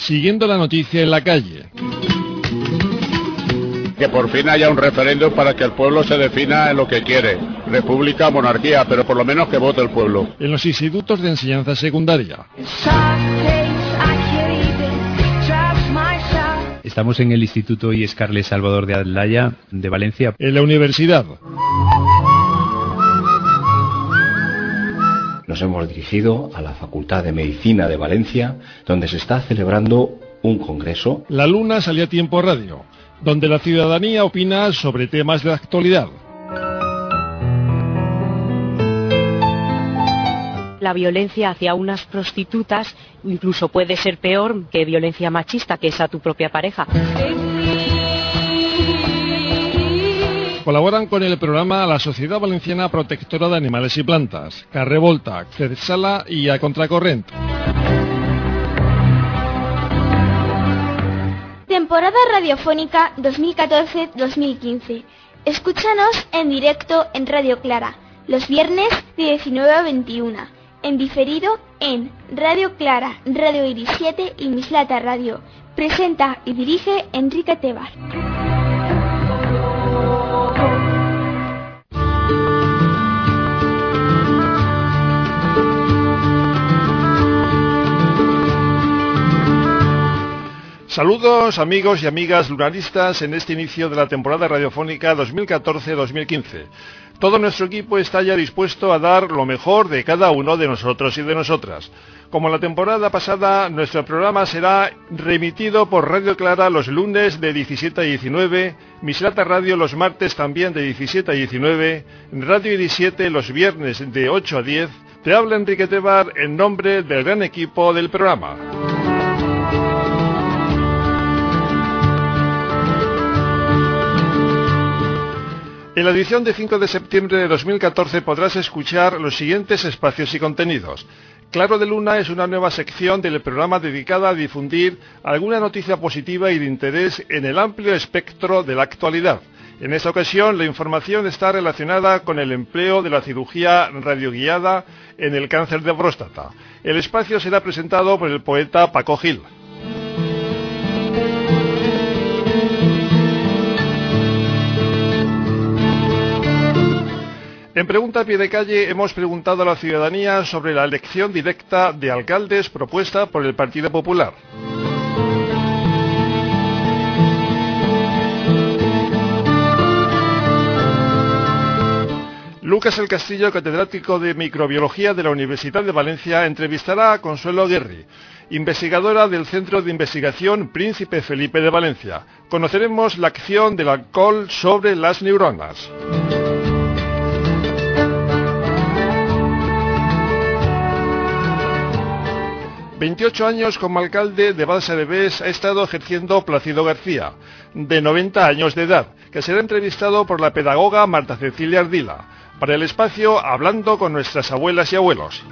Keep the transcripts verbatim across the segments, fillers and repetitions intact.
siguiendo la noticia en la calle. Que por fin haya un referéndum para que el pueblo se defina en lo que quiere, república o monarquía, pero por lo menos que vote el pueblo. En los institutos de enseñanza secundaria. Estamos en el Instituto I E S Carles Salvador de Atlaya de Valencia. En la universidad. Nos hemos dirigido a la Facultad de Medicina de Valencia, donde se está celebrando un congreso. La Luna salió a tiempo radio, donde la ciudadanía opina sobre temas de actualidad. La violencia hacia unas prostitutas incluso puede ser peor que violencia machista, que es a tu propia pareja. Colaboran con el programa la Sociedad Valenciana Protectora de Animales y Plantas, Carrevolta, CEDSALA y A Contracorrent. Temporada radiofónica dos mil catorce dos mil quince. Escúchanos en directo en Radio Clara, los viernes de diecinueve a veintiuna. En diferido en Radio Clara, Radio Iris siete y Mislata Radio. Presenta y dirige Enrique Tebar. Saludos amigos y amigas lunaristas en este inicio de la temporada radiofónica dos mil catorce dos mil quince. Todo nuestro equipo está ya dispuesto a dar lo mejor de cada uno de nosotros y de nosotras. Como la temporada pasada, nuestro programa será remitido por Radio Clara los lunes de diecisiete a diecinueve, Mislata Radio los martes también de diecisiete a diecinueve, Radio Iris siete los viernes de ocho a diez. Te habla Enrique Tebar en nombre del gran equipo del programa. En la edición de cinco de septiembre de dos mil catorce podrás escuchar los siguientes espacios y contenidos. Claro de Luna es una nueva sección del programa dedicada a difundir alguna noticia positiva y de interés en el amplio espectro de la actualidad. En esta ocasión, la información está relacionada con el empleo de la cirugía radioguiada en el cáncer de próstata. El espacio será presentado por el poeta Paco Gil. En Pregunta a Pie de Calle hemos preguntado a la ciudadanía sobre la elección directa de alcaldes propuesta por el Partido Popular. Lucas El Castillo, catedrático de Microbiología de la Universidad de Valencia, entrevistará a Consuelo Guerri, investigadora del Centro de Investigación Príncipe Felipe de Valencia. Conoceremos la acción del alcohol sobre las neuronas. veintiocho años como alcalde de Balsa de Bes ha estado ejerciendo Plácido García, de noventa años de edad, que será entrevistado por la pedagoga Marta Cecilia Ardila, para el espacio Hablando con nuestras abuelas y abuelos.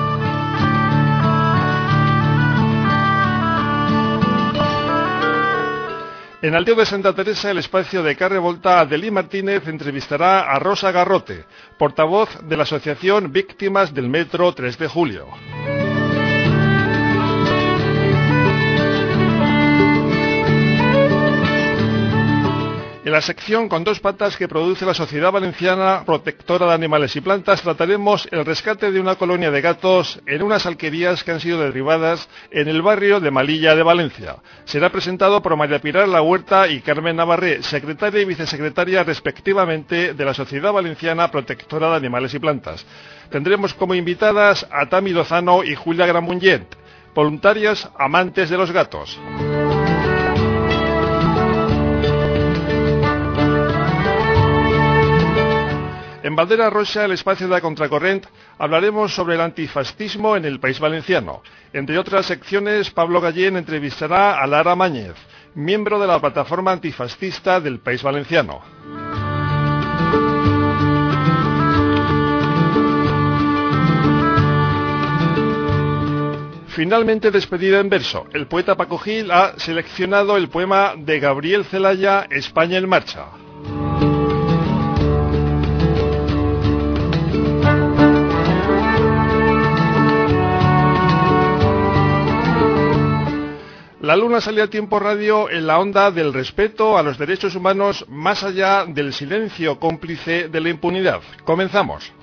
En Aldeo de Santa Teresa, el espacio de Carrevolta, Adelí Martínez entrevistará a Rosa Garrote, portavoz de la Asociación Víctimas del Metro tres de Julio. En la sección Con dos patas que produce la Sociedad Valenciana Protectora de Animales y Plantas trataremos el rescate de una colonia de gatos en unas alquerías que han sido derribadas en el barrio de Malilla de Valencia. Será presentado por María Pilar La Huerta y Carmen Navarré, secretaria y vicesecretaria respectivamente de la Sociedad Valenciana Protectora de Animales y Plantas. Tendremos como invitadas a Tami Lozano y Julia Gramunyent, voluntarias amantes de los gatos. En Valdera Roxa, el espacio de la Contracorrent, hablaremos sobre el antifascismo en el País Valenciano. Entre otras secciones, Pablo Gallén entrevistará a Lara Máñez, miembro de la plataforma antifascista del País Valenciano. Finalmente, despedida en verso. El poeta Paco Gil ha seleccionado el poema de Gabriel Celaya, España en marcha. La Luna sale a tiempo radio en la onda del respeto a los derechos humanos más allá del silencio cómplice de la impunidad. Comenzamos.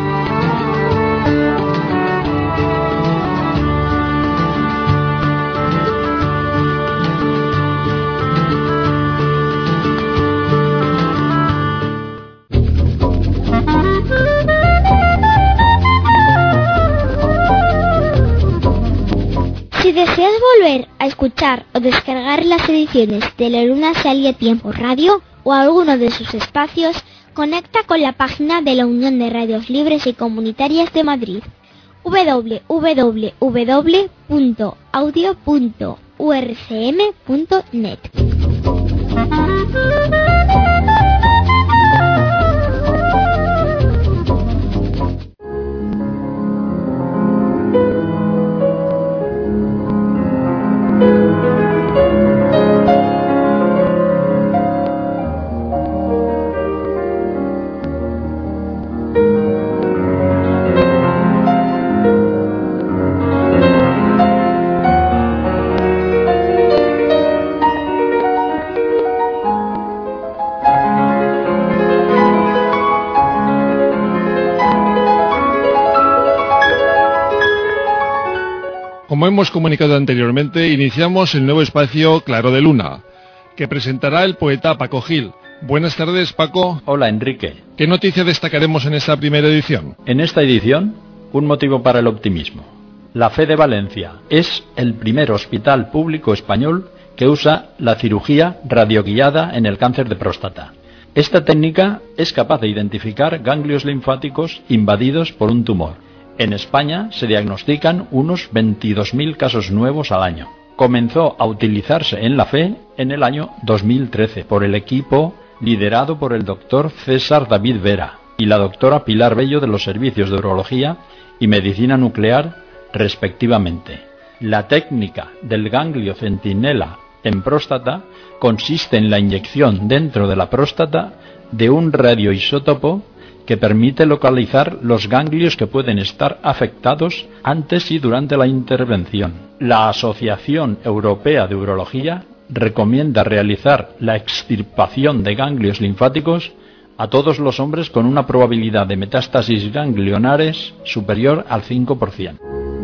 Si deseas volver a escuchar o descargar las ediciones de La Luna sale a tiempo radio o alguno de sus espacios, conecta con la página de la Unión de Radios Libres y Comunitarias de Madrid, doble u doble u doble u punto audio punto u r c m punto net. Como hemos comunicado anteriormente, iniciamos el nuevo espacio Claro de Luna, que presentará el poeta Paco Gil. Buenas tardes, Paco. Hola, Enrique. ¿Qué noticia destacaremos en esta primera edición? En esta edición, un motivo para el optimismo. La Fe de Valencia es el primer hospital público español que usa la cirugía radioguiada en el cáncer de próstata. Esta técnica es capaz de identificar ganglios linfáticos invadidos por un tumor. En España se diagnostican unos veintidós mil casos nuevos al año. Comenzó a utilizarse en la Fe en el año dos mil trece por el equipo liderado por el doctor César David Vera y la doctora Pilar Bello de los servicios de urología y medicina nuclear, respectivamente. La técnica del ganglio centinela en próstata consiste en la inyección dentro de la próstata de un radioisótopo que permite localizar los ganglios que pueden estar afectados antes y durante la intervención. La Asociación Europea de Urología recomienda realizar la extirpación de ganglios linfáticos a todos los hombres con una probabilidad de metástasis ganglionares superior al cinco por ciento.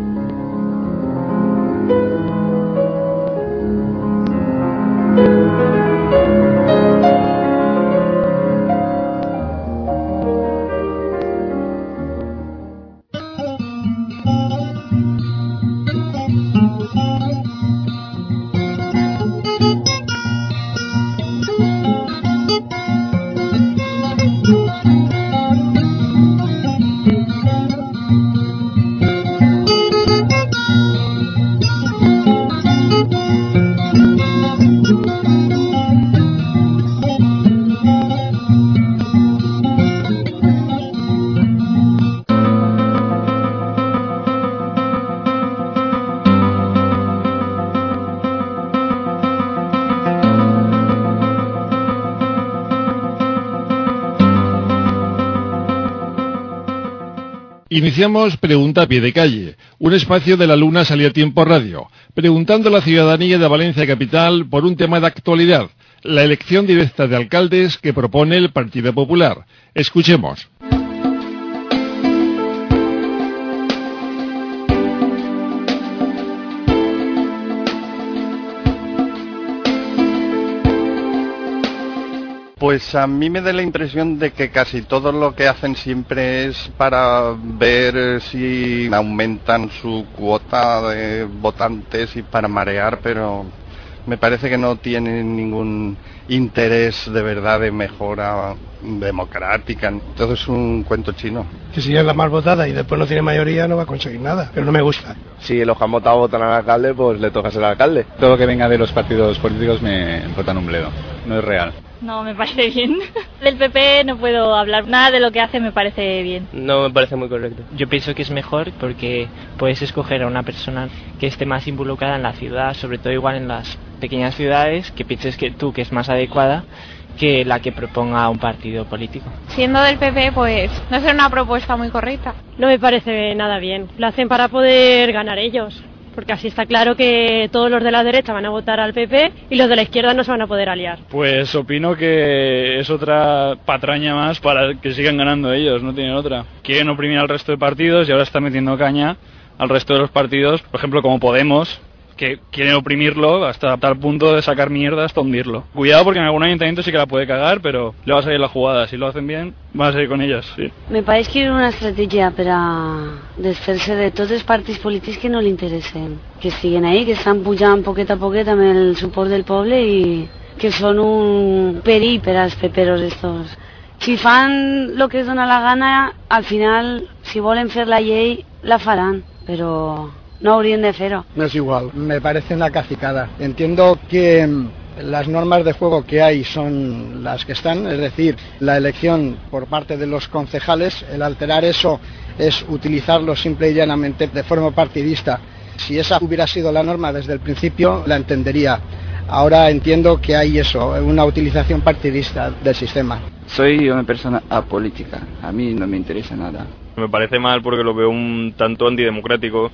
Iniciamos Pregunta a pie de calle, un espacio de La Luna sale a tiempo radio, preguntando a la ciudadanía de Valencia Capital por un tema de actualidad, la elección directa de alcaldes que propone el Partido Popular. Escuchemos. Pues a mí me da la impresión de que casi todo lo que hacen siempre es para ver si aumentan su cuota de votantes y para marear, pero me parece que no tienen ningún interés de verdad de mejora democrática. Todo es un cuento chino. Que si es la más votada y después no tiene mayoría no va a conseguir nada, pero no me gusta. Si los que han votado votan al alcalde, pues le toca ser alcalde. Todo lo que venga de los partidos políticos me importa un bledo, no es real. No, me parece bien. Del P P no puedo hablar. Nada de lo que hace me parece bien. No me parece muy correcto. Yo pienso que es mejor porque puedes escoger a una persona que esté más involucrada en la ciudad, sobre todo igual en las pequeñas ciudades, que pienses que tú que es más adecuada que la que proponga un partido político. Siendo del P P, pues no es una propuesta muy correcta. No me parece nada bien. Lo hacen para poder ganar ellos. porque así está claro que todos los de la derecha van a votar al P P y los de la izquierda no se van a poder aliar. Pues opino que es otra patraña más para que sigan ganando ellos, no tienen otra. Quieren oprimir al resto de partidos y ahora están metiendo caña al resto de los partidos, por ejemplo como Podemos, que quieren oprimirlo hasta tal punto de sacar mierda hasta hundirlo. Cuidado porque en algún ayuntamiento sí que la puede cagar, pero le va a salir la jugada. Si lo hacen bien, van a salir con ellos, sí. Me parece que era una estratègia per a desfer-se de tots els partits polítics que no li interessen, que siguen ahí, que estan pujant poquet a poquet amb el suport del poble i que són un perill per als peperos estos. Si fan lo que es dona la gana, al final, si volen fer la llei, la faran, però no habrían de cero. No es igual, me parece una cacicada. Entiendo que las normas de juego que hay son las que están, es decir, la elección por parte de los concejales, el alterar eso es utilizarlo simple y llanamente de forma partidista. Si esa hubiera sido la norma desde el principio, la entendería. Ahora entiendo que hay eso, una utilización partidista del sistema. Soy una persona apolítica, a mí no me interesa nada. Me parece mal porque lo veo un tanto antidemocrático.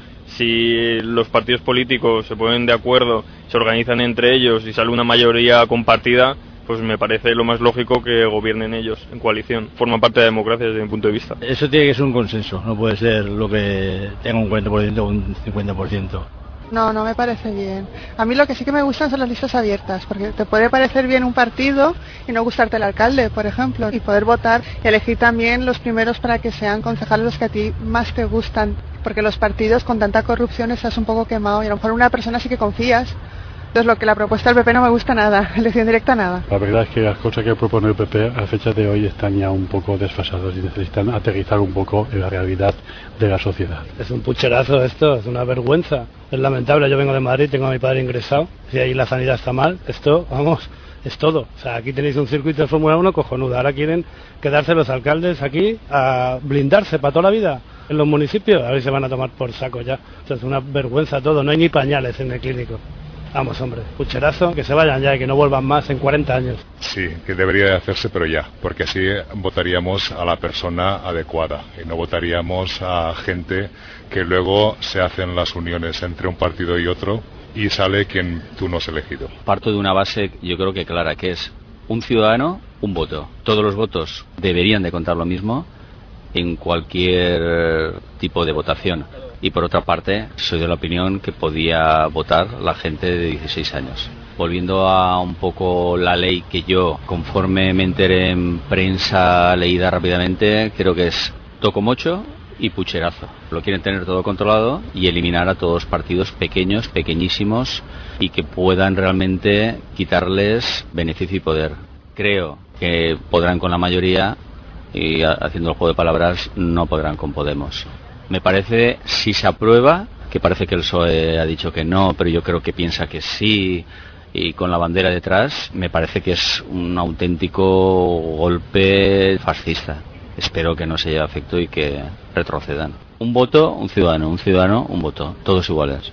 Si los partidos políticos se ponen de acuerdo, se organizan entre ellos y sale una mayoría compartida, pues me parece lo más lógico que gobiernen ellos en coalición. Forma parte de la democracia desde mi punto de vista. Eso tiene que ser un consenso, no puede ser lo que tenga un cuarenta por ciento o un cincuenta por ciento. No, no me parece bien. A mí lo que sí que me gustan son las listas abiertas, porque te puede parecer bien un partido y no gustarte el alcalde, por ejemplo, y poder votar y elegir también los primeros para que sean concejales los que a ti más te gustan, porque los partidos con tanta corrupción estás un poco quemado y a lo mejor una persona sí que confías. Entonces lo que la propuesta del P P no me gusta nada, elección directa nada. La verdad es que las cosas que propone el P P a fecha de hoy están ya un poco desfasadas y necesitan aterrizar un poco en la realidad de la sociedad. Es un pucherazo esto, es una vergüenza. Es lamentable, yo vengo de Madrid, tengo a mi padre ingresado, si ahí la sanidad está mal, esto, vamos, es todo. O sea, aquí tenéis un circuito de Fórmula uno cojonudo, ahora quieren quedarse los alcaldes aquí a blindarse para toda la vida en los municipios, a ver si se van a tomar por saco ya. Esto es una vergüenza todo, no hay ni pañales en el clínico. Vamos, hombre, pucherazo, que se vayan ya y que no vuelvan más en cuarenta años. Sí, que debería de hacerse, pero ya, porque así votaríamos a la persona adecuada y no votaríamos a gente que luego se hacen las uniones entre un partido y otro y sale quien tú no has elegido. Parto de una base, yo creo que clara, que es un ciudadano, un voto. Todos los votos deberían de contar lo mismo en cualquier tipo de votación. Y por otra parte, soy de la opinión que podía votar la gente de dieciséis años. Volviendo a un poco la ley que yo, conforme me enteré en prensa leída rápidamente, creo que es tocomocho y pucherazo. Lo quieren tener todo controlado y eliminar a todos los partidos pequeños, pequeñísimos y que puedan realmente quitarles beneficio y poder. Creo que podrán con la mayoría y haciendo el juego de palabras no podrán con Podemos. Me parece, si se aprueba, que parece que el P S O E ha dicho que no, pero yo creo que piensa que sí, y con la bandera detrás, me parece que es un auténtico golpe fascista. Espero que no se lleve a efecto y que retrocedan. Un voto, un ciudadano, un ciudadano, un voto, todos iguales.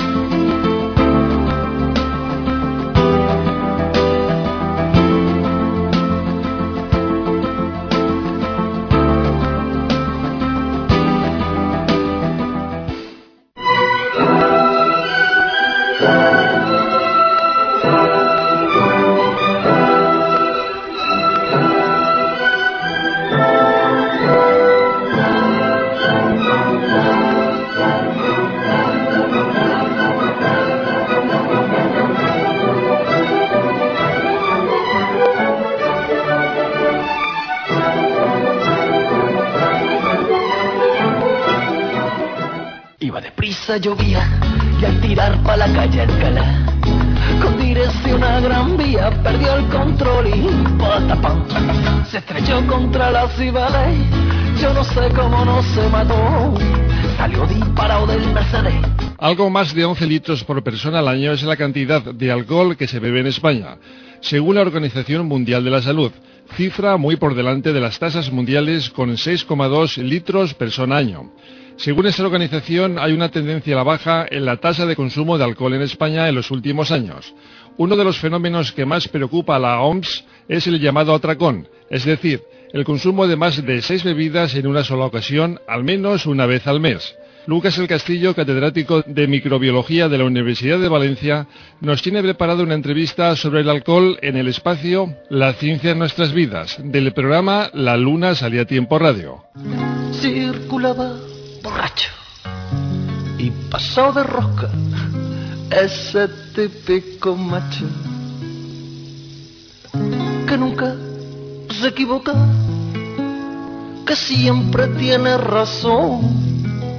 Llovía y al tirar pa' la calle Alcalá con dirección a Gran Vía perdió el control y patapam se estrelló contra la Cibeles. Yo no sé cómo no se mató, salió disparado del Mercedes. Algo más de once litros por persona al año es la cantidad de alcohol que se bebe en España, según la Organización Mundial de la Salud, cifra muy por delante de las tasas mundiales con seis coma dos litros persona año. Según esta organización, hay una tendencia a la baja en la tasa de consumo de alcohol en España en los últimos años. Uno de los fenómenos que más preocupa a la O M S es el llamado atracón, es decir, el consumo de más de seis bebidas en una sola ocasión, al menos una vez al mes. Lucas El Castillo, catedrático de Microbiología de la Universidad de Valencia, nos tiene preparado una entrevista sobre el alcohol en el espacio La ciencia en nuestras vidas, del programa La Luna salía a tiempo radio. Circulaba borracho y pasado de rosca, ese típico macho que nunca se equivoca, que siempre tiene razón.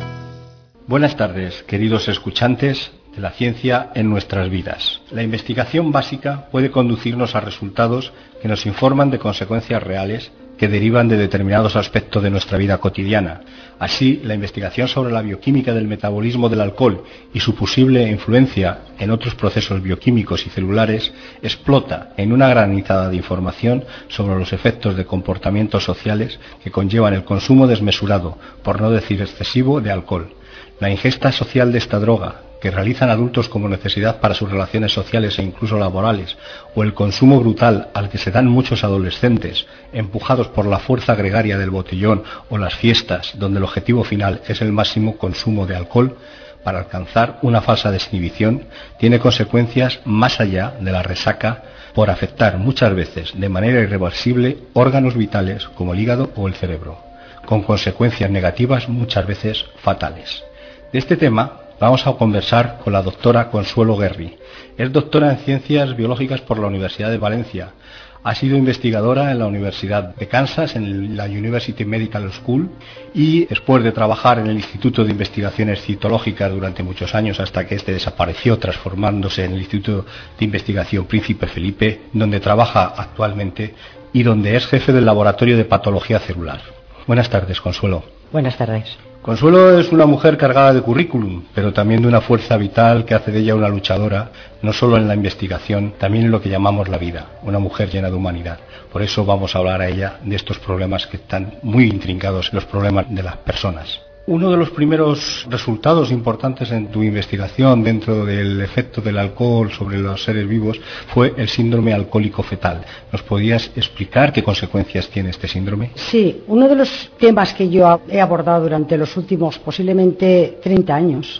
Buenas tardes, queridos escuchantes de La ciencia en nuestras vidas. La investigación básica puede conducirnos a resultados que nos informan de consecuencias reales que derivan de determinados aspectos de nuestra vida cotidiana. Así, la investigación sobre la bioquímica del metabolismo del alcohol y su posible influencia en otros procesos bioquímicos y celulares explota en una granizada de información sobre los efectos de comportamientos sociales que conllevan el consumo desmesurado, por no decir excesivo, de alcohol. La ingesta social de esta droga, que realizan adultos como necesidad para sus relaciones sociales e incluso laborales, o el consumo brutal al que se dan muchos adolescentes, empujados por la fuerza gregaria del botellón o las fiestas, donde el objetivo final es el máximo consumo de alcohol, para alcanzar una falsa desinhibición, tiene consecuencias más allá de la resaca, por afectar muchas veces de manera irreversible órganos vitales como el hígado o el cerebro, con consecuencias negativas muchas veces fatales. De este tema vamos a conversar con la doctora Consuelo Guerri. Es doctora en Ciencias Biológicas por la Universidad de Valencia. Ha sido investigadora en la Universidad de Kansas, en la University Medical School, y después de trabajar en el Instituto de Investigaciones Citológicas durante muchos años, hasta que este desapareció, transformándose en el Instituto de Investigación Príncipe Felipe, donde trabaja actualmente y donde es jefe del Laboratorio de Patología Celular. Buenas tardes, Consuelo. Buenas tardes. Consuelo es una mujer cargada de currículum, pero también de una fuerza vital que hace de ella una luchadora, no solo en la investigación, también en lo que llamamos la vida, una mujer llena de humanidad. Por eso vamos a hablar a ella de estos problemas que están muy intrincados, los problemas de las personas. Uno de los primeros resultados importantes en tu investigación dentro del efecto del alcohol sobre los seres vivos fue el síndrome alcohólico fetal. ¿Nos podías explicar qué consecuencias tiene este síndrome? Sí, uno de los temas que yo he abordado durante los últimos posiblemente treinta años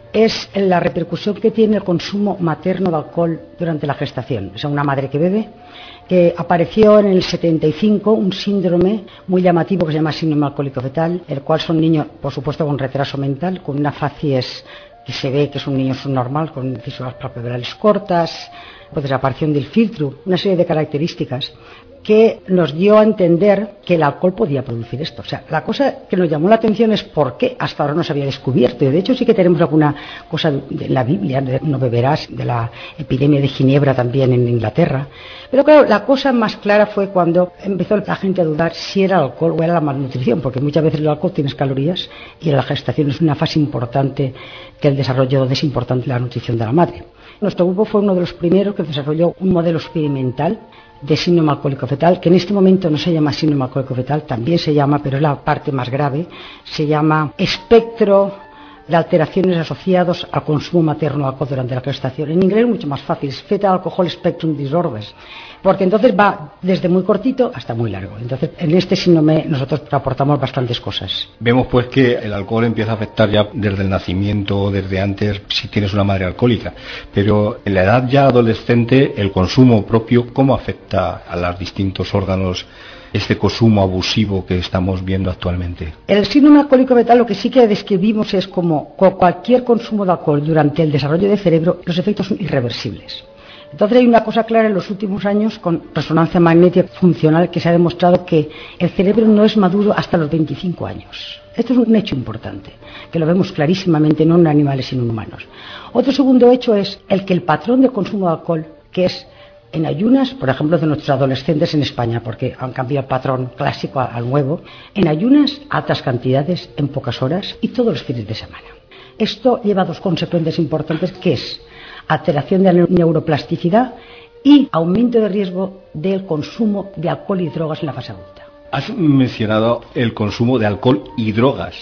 es la repercusión que tiene el consumo materno de alcohol durante la gestación. O sea, una madre que bebe, que apareció en el setenta y cinco un síndrome muy llamativo que se llama síndrome alcohólico fetal, el cual son niños, por supuesto, con retraso mental, con una facies que se ve que es un niño subnormal, con fisuras palpebrales cortas, pues desaparición del filtro, una serie de características que nos dio a entender que el alcohol podía producir esto. O sea, la cosa que nos llamó la atención es por qué hasta ahora no se había descubierto. Y de hecho sí que tenemos alguna cosa de la Biblia, de no beberás, de la epidemia de Ginebra también en Inglaterra. Pero claro, la cosa más clara fue cuando empezó la gente a dudar si era el alcohol o era la malnutrición, porque muchas veces el alcohol tiene calorías y la gestación es una fase importante que el desarrollo es importante la nutrición de la madre. Nuestro grupo fue uno de los primeros que desarrolló un modelo experimental de síndrome alcohólico fetal, que en este momento no se llama síndrome alcohólico fetal, también se llama, pero es la parte más grave, se llama espectro de alteraciones asociados al consumo materno de alcohol durante la gestación. En inglés es mucho más fácil, es Fetal Alcohol Spectrum Disorders, porque entonces va desde muy cortito hasta muy largo. Entonces, en este síndrome nosotros aportamos bastantes cosas. Vemos pues que el alcohol empieza a afectar ya desde el nacimiento o desde antes si tienes una madre alcohólica, pero en la edad ya adolescente el consumo propio, ¿cómo afecta a los distintos órganos este consumo abusivo que estamos viendo actualmente? El síndrome alcohólico fetal lo que sí que describimos es como con cualquier consumo de alcohol durante el desarrollo del cerebro, los efectos son irreversibles. Entonces hay una cosa clara en los últimos años con resonancia magnética funcional que se ha demostrado que el cerebro no es maduro hasta los veinticinco años. Esto es un hecho importante, que lo vemos clarísimamente no en animales sino en humanos. Otro segundo hecho es el que el patrón de consumo de alcohol, que es en ayunas, por ejemplo, de nuestros adolescentes en España, porque han cambiado el patrón clásico al nuevo, en ayunas, altas cantidades, en pocas horas y todos los fines de semana. Esto lleva a dos consecuencias importantes, que es alteración de la neuroplasticidad y aumento de riesgo del consumo de alcohol y drogas en la fase adulta. Has mencionado el consumo de alcohol y drogas.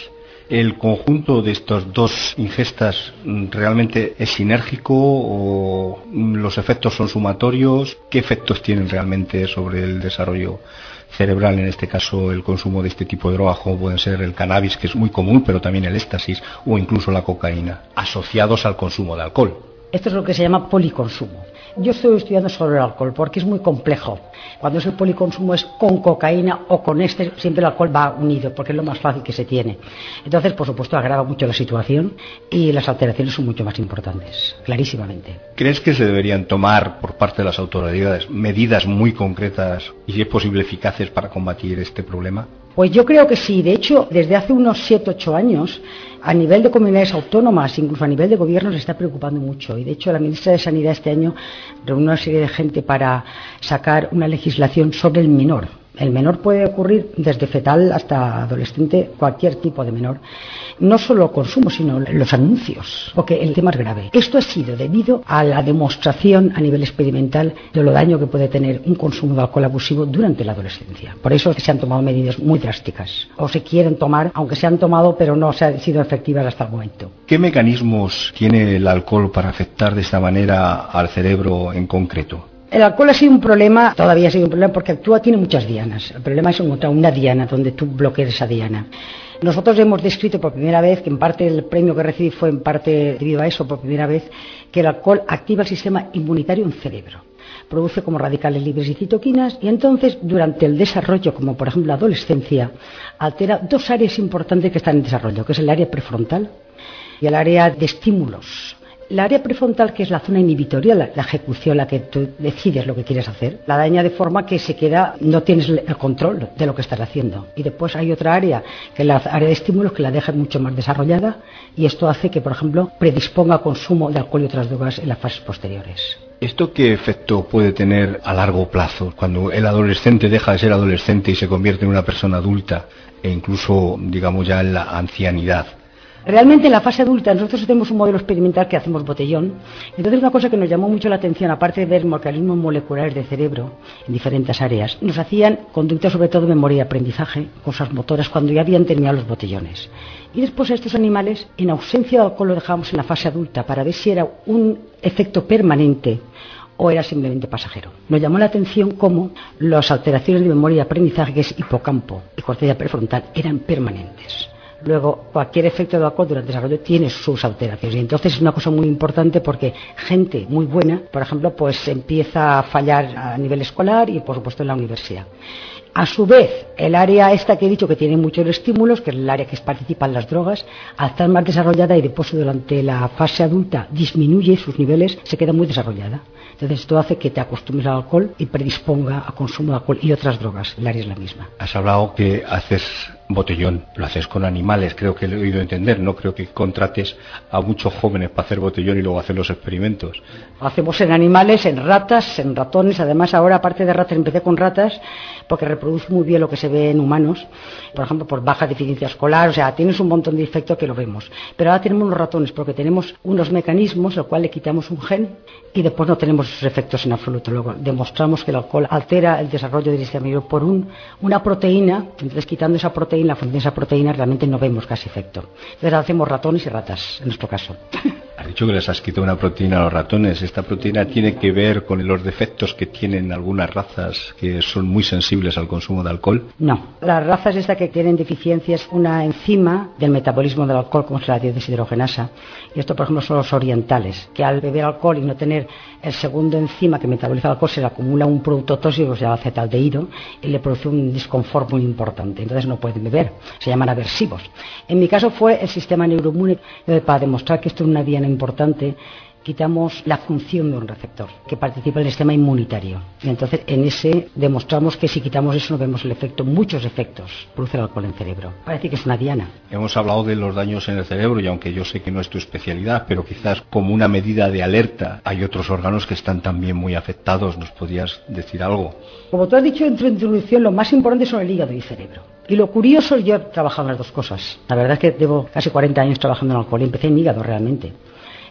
¿El conjunto de estas dos ingestas realmente es sinérgico o los efectos son sumatorios? ¿Qué efectos tienen realmente sobre el desarrollo cerebral, en este caso el consumo de este tipo de drogas, como pueden ser el cannabis, que es muy común, pero también el éxtasis o incluso la cocaína, asociados al consumo de alcohol? Esto es lo que se llama policonsumo. Yo estoy estudiando sobre el alcohol porque es muy complejo. Cuando es el policonsumo es con cocaína o con este, siempre el alcohol va unido porque es lo más fácil que se tiene. Entonces, por supuesto, agrava mucho la situación y las alteraciones son mucho más importantes, clarísimamente. ¿Crees que se deberían tomar por parte de las autoridades medidas muy concretas y, si es posible, eficaces para combatir este problema? Pues yo creo que sí. De hecho, desde hace unos siete ocho años, a nivel de comunidades autónomas, incluso a nivel de gobierno, se está preocupando mucho. Y de hecho, la ministra de Sanidad este año reunió una serie de gente para sacar una legislación sobre el menor. El menor puede ocurrir desde fetal hasta adolescente, cualquier tipo de menor. No solo consumo, sino los anuncios, porque el tema es grave. Esto ha sido debido a la demostración a nivel experimental de lo daño que puede tener un consumo de alcohol abusivo durante la adolescencia. Por eso se han tomado medidas muy drásticas, o se quieren tomar, aunque se han tomado, pero no se han sido efectivas hasta el momento. ¿Qué mecanismos tiene el alcohol para afectar de esta manera al cerebro en concreto? El alcohol ha sido un problema, todavía ha sido un problema porque actúa, tiene muchas dianas. El problema es encontrar una diana donde tú bloquees esa diana. Nosotros hemos descrito por primera vez, que en parte el premio que recibí fue en parte debido a eso, por primera vez, que el alcohol activa el sistema inmunitario en el cerebro. Produce como radicales libres y citoquinas y entonces durante el desarrollo, como por ejemplo la adolescencia, altera dos áreas importantes que están en desarrollo, que es el área prefrontal y el área de estímulos. La área prefrontal, que es la zona inhibitoria, la, la ejecución, la que tú decides lo que quieres hacer, la daña de forma que se queda, no tienes el control de lo que estás haciendo. Y después hay otra área, que es la área de estímulos, que la deja mucho más desarrollada y esto hace que, por ejemplo, predisponga a consumo de alcohol y otras drogas en las fases posteriores. ¿Esto qué efecto puede tener a largo plazo, cuando el adolescente deja de ser adolescente y se convierte en una persona adulta e incluso, digamos, ya en la ancianidad? Realmente en la fase adulta nosotros tenemos un modelo experimental que hacemos botellón. Entonces una cosa que nos llamó mucho la atención, aparte de ver mecanismos moleculares de cerebro en diferentes áreas, nos hacían conductas sobre todo memoria y aprendizaje, cosas motoras, cuando ya habían terminado los botellones. Y después a estos animales, en ausencia de alcohol, lo dejábamos en la fase adulta para ver si era un efecto permanente o era simplemente pasajero. Nos llamó la atención cómo las alteraciones de memoria y aprendizaje, que es hipocampo y corteza prefrontal, eran permanentes. Luego, cualquier efecto de alcohol durante el desarrollo tiene sus alteraciones. Y entonces es una cosa muy importante porque gente muy buena, por ejemplo, pues empieza a fallar a nivel escolar y, por supuesto, en la universidad. A su vez, el área esta que he dicho que tiene muchos estímulos, que es el área que participa en las drogas, al estar más desarrollada y después durante la fase adulta disminuye sus niveles, se queda muy desarrollada. Entonces esto hace que te acostumbres al alcohol y predisponga a consumo de alcohol y otras drogas. El área es la misma. Has hablado que haces botellón, lo haces con animales, creo que lo he oído entender, no creo que contrates a muchos jóvenes para hacer botellón y luego hacer los experimentos. Lo hacemos en animales, en ratas, en ratones, además ahora aparte de ratas empecé con ratas porque reproduce muy bien lo que se ve en humanos, por ejemplo por baja deficiencia escolar, o sea, tienes un montón de efectos que lo vemos. Pero ahora tenemos los ratones porque tenemos unos mecanismos al cual le quitamos un gen y después no tenemos esos efectos en absoluto. Luego demostramos que el alcohol altera el desarrollo del sistema inmune por un, una proteína, entonces quitando esa proteína, la función de esa proteína realmente no vemos casi efecto. Entonces hacemos ratones y ratas, en nuestro caso. Has dicho que les has quitado una proteína a los ratones. ¿Esta proteína tiene que ver con los defectos que tienen algunas razas que son muy sensibles al consumo de alcohol? No. Las razas estas que tienen deficiencias, una enzima del metabolismo del alcohol, como es la deshidrogenasa, y esto por ejemplo son los orientales, que al beber alcohol y no tener el segundo enzima que metaboliza el alcohol, se le acumula un producto tóxico que se llama acetaldehído y le produce un disconfort muy importante. Entonces no pueden beber, se llaman aversivos. En mi caso fue el sistema neuroinmune, para demostrar que esto es una diana importante, quitamos la función de un receptor que participa en el sistema inmunitario. Y entonces en ese demostramos que si quitamos eso no vemos el efecto, muchos efectos produce el alcohol en el cerebro. Parece que es una diana. Hemos hablado de los daños en el cerebro y aunque yo sé que no es tu especialidad, pero quizás como una medida de alerta hay otros órganos que están también muy afectados. ¿Nos podrías decir algo? Como tú has dicho en tu introducción, lo más importante son el hígado y el cerebro. Y lo curioso, yo he trabajado en las dos cosas. La verdad es que llevo casi cuarenta años trabajando en alcohol y empecé en hígado realmente.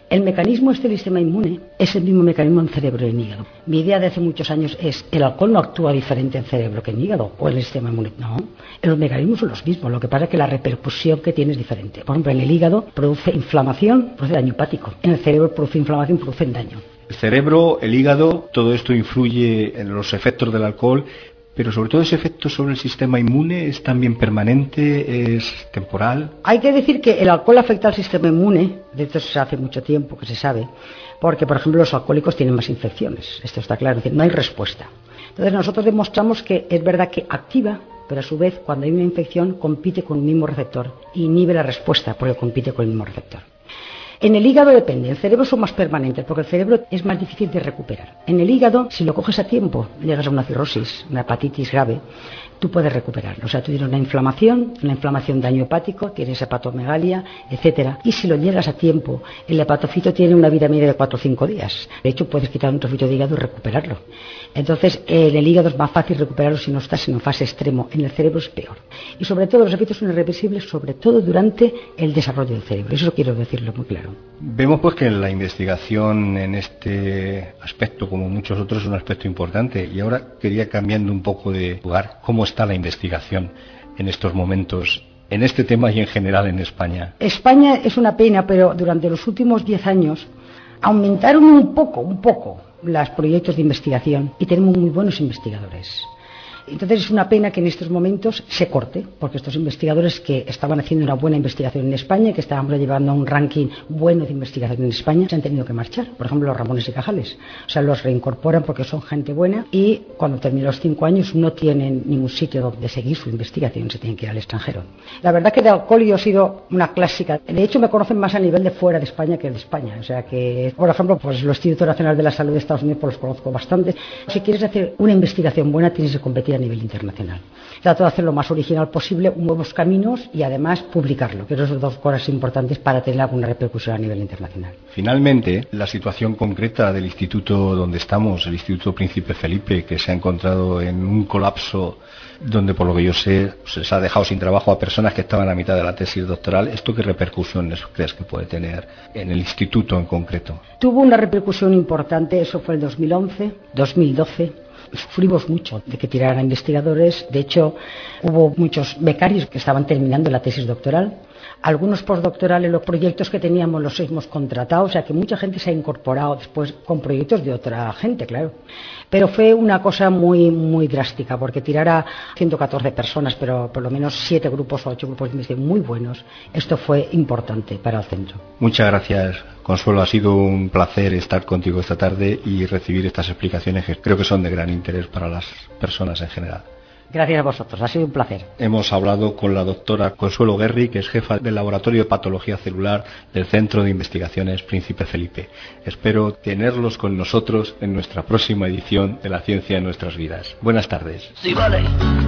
El mecanismo este del sistema inmune es el mismo mecanismo en cerebro y en hígado. Mi idea de hace muchos años es, el alcohol no actúa diferente en cerebro que en hígado o en el sistema inmune. No, los mecanismos son los mismos, lo que pasa es que la repercusión que tiene es diferente. Por ejemplo, en el hígado produce inflamación, produce daño hepático. En el cerebro produce inflamación, produce daño. El cerebro, el hígado, todo esto influye en los efectos del alcohol, pero sobre todo ese efecto sobre el sistema inmune es también permanente, es temporal. Hay que decir que el alcohol afecta al sistema inmune, de esto se hace mucho tiempo que se sabe, porque por ejemplo los alcohólicos tienen más infecciones, esto está claro, es decir, no hay respuesta. Entonces nosotros demostramos que es verdad que activa, pero a su vez cuando hay una infección compite con el mismo receptor, inhibe la respuesta porque compite con el mismo receptor. En el hígado depende, el cerebro son más permanentes porque el cerebro es más difícil de recuperar. En el hígado, si lo coges a tiempo, llegas a una cirrosis, una hepatitis grave, tú puedes recuperarlo. O sea, tú tienes una inflamación, una inflamación daño hepático, tienes hepatomegalia, etcétera. Y si lo llegas a tiempo, el hepatofito tiene una vida media de cuatro o cinco días. De hecho, puedes quitar un trocito de hígado y recuperarlo. Entonces, en el hígado es más fácil recuperarlo si no estás en fase extremo. En el cerebro es peor. Y sobre todo, los efectos son irreversibles, sobre todo durante el desarrollo del cerebro. Eso quiero decirlo muy claro. Vemos pues que la investigación en este aspecto, como muchos otros, es un aspecto importante. Y ahora quería, cambiando un poco de lugar, ¿cómo está la investigación en estos momentos en este tema y en general en España? España es una pena, pero durante los últimos diez años aumentaron un poco, un poco los proyectos de investigación y tenemos muy buenos investigadores. Entonces es una pena que en estos momentos se corte, porque estos investigadores que estaban haciendo una buena investigación en España, que estábamos llevando a un ranking bueno de investigación en España, se han tenido que marchar. Por ejemplo, los Ramones y Cajales. O sea, los reincorporan porque son gente buena y cuando terminan los cinco años no tienen ningún sitio donde seguir su investigación, se tienen que ir al extranjero. La verdad que de alcohol yo he sido una clásica. De hecho, me conocen más a nivel de fuera de España que de España. O sea que, por ejemplo, pues los Institutos Nacionales de la Salud de Estados Unidos pues los conozco bastante. Si quieres hacer una investigación buena, tienes que competir a nivel internacional. Trato de hacer lo más original posible, nuevos caminos y además publicarlo, que son dos cosas importantes para tener alguna repercusión a nivel internacional. Finalmente, la situación concreta del instituto donde estamos, el Instituto Príncipe Felipe, que se ha encontrado en un colapso donde, por lo que yo sé, se les ha dejado sin trabajo a personas que estaban a mitad de la tesis doctoral. ¿Esto qué repercusiones crees que puede tener en el instituto en concreto? Tuvo una repercusión importante, eso fue el dos mil once, dos mil doce. Sufrimos mucho de que tiraran a investigadores. De hecho, hubo muchos becarios que estaban terminando la tesis doctoral. Algunos postdoctorales, los proyectos que teníamos los hemos contratado, o sea que mucha gente se ha incorporado después con proyectos de otra gente, claro. Pero fue una cosa muy muy drástica, porque tirar a ciento catorce personas, pero por lo menos siete grupos o ocho grupos de investigación muy buenos, esto fue importante para el centro. Muchas gracias, Consuelo. Ha sido un placer estar contigo esta tarde y recibir estas explicaciones que creo que son de gran interés para las personas en general. Gracias a vosotros, ha sido un placer. Hemos hablado con la doctora Consuelo Guerri, que es jefa del Laboratorio de Patología Celular del Centro de Investigaciones Príncipe Felipe. Espero tenerlos con nosotros en nuestra próxima edición de La Ciencia en Nuestras Vidas. Buenas tardes. Sí, vale,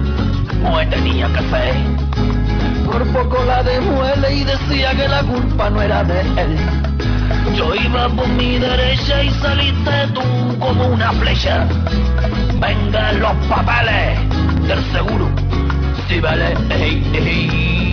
no tenía café. Por poco la demuele y decía que la culpa no era de él. Yo iba por mi derecha y saliste tú como una flecha. Vengan los papeles del seguro. Sí, vale, ey, ey.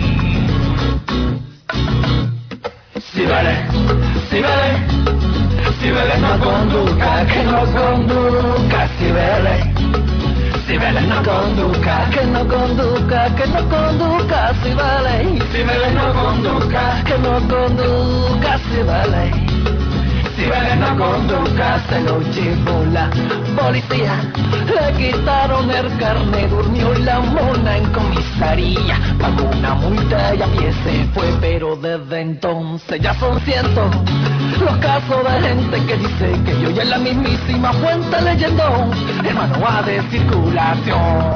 Sí, vale, sí, vale. Sí, vale, no conduzca, que no conduzca. Sí, vale. Sí, vale, no conduzca, que no conduzca, que no conduzca. Sí, vale. Sí, vale, no conduzca, que no conduzca. Sí, vale. Si vale no conduzca, se lo llevó la policía. Le quitaron el carnet, durmió la mona en comisaría. Pagó una multa y a pie se fue, pero desde entonces ya son cientos los casos de gente que dice que yo ya es la mismísima fuente leyendo el manual de circulación.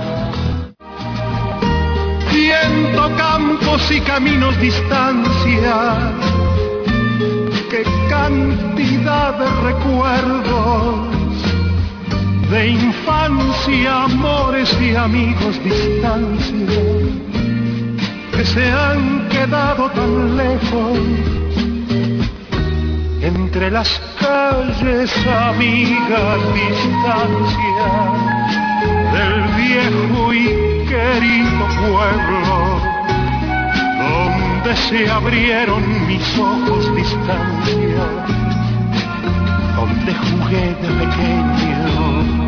Ciento campos y caminos distancia. Qué cantidad de recuerdos de infancia, amores y amigos, distancia, que se han quedado tan lejos. Entre las calles, amigas, distancia del viejo y querido pueblo donde donde se abrieron mis ojos distancia, donde jugué de pequeño.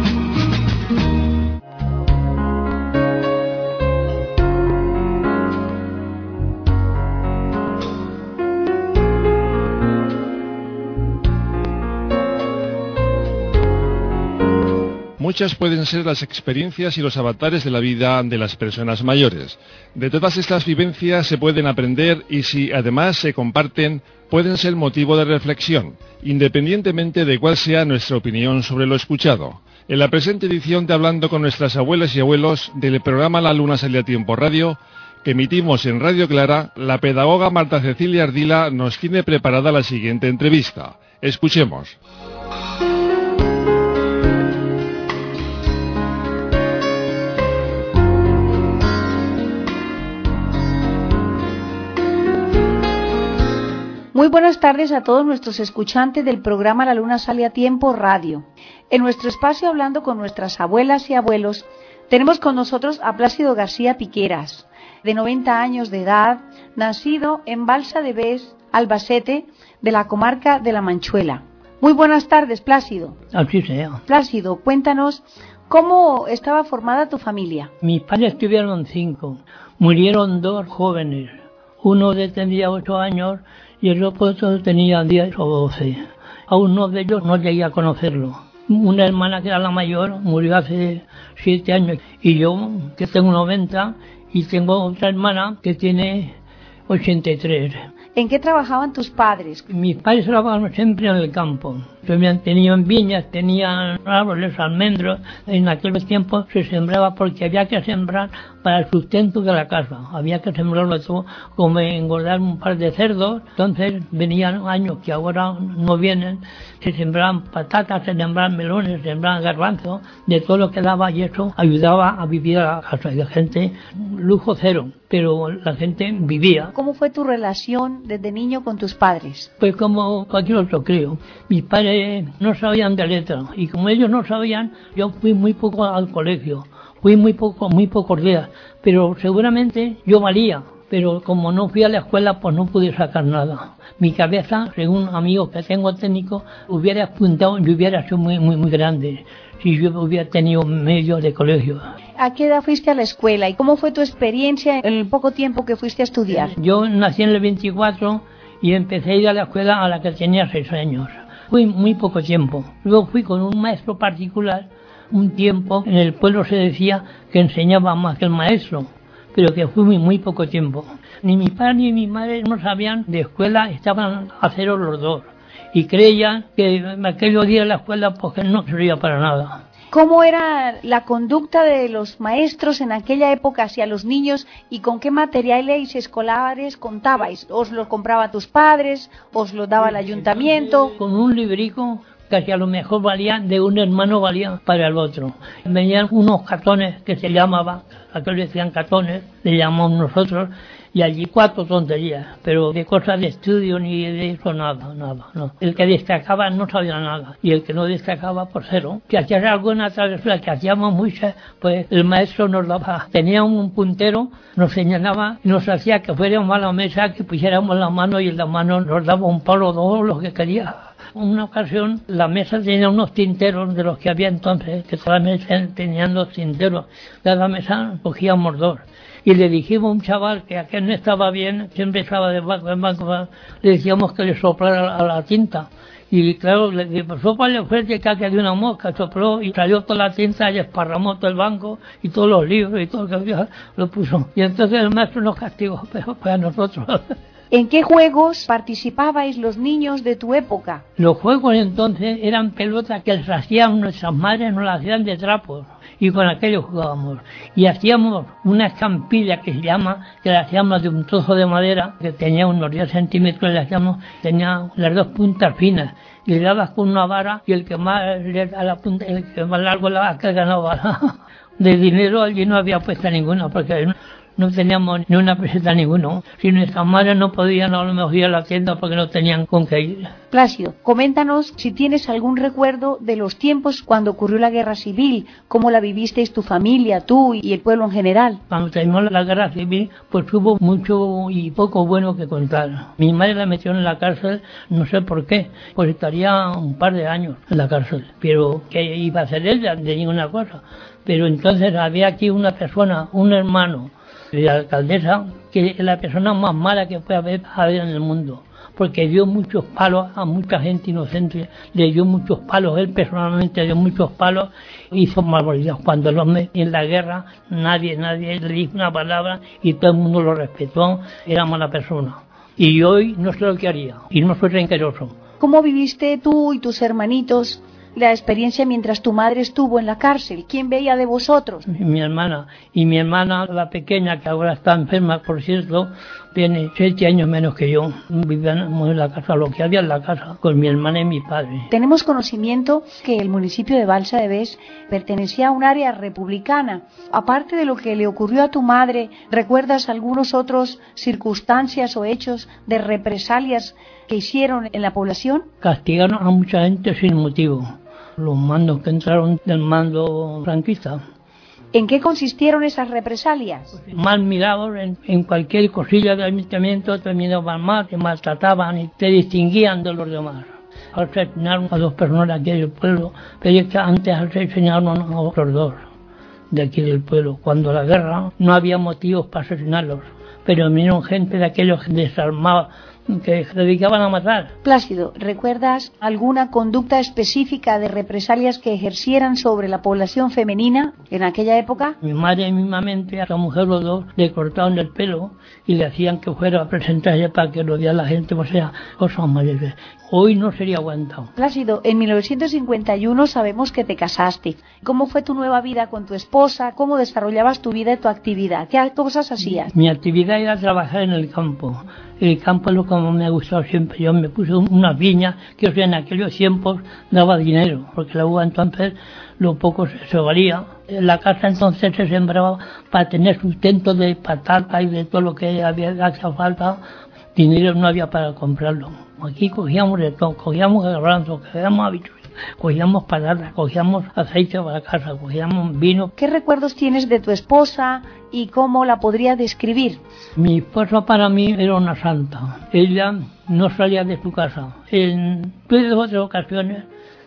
Muchas pueden ser las experiencias y los avatares de la vida de las personas mayores. De todas estas vivencias se pueden aprender y si además se comparten, pueden ser motivo de reflexión, independientemente de cuál sea nuestra opinión sobre lo escuchado. En la presente edición de Hablando con nuestras abuelas y abuelos del programa La Luna Sale a Tiempo Radio, que emitimos en Radio Clara, la pedagoga Marta Cecilia Ardila nos tiene preparada la siguiente entrevista. Escuchemos. Muy buenas tardes a todos nuestros escuchantes del programa La Luna Sale a Tiempo Radio. En nuestro espacio Hablando con nuestras abuelas y abuelos, tenemos con nosotros a Plácido García Piqueras, de noventa años de edad, nacido en Balsa de Bes, Albacete, de la comarca de La Manchuela. Muy buenas tardes, Plácido. Así sea. Plácido, cuéntanos cómo estaba formada tu familia. Mis padres tuvieron cinco, murieron dos jóvenes, uno de tendría ocho años y el otro tenía diez o doce. A uno de ellos no llegué a conocerlo. Una hermana que era la mayor murió hace siete años y yo, que tengo noventa, y tengo otra hermana que tiene ochenta y tres. ¿En qué trabajaban tus padres? Mis padres trabajaban siempre en el campo. Tenían viñas, tenían árboles, almendros. En aquellos tiempos se sembraba porque había que sembrar para el sustento de la casa. Había que sembrarlo todo, como engordar un par de cerdos. Entonces venían años que ahora no vienen. Se sembraban patatas, se sembraban melones, se sembraban garbanzos, de todo lo que daba, y eso ayudaba a vivir a la casa. Y la gente, lujo cero, pero la gente vivía. ¿Cómo fue tu relación desde niño con tus padres? Pues como cualquier otro, creo. Mis padres no sabían de letra, y como ellos no sabían, yo fui muy poco al colegio. Fui muy poco, muy pocos días, pero seguramente yo valía. Pero como no fui a la escuela, pues no pude sacar nada. Mi cabeza, según amigos que tengo técnicos, hubiera apuntado y hubiera sido muy, muy, muy grande si yo hubiera tenido medios de colegio. ¿A qué edad fuiste a la escuela y cómo fue tu experiencia en el poco tiempo que fuiste a estudiar? Yo nací en el veinticuatro y empecé a ir a la escuela a la que tenía seis años. Fui muy poco tiempo. Luego fui con un maestro particular un tiempo. En el pueblo se decía que enseñaba más que el maestro, pero que fui muy, muy poco tiempo. Ni mi padre ni mi madre no sabían de escuela, estaban a cero los dos. Y creían que aquellos días en la escuela pues que no servía para nada. ¿Cómo era la conducta de los maestros en aquella época hacia los niños y con qué materiales escolares contabais? ¿Os los compraba tus padres? ¿Os los daba el ayuntamiento? Con un librico que a lo mejor valía de un hermano, valía para el otro. Venían unos cartones que se llamaban, aquellos decían cartones, le llamamos nosotros, y allí cuatro tonterías, pero de cosas de estudio ni de eso nada, nada, no. El que destacaba no sabía nada, y el que no destacaba por cero. Si hacías alguna travesura, que hacíamos muchas, pues el maestro nos daba, tenía un puntero, nos señalaba, nos hacía que fuéramos a la mesa, que pusiéramos la mano, y en la mano nos daba un palo, todo lo que quería. Una ocasión la mesa tenía unos tinteros de los que había entonces, que todas las mesas tenían dos tinteros, cada mesa cogíamos dos. Y le dijimos a un chaval que aquel no estaba bien, siempre estaba de banco en banco, le decíamos que le soplara a la tinta. Y claro, le dijimos, sóplale fuerte que de una mosca, sopló y salió toda la tinta y esparramó todo el banco y todos los libros y todo lo que había, lo puso. Y entonces el maestro nos castigó, pero fue a nosotros. ¿En qué juegos participabais los niños de tu época? Los juegos entonces eran pelotas que les hacían nuestras madres, nos las hacían de trapos. Y con aquello jugábamos. Y hacíamos una escampilla que se llama, que la hacíamos de un trozo de madera, que tenía unos diez centímetros, le hacíamos, tenía las dos puntas finas. Y le dabas con una vara, y el que más, a la punta, el que más largo la que ganaba. De dinero allí no había puesta ninguna, porque no teníamos ni una peseta ninguno. Si nuestras madres no podían a lo mejor ir a la tienda porque no tenían con qué ir. Plácido, coméntanos si tienes algún recuerdo de los tiempos cuando ocurrió la guerra civil, cómo la vivisteis tu familia, tú y el pueblo en general. Cuando terminó la guerra civil, pues hubo mucho y poco bueno que contar. Mi madre la metió en la cárcel, no sé por qué, pues estaría un par de años en la cárcel, pero ¿qué iba a hacer ella? De ninguna cosa. Pero entonces había aquí una persona, un hermano de la alcaldesa, que es la persona más mala que puede haber, haber en el mundo, porque dio muchos palos a mucha gente inocente, le dio muchos palos, él personalmente dio muchos palos, hizo barbaridades. Cuando el hombre en la guerra, nadie, nadie le dijo una palabra y todo el mundo lo respetó, era mala persona. Y hoy no sé lo que haría, y no soy rencoroso. ¿Cómo viviste tú y tus hermanitos la experiencia mientras tu madre estuvo en la cárcel? ¿Quién veía de vosotros? Mi hermana. Y mi hermana, la pequeña, que ahora está enferma, por cierto, tiene siete años menos que yo. Vivíamos en la casa, lo que había en la casa, con mi hermana y mi padre. Tenemos conocimiento que el municipio de Balsa de Bes pertenecía a un área republicana. Aparte de lo que le ocurrió a tu madre, ¿recuerdas algunos otros circunstancias o hechos de represalias que hicieron en la población? Castigaron a mucha gente sin motivo. Los mandos que entraron del mando franquista. ¿En qué consistieron esas represalias? Mal mirados en, en cualquier cosilla del ayuntamiento, te miraban mal, te maltrataban y te distinguían de los demás. Asesinaron a dos personas de aquí del pueblo, pero es que antes asesinaron a otros dos de aquí del pueblo. Cuando la guerra no había motivos para asesinarlos, pero vinieron gente de aquellos desarmados que se dedicaban a matar. Plácido, ¿recuerdas alguna conducta específica de represalias que ejercieran sobre la población femenina en aquella época? Mi madre y mismamente a la mujer, los dos, le cortaron el pelo y le hacían que fuera a presentarse para que lo viera la gente, o sea, cosas mayores. Hoy no sería aguantado. Plácido, en mil novecientos cincuenta y uno sabemos que te casaste. ¿Cómo fue tu nueva vida con tu esposa? ¿Cómo desarrollabas tu vida y tu actividad? ¿Qué cosas hacías? Mi actividad era trabajar en el campo. El campo es lo que me ha gustado siempre. Yo me puse unas viñas que o sea, en aquellos tiempos daba dinero, porque la uva entonces lo poco se, se valía. En la casa entonces se sembraba para tener sustento de patata y de todo lo que había hacía falta. Dinero no había para comprarlo. Aquí cogíamos de todo, cogíamos garbanzos, cogíamos habichuelas, cogíamos patatas, cogíamos aceite para casa, cogíamos vino. ¿Qué recuerdos tienes de tu esposa y cómo la podrías describir? Mi esposa para mí era una santa. Ella no salía de su casa. En tuve dos otras ocasiones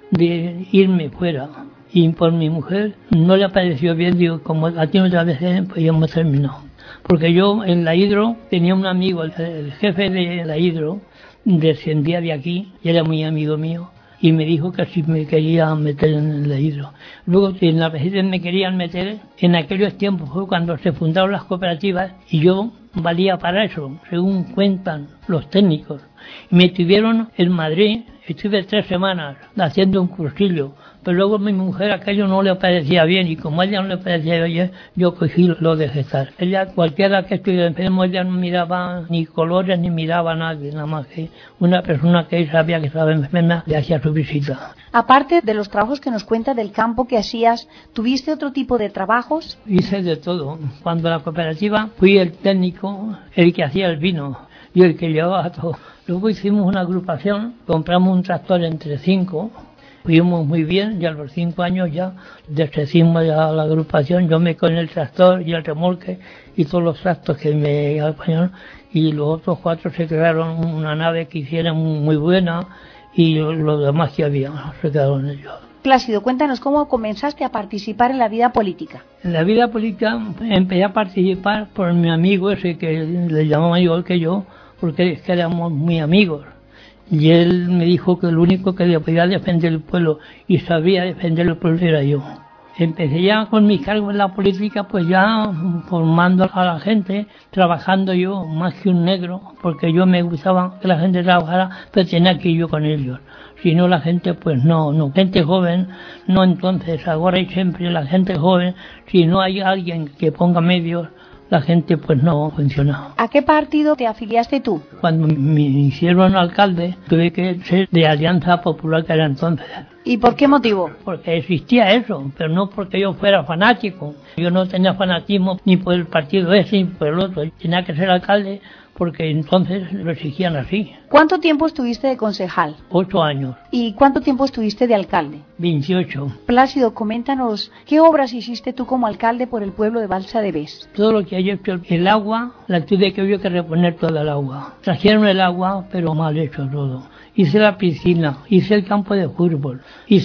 de irme fuera y por mi mujer no le pareció bien, digo, como a ti otra vez, pues ya hemos terminado. Porque yo en la hidro tenía un amigo, el, el jefe de la hidro, descendía de aquí, y era muy amigo mío, y me dijo que si me quería meter en la hidro. Luego en la residencia me querían meter, en aquellos tiempos fue cuando se fundaron las cooperativas, y yo valía para eso, según cuentan los técnicos. Me tuvieron en Madrid, estuve tres semanas haciendo un cursillo, pero luego a mi mujer aquello no le parecía bien, y como a ella no le parecía bien, yo cogí lo de gestar. Ella, cualquiera que estuviera enfermo, ella no miraba ni colores ni miraba a nadie, nada más que una persona que sabía que estaba enferma le hacía su visita. Aparte de los trabajos que nos cuenta del campo que hacías, ¿tuviste otro tipo de trabajos? Hice de todo. Cuando la cooperativa fui el técnico, el que hacía el vino y el que llevaba todo. Luego hicimos una agrupación, compramos un tractor entre cinco, fuimos muy bien y a los cinco años ya descendimos a la agrupación, yo me con el tractor y el remolque y todos los tractos que me acompañaron, y los otros cuatro se crearon una nave que hicieron muy buena y los demás que había se quedaron ellos. Plácido, cuéntanos cómo comenzaste a participar en la vida política. En la vida política empecé a participar por mi amigo ese que le llamaba igual que yo, porque es que éramos muy amigos. Y él me dijo que el único que podía defender el pueblo y sabía defender el pueblo era yo. Empecé ya con mis cargos en la política, pues ya formando a la gente, trabajando yo más que un negro, porque yo me gustaba que la gente trabajara, pero tenía que ir yo con ellos. Si no, la gente, pues no, no. Gente joven, no entonces, ahora y siempre la gente joven, si no hay alguien que ponga medios, la gente pues no funciona. ¿A qué partido te afiliaste tú? Cuando me hicieron alcalde, tuve que ser de Alianza Popular, que era entonces. ¿Y por qué motivo? Porque existía eso, pero no porque yo fuera fanático. Yo no tenía fanatismo ni por el partido ese ni por el otro. Tenía que ser alcalde porque entonces lo exigían así. ¿Cuánto tiempo estuviste de concejal? Ocho años. ¿Y cuánto tiempo estuviste de alcalde? Veintiocho. Plácido, coméntanos, ¿qué obras hiciste tú como alcalde por el pueblo de Balsa de Bes? Todo lo que hay hecho, el agua, la tuve que hubo que reponer toda el agua. Trajeron el agua, pero mal hecho todo. Hice la piscina, hice el campo de fútbol,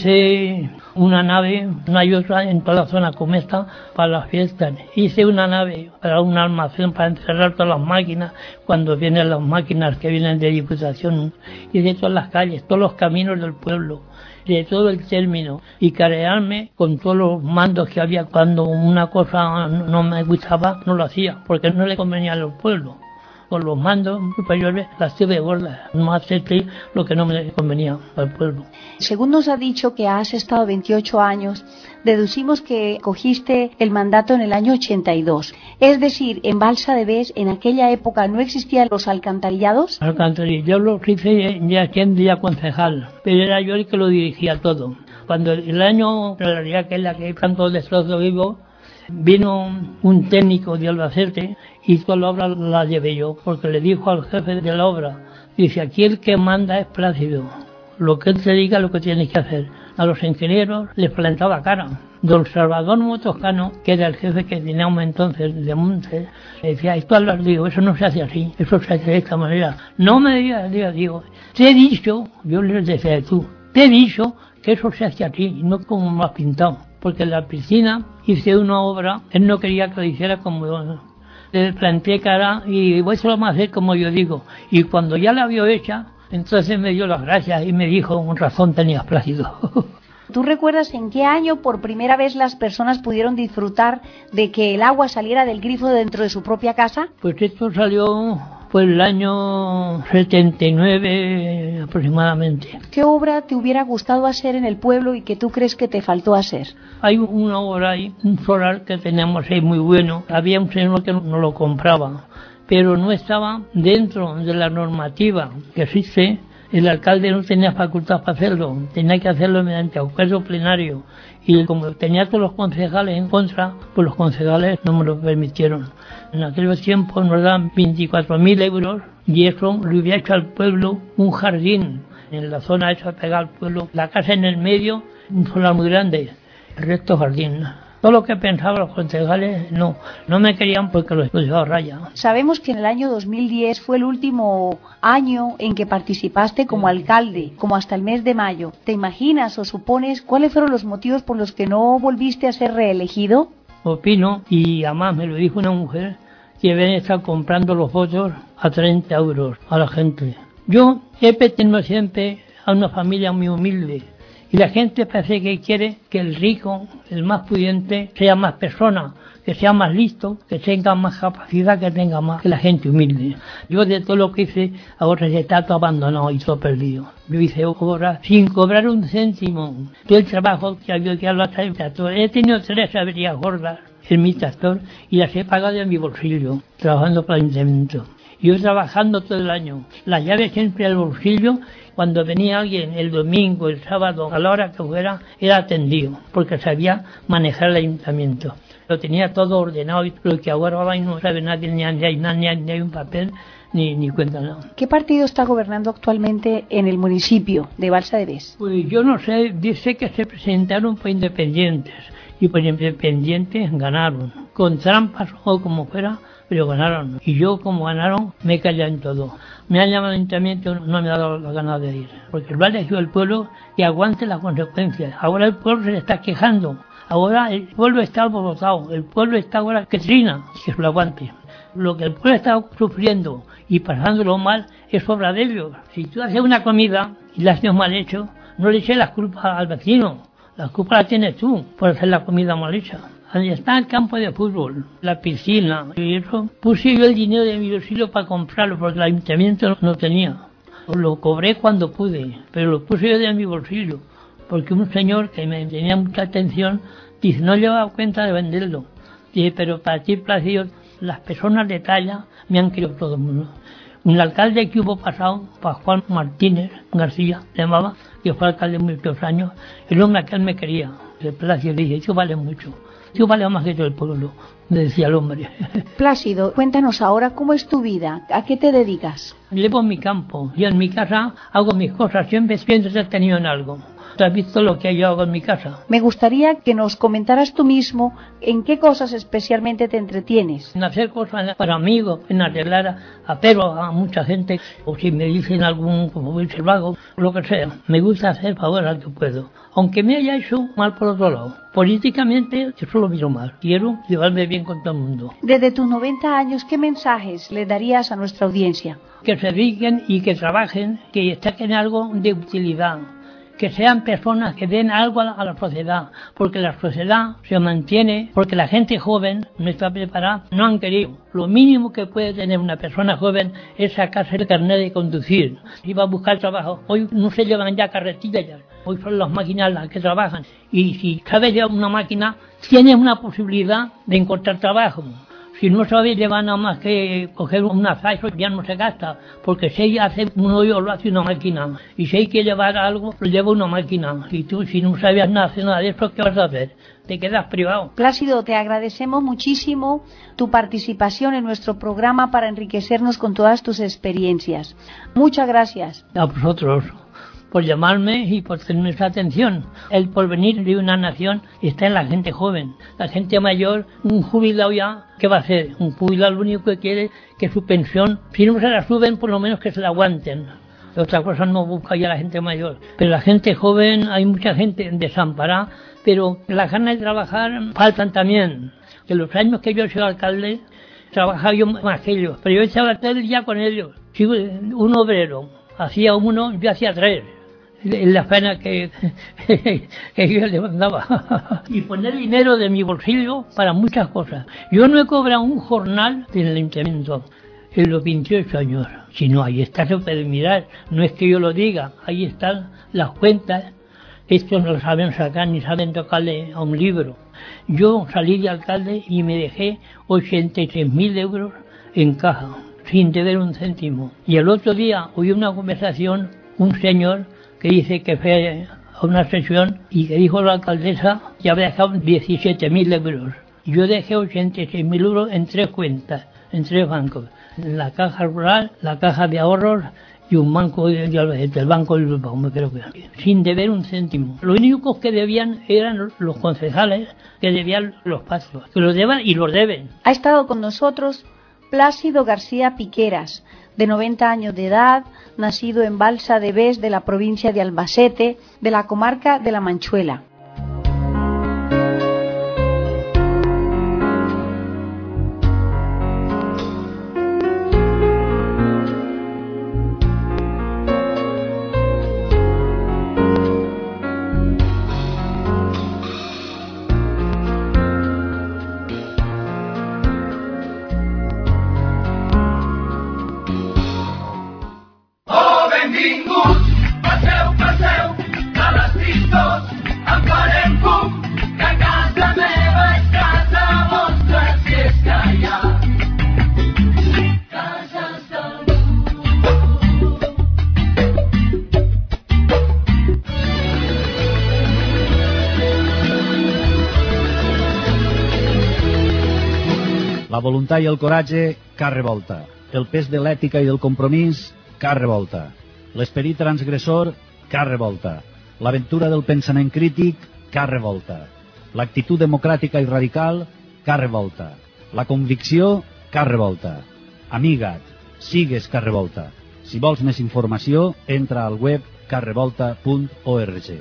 hice una nave, no hay otra en toda la zona como esta, para las fiestas. Hice una nave para un almacén para encerrar todas las máquinas, cuando vienen las máquinas que vienen de Diputación. Hice todas las calles, todos los caminos del pueblo, de todo el término, y carearme con todos los mandos que había. Cuando una cosa no me gustaba, no lo hacía, porque no le convenía a los pueblos. Con los mandos superiores las tuve gordas, no acepté lo que no me convenía al pueblo. Según nos ha dicho que has estado veintiocho años, deducimos que cogiste el mandato en el año ochenta y dos. Es decir, en Balsa de Bes, en aquella época, ¿no existían los alcantarillados? Alcantarillados los hice ya siendo ya concejal, pero era yo el que lo dirigía todo. Cuando el año, la realidad que es la que tanto destrozo vivo, vino un técnico de Albacete y toda la obra la llevé yo, porque le dijo al jefe de la obra, dice, aquí el que manda es Plácido, lo que él te diga lo que tienes que hacer. A los ingenieros les plantaba cara. Don Salvador Motoscano, que era el jefe que teníamos entonces de Montes, le decía, esto al digo, eso no se hace así, eso se hace de esta manera. No me digas, digo, digo, te he dicho, yo les decía, tú, te he dicho que eso se hace así, no como me has pintado. Porque en la piscina hice una obra, él no quería que lo hiciera como yo. Le planteé cara y voy solo a hacer como yo digo. Y cuando ya la vio hecha, entonces me dio las gracias y me dijo, con razón tenías Plácido. ¿Tú recuerdas en qué año por primera vez las personas pudieron disfrutar de que el agua saliera del grifo dentro de su propia casa? Pues esto salió pues el año setenta y nueve aproximadamente. ¿Qué obra te hubiera gustado hacer en el pueblo y que tú crees que te faltó hacer? Hay una obra ahí, un solar que teníamos ahí muy bueno. Había un señor que no lo compraba, pero no estaba dentro de la normativa que existe. El alcalde no tenía facultad para hacerlo, tenía que hacerlo mediante acuerdo plenario. Y como tenía todos los concejales en contra, pues los concejales no me lo permitieron. En aquellos tiempos nos dan veinticuatro mil euros y eso lo había hecho al pueblo un jardín. En la zona hecha pegar al pueblo, la casa en el medio, un solar muy grande, el resto jardín. Todo lo que pensaban los concejales, no, no me querían porque los llevaba a raya. Sabemos que en el año dos mil diez fue el último año en que participaste como alcalde, como hasta el mes de mayo. ¿Te imaginas o supones cuáles fueron los motivos por los que no volviste a ser reelegido? Opino, y además me lo dijo una mujer, que habían estado comprando los votos a treinta euros a la gente. Yo he pertenecido siempre a una familia muy humilde. Y la gente parece que quiere que el rico, el más pudiente, sea más persona, que sea más listo, que tenga más capacidad, que tenga más que la gente humilde. Yo de todo lo que hice, ahora está todo abandonado y todo perdido. Yo hice obras sin cobrar un céntimo. Todo el trabajo que había que hablar en tractor. He tenido tres averías gordas en mi tractor y las he pagado en mi bolsillo, trabajando para el ayuntamiento. Yo trabajando todo el año. Las llaves siempre al bolsillo. Cuando venía alguien el domingo, el sábado, a la hora que fuera, era atendido, porque sabía manejar el ayuntamiento. Lo tenía todo ordenado, y lo que ahora no sabe nadie, ni hay, ni hay, ni hay un papel, ni, ni cuenta nada. ¿Qué partido está gobernando actualmente en el municipio de Balsa de Bes? Pues yo no sé, dice que se presentaron por independientes, y por independientes ganaron, con trampas o como fuera, pero ganaron. Y yo, como ganaron, me callé en todo. Me han llamado al ayuntamiento, no me ha dado la gana de ir. Porque lo ha elegido el pueblo y aguante las consecuencias. Ahora el pueblo se le está quejando. Ahora el pueblo está alborotado. El pueblo está ahora que trina, que se lo aguante. Lo que el pueblo está sufriendo y pasándolo mal es obra de ellos. Si tú haces una comida y la haces mal hecho, no le eches las culpas al vecino. La culpa la tienes tú por hacer la comida mal hecha. Ahí está el campo de fútbol, la piscina, y eso puse yo el dinero de mi bolsillo para comprarlo porque el ayuntamiento no tenía. Lo cobré cuando pude, pero lo puse yo de mi bolsillo, porque un señor que me tenía mucha atención dice, no llevaba cuenta de venderlo. Dije, pero para ti, Plácido, las personas de talla me han querido todo el mundo. El alcalde que hubo pasado, Pascual Martínez García, se llamaba, que fue alcalde muchos años, el hombre aquel me quería. El Plácido le dije, tú vale mucho, tú vale más que todo el pueblo, me decía el hombre. Plácido, cuéntanos ahora cómo es tu vida, ¿a qué te dedicas? Llevo mi campo y en mi casa hago mis cosas, siempre estoy entretenido en algo. ¿Tú has visto lo que yo hago en mi casa? Me gustaría que nos comentaras tú mismo en qué cosas especialmente te entretienes. En hacer cosas para amigos, en arreglar a perros a mucha gente, o si me dicen algún, como dice el vago, lo que sea. Me gusta hacer favor al que puedo, aunque me haya hecho mal por otro lado. Políticamente, yo lo miro mal. Quiero llevarme bien con todo el mundo. Desde tus noventa años, ¿qué mensajes le darías a nuestra audiencia? Que se dediquen y que trabajen, que saquen algo de utilidad. Que sean personas que den algo a la sociedad, porque la sociedad se mantiene, porque la gente joven no está preparada, no han querido. Lo mínimo que puede tener una persona joven es sacarse el carnet de conducir. Si va a buscar trabajo, hoy no se llevan ya carretillas, hoy son las máquinas las que trabajan. Y si sabes llevar una máquina, tienes una posibilidad de encontrar trabajo. Si no sabes llevar nada más que coger un azazo, ya no se gasta, porque si hay hacer un hoyo lo hace una máquina, y si hay que llevar algo, lo lleva una máquina. Y tú, si no sabías nada, hacer nada de eso, ¿qué vas a hacer? Te quedas privado. Plácido, te agradecemos muchísimo tu participación en nuestro programa para enriquecernos con todas tus experiencias. Muchas gracias. A vosotros por llamarme y por tener esa atención. El porvenir de una nación está en la gente joven. La gente mayor, un jubilado ya, ¿qué va a hacer? Un jubilado lo único que quiere es que su pensión, si no se la suben, por lo menos que se la aguanten. Otra cosa no busca ya la gente mayor. Pero la gente joven, hay mucha gente desamparada, pero las ganas de trabajar faltan también. Que los años que yo he sido alcalde, trabajaba yo más que ellos, pero yo estaba todo el día con ellos. Si un obrero hacía uno, yo hacía tres. La pena que, que yo le mandaba. Y poner dinero de mi bolsillo para muchas cosas. Yo no he cobrado un jornal del ayuntamiento en los veintiocho años. Si no, ahí está, se puede mirar. No es que yo lo diga, ahí están las cuentas. Estos no lo saben sacar ni saben tocarle a un libro. Yo salí de alcalde y me dejé ochenta y seis mil euros en caja, sin deber un céntimo. Y el otro día oí una conversación, un señor que dice que fue a una sesión y que dijo a la alcaldesa que había dejado diecisiete mil euros. Yo dejé ochenta y seis mil euros en tres cuentas, en tres bancos. En la caja rural, la caja de ahorros y un banco de, de, del Banco del Bilbao, me creo que sin deber un céntimo. Los únicos que debían eran los concejales, que debían los pasos, que los deban y los deben. Ha estado con nosotros Plácido García Piqueras, de noventa años de edad, nacido en Balsa de Bes, de la provincia de Albacete, de la comarca de La Manchuela. La voluntat i el coratge, car revolta. El pes de l'ètica i del compromís, car revolta. L'esperit transgressor, car revolta. L'aventura del pensament crític, car revolta. L'actitud democràtica i radical, car revolta. La convicció, car revolta. Amiga't, sigues car revolta. Si vols més informació, entra al web car revolta punt org.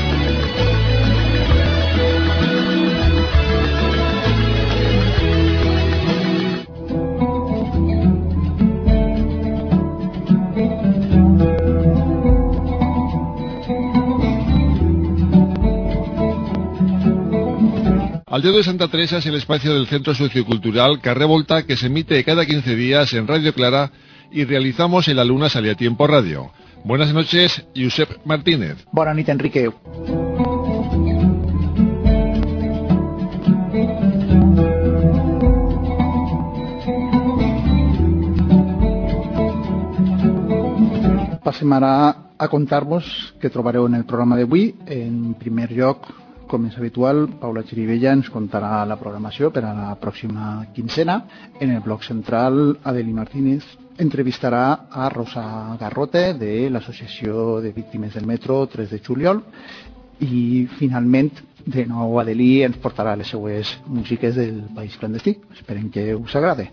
Aldeo de Santa Teresa es el espacio del Centro Sociocultural Car Revolta que se emite cada quince días en Radio Clara y realizamos en la Luna Salía Tiempo Radio. Buenas noches, Josep Martínez. Bona nit, Enrique. passem ara a contar-vos què trobareu en el programa d'avui. En primer lloc, com és habitual, Paula Chirivella ens contarà la programació per a la pròxima quincena. En el bloc central, Adeli Martínez entrevistarà a Rosa Garrote de l'Associació de Víctimes del Metro tres de juliol i finalment de nou Adeli ens portarà les seues músiques del País Clandestí. Esperem que us agrade.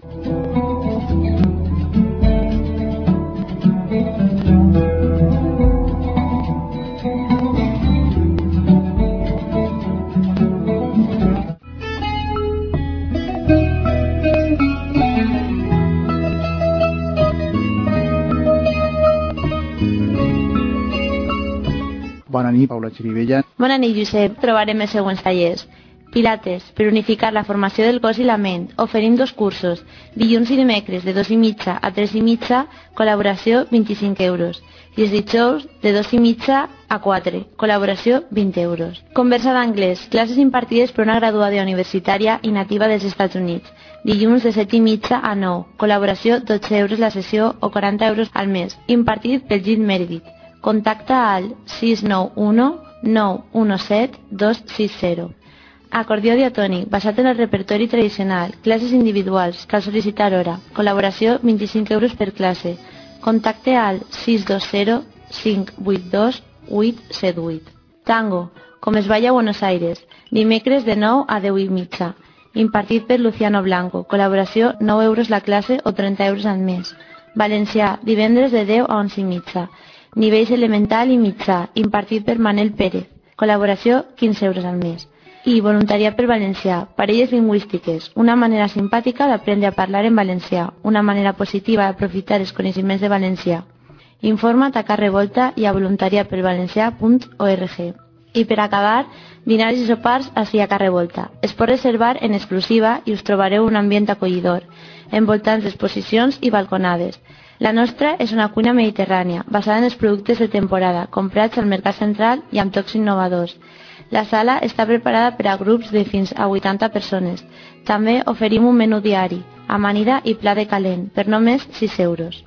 Bona nit, Paula Chirivella. Bona nit, Josep. Trobarem els següents tallers. Pilates, per unificar la formació del cos i la ment. Oferim dos cursos. Dilluns i dimecres, de dos i mitja a tres i mitja, col·laboració vint-i-cinc euros. I els dijous, de dos i mitja a quatre, col·laboració vint euros. Conversa d'anglès, classes impartides per una graduada universitària i nativa dels Estats Units. Dilluns de set i mitja a nou, col·laboració dotze euros la sessió o quaranta euros al mes. Impartit pel Gil Meredith. Contacta al sis nou u nou u set dos sis zero. Acordió diatònic, basat en el repertori tradicional, classes individuals, cal sol·licitar hora, col·laboració vint-i-cinc euros per classe. Contacte al sis dos zero cinc vuit dos vuit set vuit. Tango, com es balla a Buenos Aires, dimecres de nou a deu i mitja. Impartit per Luciano Blanco, col·laboració nou euros la classe o trenta euros al mes. Valencià, divendres de deu a onze i mitja. Nivells elemental i mitjà, impartit per Manel Pérez, col·laboració quinze euros al mes. I voluntariat per valencià, parelles lingüístiques, una manera simpàtica d'aprendre a parlar en valencià, una manera positiva d'aprofitar els coneixements de valencià. Informa't a Carrevolta i a voluntariatpervalencià punt org. I per acabar, dinars i sopars així a Carrevolta. Es pot reservar en exclusiva i us trobareu un ambient acollidor, envoltants d'exposicions i balconades. La nostra és una cuina mediterrània, basada en els productes de temporada, comprats al mercat central i amb tocs innovadors. La sala està preparada per a grups de fins a vuitanta persones. També oferim un menú diari, amanida i pla de calent, per només sis euros.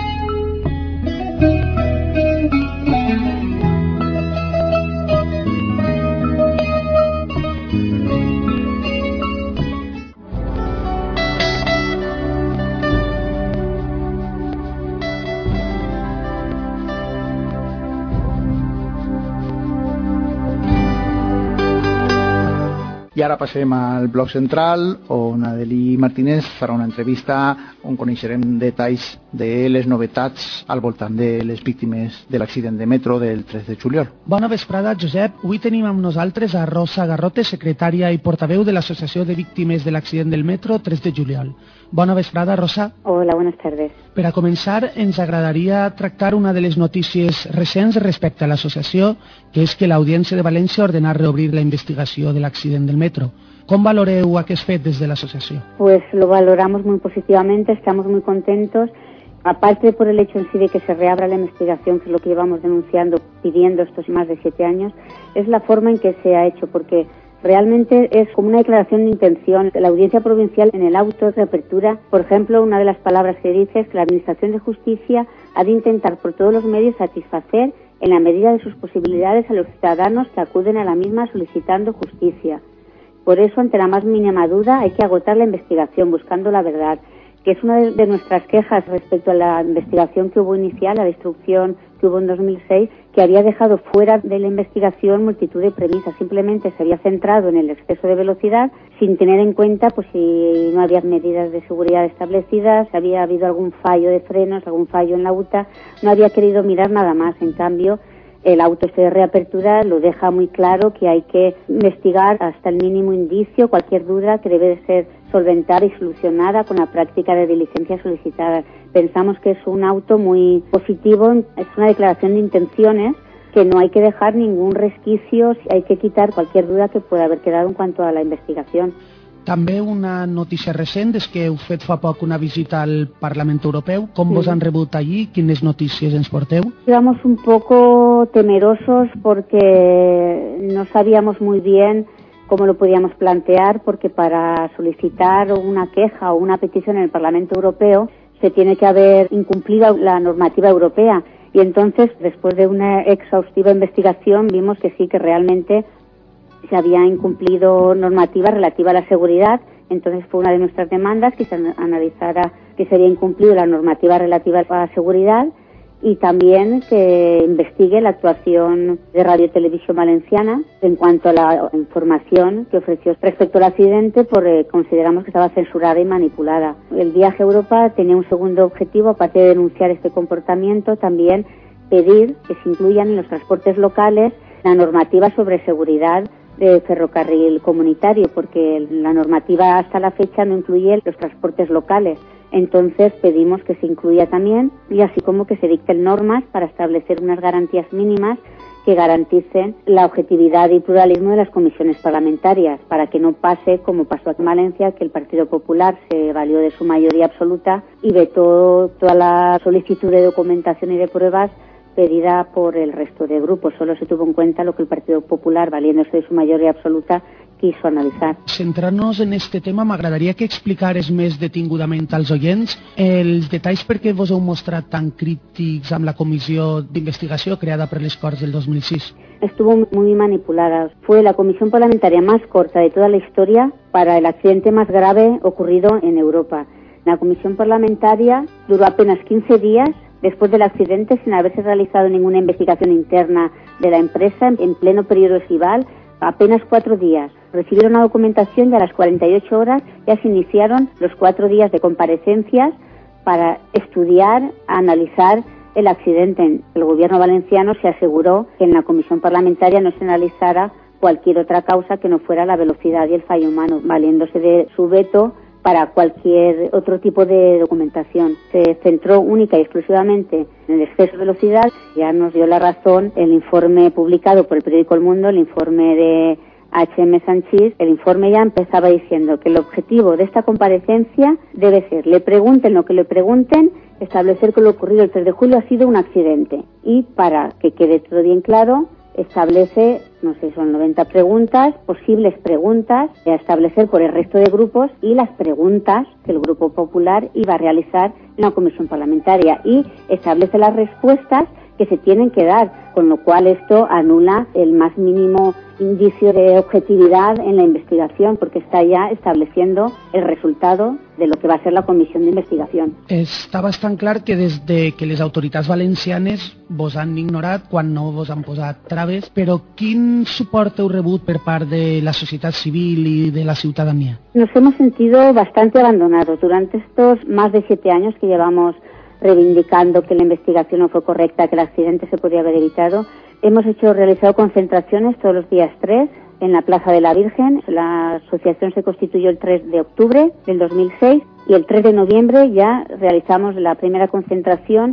I ara passem al bloc central, on Adeli Martínez farà una entrevista on coneixerem detalls de les novetats al voltant de les víctimes de l'accident de metro del tres de juliol. Bona vesprada, Josep. Avui tenim amb nosaltres a Rosa Garrote, secretària i portaveu de l'Associació de Víctimes de l'Accident del Metro tres de juliol. Bona vesprada, Rosa. Hola, buenas tardes. Per a començar, ens agradaria tractar una de les notícies recents respecte a l'associació, que és que l'Audiència de València ha ordenat reobrir la investigació de l'accident del metro. ¿Cómo valoreu aquest fet desde la asociación? Pues lo valoramos muy positivamente, estamos muy contentos. Aparte por el hecho en sí de que se reabra la investigación, que es lo que llevamos denunciando, pidiendo estos más de siete años, es la forma en que se ha hecho, porque realmente es como una declaración de intención. La Audiencia Provincial, en el auto de apertura, por ejemplo, una de las palabras que dice es que la Administración de Justicia ha de intentar por todos los medios satisfacer en la medida de sus posibilidades a los ciudadanos que acuden a la misma solicitando justicia. Por eso, ante la más mínima duda, hay que agotar la investigación buscando la verdad, que es una de, de nuestras quejas respecto a la investigación que hubo inicial, la destrucción que hubo en dos mil seis, que había dejado fuera de la investigación multitud de premisas. Simplemente se había centrado en el exceso de velocidad sin tener en cuenta pues si no había medidas de seguridad establecidas, si había habido algún fallo de frenos, algún fallo en la U T A. No había querido mirar nada más. En cambio, el auto este de reapertura lo deja muy claro que hay que investigar hasta el mínimo indicio cualquier duda que debe de ser solventada y solucionada con la práctica de diligencias solicitadas. Pensamos que es un auto muy positivo, es una declaración de intenciones que no hay que dejar ningún resquicio, hay que quitar cualquier duda que pueda haber quedado en cuanto a la investigación. També una notícia recent és que heu fet fa poc una visita al Parlament Europeu. Com sí. Vos han rebut allí? Quines notícies ens porteu? Íbamos un poco temerosos porque no sabíamos muy bien cómo lo podíamos plantear, porque para solicitar una queja o una petición en el Parlamento Europeo se tiene que haber incumplido la normativa europea Y entonces, después de una exhaustiva investigación, vimos que sí, que realmente se había incumplido normativa relativa a la seguridad. Entonces fue una de nuestras demandas que se analizara que se había incumplido la normativa relativa a la seguridad y también que investigue la actuación de Radio y Televisión Valenciana en cuanto a la información que ofreció respecto al accidente, porque consideramos que estaba censurada y manipulada. El viaje a Europa tenía un segundo objetivo, aparte de denunciar este comportamiento, también pedir que se incluyan en los transportes locales la normativa sobre seguridad de ferrocarril comunitario, porque la normativa hasta la fecha no incluye los transportes locales. Entonces pedimos que se incluya también, y así como que se dicten normas para establecer unas garantías mínimas que garanticen la objetividad y pluralismo de las comisiones parlamentarias, para que no pase como pasó aquí en Valencia, que el Partido Popular se valió de su mayoría absoluta y vetó toda la solicitud de documentación y de pruebas pedida por el resto de grupos. Solo se tuvo en cuenta lo que el Partido Popular, valiéndose de su mayoría absoluta, quiso analitzar. Centrant-nos en este tema, m'agradaria que explicares més detingudament als oients els detalls per què vos heu mostrat tan crítics amb la comissió d'investigació creada per les Corts del dos mil sis. Estuvo muy manipulada. Fue la comisión parlamentaria más corta de toda la historia para el accidente más grave ocurrido en Europa. La comisión parlamentaria duró apenas quince días después del accidente, sin haberse realizado ninguna investigación interna de la empresa, en pleno periodo estival, apenas cuatro días. Recibieron la documentación y a las cuarenta y ocho horas ya se iniciaron los cuatro días de comparecencias para estudiar, analizar el accidente. El gobierno valenciano se aseguró que en la comisión parlamentaria no se analizara cualquier otra causa que no fuera la velocidad y el fallo humano, valiéndose de su veto para cualquier otro tipo de documentación. Se centró única y exclusivamente en el exceso de velocidad. Ya nos dio la razón el informe publicado por el periódico El Mundo, el informe de H M Sanchís. El informe ya empezaba diciendo que el objetivo de esta comparecencia debe ser, le pregunten lo que le pregunten, establecer que lo ocurrido el tres de julio ha sido un accidente. Y para que quede todo bien claro, establece, no sé, son noventa preguntas, posibles preguntas a establecer por el resto de grupos y las preguntas que el Grupo Popular iba a realizar en la comisión parlamentaria, y establece las respuestas que se tienen que dar, con lo cual esto anula el más mínimo indicio de objetividad en la investigación, porque está ya estableciendo el resultado de lo que va a ser la comissió d'investigació. Està bastant clar que des de que les autoritats valencianes vos han ignorat quan no vos han posat traves, però quin suport heu rebut per part de la societat civil y de la ciudadanía? Nos hemos sentido bastante abandonados durante estos más de siete años que llevamos reivindicando que la investigación no fue correcta, que el accidente se podía haber evitado. Hemos hecho, realizado concentraciones todos los días tres en la Plaza de la Virgen. La asociación se constituyó el tres de octubre del dos mil seis y el tres de noviembre ya realizamos la primera concentración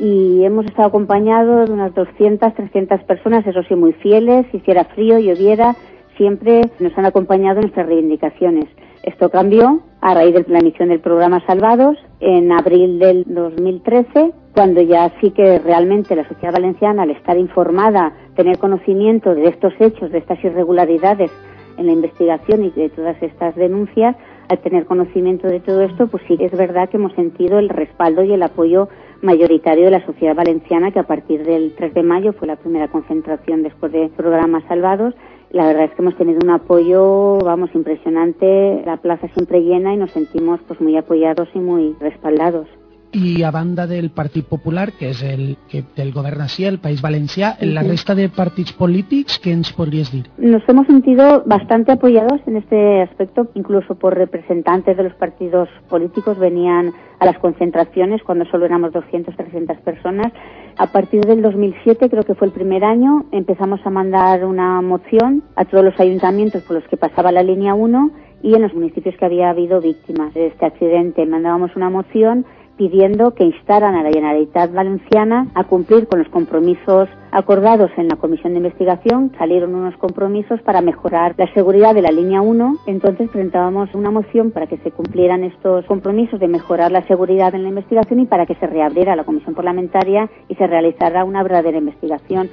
y hemos estado acompañados de unas doscientas, trescientas personas, eso sí, muy fieles, hiciera frío, lloviera, siempre nos han acompañado en nuestras reivindicaciones. Esto cambió a raíz de la emisión del programa Salvados en abril del dos mil trece, cuando ya sí que realmente la sociedad valenciana, al estar informada, tener conocimiento de estos hechos, de estas irregularidades en la investigación y de todas estas denuncias, al tener conocimiento de todo esto, pues sí que es verdad que hemos sentido el respaldo y el apoyo mayoritario de la sociedad valenciana, que a partir del tres de mayo fue la primera concentración después del programa Salvados. La verdad es que hemos tenido un apoyo, vamos, impresionante, la plaza siempre llena y nos sentimos pues muy apoyados y muy respaldados. I a banda del Partit Popular, que és el que el govern així, el País Valencià, en la resta de partits polítics, ¿qué ens podrías dir? Nos hemos sentido bastante apoyados en este aspecto, incluso por representantes de los partidos políticos, venían a las concentraciones cuando solo éramos doscientas, trescientas personas. A partir del dos mil siete, creo que fue el primer año, empezamos a mandar una moción a todos los ayuntamientos por los que pasaba la línea uno y en los municipios que había habido víctimas de este accidente. Mandábamos una moción pidiendo que instaran a la Generalitat Valenciana a cumplir con los compromisos acordados en la Comisión de Investigación. Salieron unos compromisos para mejorar la seguridad de la línea uno, entonces presentábamos una moción para que se cumplieran estos compromisos de mejorar la seguridad en la investigación y para que se reabriera la Comisión Parlamentaria y se realizara una verdadera investigación.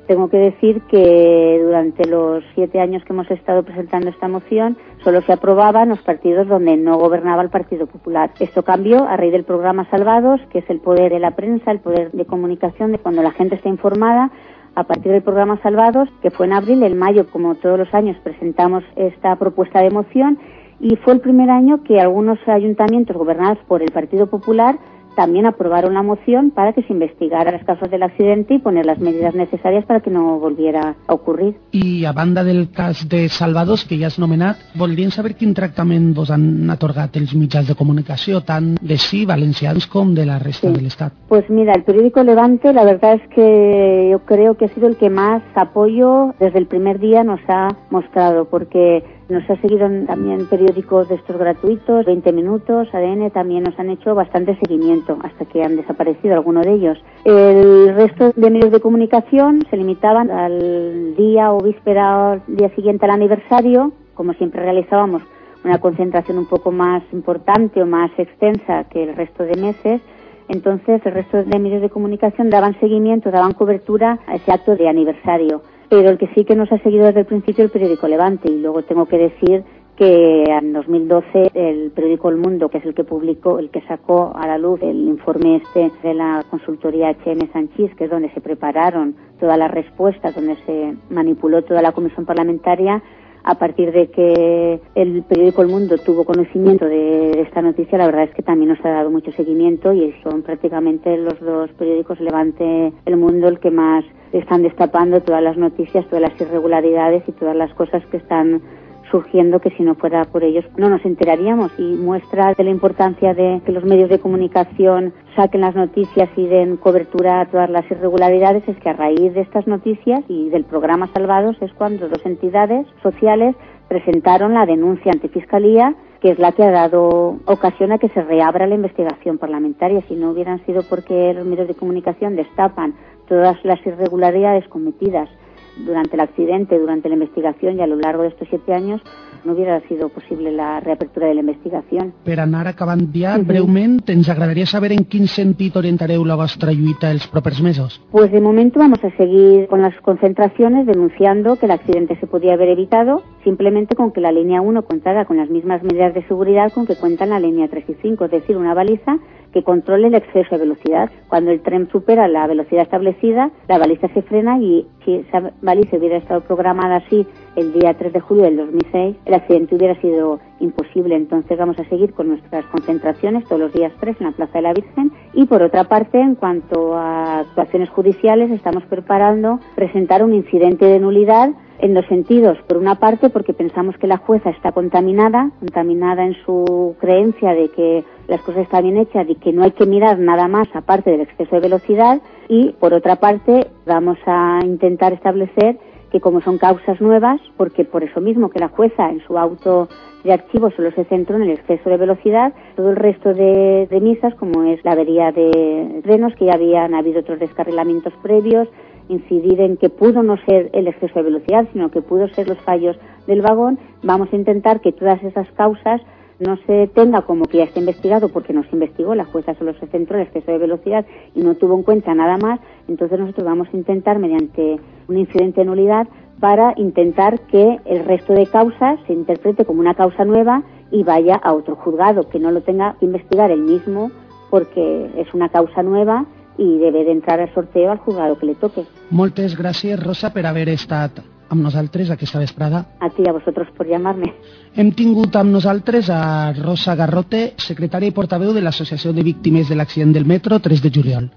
Tengo que decir que durante los siete años que hemos estado presentando esta moción, solo se aprobaba en los partidos donde no gobernaba el Partido Popular. Esto cambió a raíz del programa Salvados, que es el poder de la prensa, el poder de comunicación, de cuando la gente está informada. A partir del programa Salvados, que fue en abril, en mayo, como todos los años, presentamos esta propuesta de moción, y fue el primer año que algunos ayuntamientos gobernados por el Partido Popular también aprobaron la moción para que se investigara las causas del accidente y poner las medidas necessàries para que no volviera a ocurrir. I a banda del cas de Salvados, que ja has nomenat, voldríem saber quin tractament vos han atorgat els mitjans de comunicació, tant de sí valencians com de la resta sí. del Estado. Pues mira, el periódico Levante, la verdad es que yo creo que ha sido el que más apoyo desde el primer día nos ha mostrado, porque nos ha seguido también periódicos de estos gratuitos, veinte minutos, A D N, también nos han hecho bastante seguimiento hasta que han desaparecido algunos de ellos. El resto de medios de comunicación se limitaban al día o víspera o día siguiente al aniversario, como siempre realizábamos una concentración un poco más importante o más extensa que el resto de meses. Entonces el resto de medios de comunicación daban seguimiento, daban cobertura a ese acto de aniversario. Pero el que sí que nos ha seguido desde el principio el periódico Levante, y luego tengo que decir que en dos mil doce el periódico El Mundo, que es el que publicó, el que sacó a la luz el informe este de la consultoría H M Sanchís, que es donde se prepararon todas las respuestas, donde se manipuló toda la comisión parlamentaria. A partir de que el periódico El Mundo tuvo conocimiento de esta noticia, la verdad es que también nos ha dado mucho seguimiento, y son prácticamente los dos periódicos, Levante, El Mundo, el que más están destapando todas las noticias, todas las irregularidades y todas las cosas que están surgiendo, que si no fuera por ellos no nos enteraríamos. Y muestra de la importancia de que los medios de comunicación saquen las noticias y den cobertura a todas las irregularidades es que a raíz de estas noticias y del programa Salvados es cuando dos entidades sociales presentaron la denuncia ante Fiscalía, que es la que ha dado ocasión a que se reabra la investigación parlamentaria. Si no hubieran sido porque los medios de comunicación destapan todas las irregularidades cometidas durante el accidente, durante la investigación y a lo largo de estos siete años, no hubiera sido posible la reapertura de la investigación. Per anar acabant ja, uh-huh. breument, ens agradaria saber en quin sentit orientareu la vostra lluita els propers mesos. Pues de momento vamos a seguir con las concentraciones denunciando que el accidente se podía haber evitado simplemente con que la línea uno contara con las mismas medidas de seguridad con que cuentan la línea tres y cinco, es decir, una baliza que controle el exceso de velocidad. Cuando el tren supera la velocidad establecida, la baliza se frena, y si esa baliza hubiera estado programada así el día tres de julio del dos mil seis, el accidente hubiera sido imposible. Entonces vamos a seguir con nuestras concentraciones todos los días tres en la Plaza de la Virgen. Y por otra parte, en cuanto a actuaciones judiciales, estamos preparando presentar un incidente de nulidad en dos sentidos. Por una parte, porque pensamos que la jueza está contaminada, contaminada en su creencia de que las cosas están bien hechas y que no hay que mirar nada más aparte del exceso de velocidad. Y por otra parte, vamos a intentar establecer que, como son causas nuevas, porque por eso mismo que la jueza en su auto de archivo solo se centró en el exceso de velocidad, todo el resto de premisas, como es la avería de frenos, que ya habían habido otros descarrilamientos previos, incidir en que pudo no ser el exceso de velocidad, sino que pudo ser los fallos del vagón. Vamos a intentar que todas esas causas no se tenga como que ya está investigado, porque no se investigó, la jueza solo se centró en el exceso de velocidad y no tuvo en cuenta nada más. Entonces nosotros vamos a intentar, mediante un incidente de nulidad, para intentar que el resto de causas se interprete como una causa nueva y vaya a otro juzgado, que no lo tenga que investigar él mismo, porque es una causa nueva i debe d'entrar al sorteo al juzgado que le toque. Moltes gràcies, Rosa, per haver estat amb nosaltres aquesta vesprada. A ti, a vosotros, por llamarme. Hem tingut amb nosaltres a Rosa Garrote, secretària i portaveu de l'Associació de Víctimes de l'Accident del Metro tres de juliol.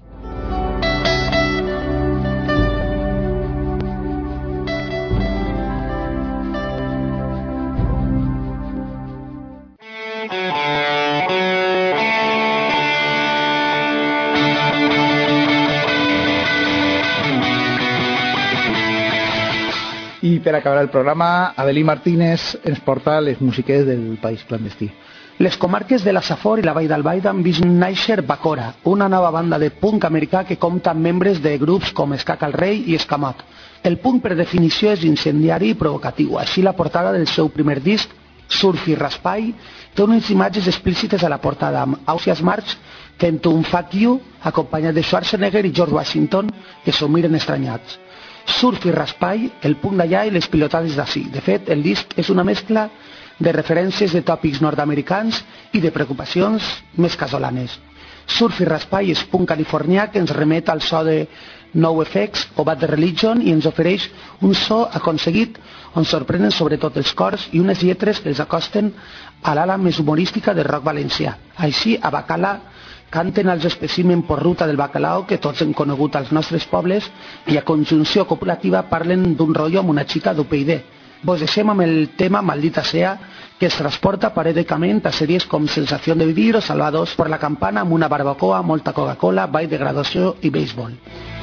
I per acabar el programa, Adelí Martínez ens porta les músiques del País Clandestí. Les comarques de la Safor i la Vall d'Albaida han vist néixer Bacora, una nova banda de punk americà que compta amb membres de grups com Escaca el Rei i Escamot. El punk, per definició, és incendiari i provocatiu. Així, la portada del seu primer disc, Surf i Raspai, té unes imatges explícites a la portada amb Ausias March fent un fuck you, acompanyat de Schwarzenegger i George Washington, que s'ho miren estranyats. Surf i raspall, el punt d'allà i les pilotades d'ací. De fet, el disc és una mescla de referències de tòpics nord-americans i de preocupacions més casolanes. Surf i raspall és punt californià que ens remet al so de NoFX o Bad Religion i ens ofereix un so aconseguit on sorprenen sobretot els cors i unes lletres que els acosten a l'ala més humorística del rock valencià. Així, a Bacala canten els espècimen por ruta del bacalao que tots hem conegut als nostres pobles i a conjunció copulativa parlen d'un rotllo amb una xica d'U P I D. Vos deixem amb el tema Maldita Sea, que es transporta paradòjicament a sèries com Sensación de Vivir o Salvados por la Campana amb una barbacoa, molta Coca-Cola, ball de graduació i béisbol.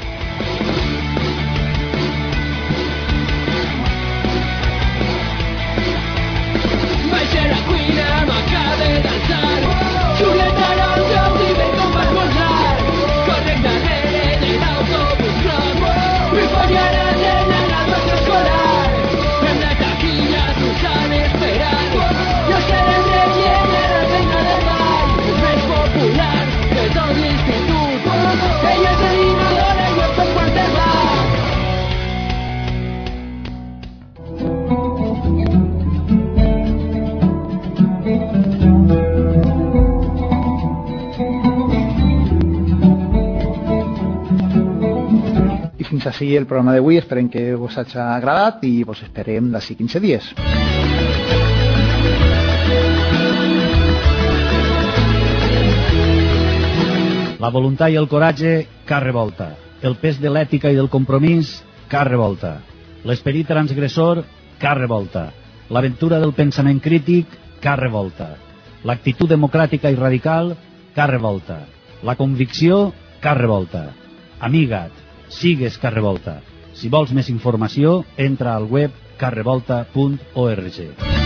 Vaig a la cuina, m'acaba de dansar, xuleta taronja, i ben com per esmorzar, correc darrere de l'autobús groc, vull follar a nena en el nostre escolar, en la taquilla t'ho estan esperant, jo serem rellent de la feina del ball, el més popular de tot l'institut, ella és animadora i jo soc quarterback. I fins així el programa d'avui. Esperem que vos hagi agradat i vos esperem d'ací quinze dies. La voluntat i el coratge, car revolta. El pes de l'ètica i del compromís, car revolta. L'esperit transgressor, car revolta. L'aventura del pensament crític, car revolta. L'actitud democràtica i radical, car revolta. La convicció, car revolta. Amiga't, sigues car revolta. Si vols més informació, entra al web car revolta punt org.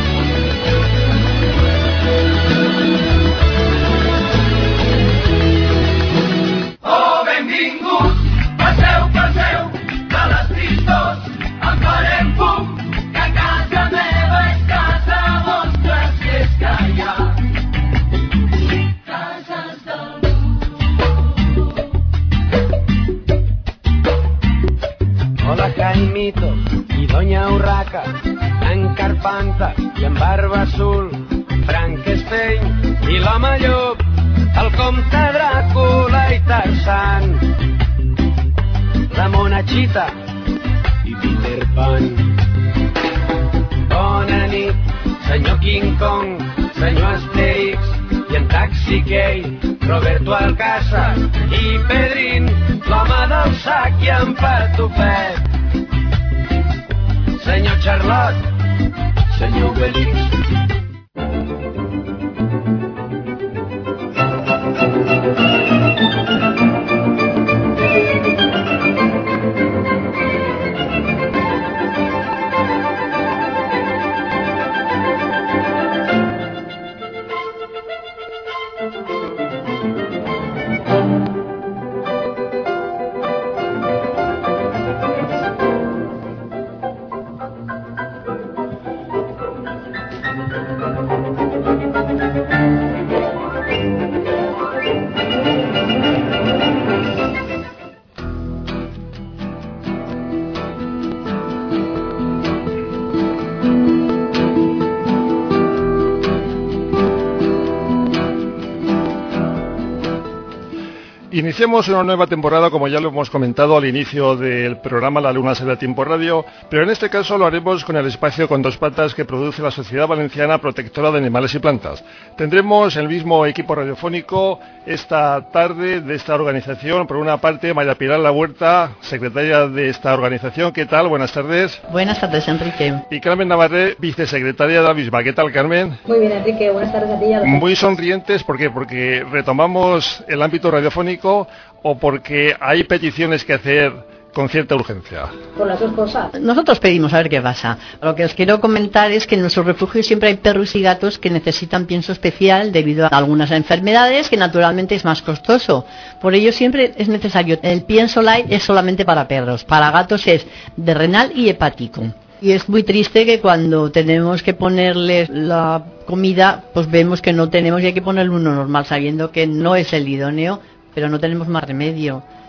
Oh, benvingut, passeu, passeu, de les tristors, en farem fum, que casa meva és casa vostra, si és que hi ha cases del món. Hola, Jaimito i Doña Urraca, en Carpanta i en Barba Azul, Frankenstein i l'home llop, el comte Dràcula i Tarzan, la monachita i Peter Pan. Bona nit, senyor King Kong, senyor Asterix i en Taxi Key, Roberto Alcázar i Pedrín, l'home del sac i en Patufet. Senyor Charlotte, senyor Obelix. Iniciamos una nueva temporada, como ya lo hemos comentado al inicio del programa La Luna Sale a Tiempo Radio, pero en este caso lo haremos con el espacio con dos patas que produce la Sociedad Valenciana Protectora de Animales y Plantas. Tendremos el mismo equipo radiofónico esta tarde de esta organización. Por una parte, María Pilar La Huerta, secretaria de esta organización. ¿Qué tal? Buenas tardes. Buenas tardes, Enrique. Y Carmen Navarrete, vicesecretaria de la misma. ¿Qué tal, Carmen? Muy bien, Enrique. Buenas tardes a ti y a los Muy sonrientes, ¿por qué? Porque retomamos el ámbito radiofónico o porque hay peticiones que hacer con cierta urgencia. Por las dos cosas. Nosotros pedimos a ver qué pasa. Lo que os quiero comentar es que en nuestros refugios siempre hay perros y gatos que necesitan pienso especial debido a algunas enfermedades que naturalmente es más costoso. Por ello siempre es necesario. El pienso light es solamente para perros, para gatos es de renal y hepático. Y es muy triste que cuando tenemos que ponerles la comida, pues vemos que no tenemos y hay que ponerle uno normal sabiendo que no es el idóneo, pero no tenemos más remedio.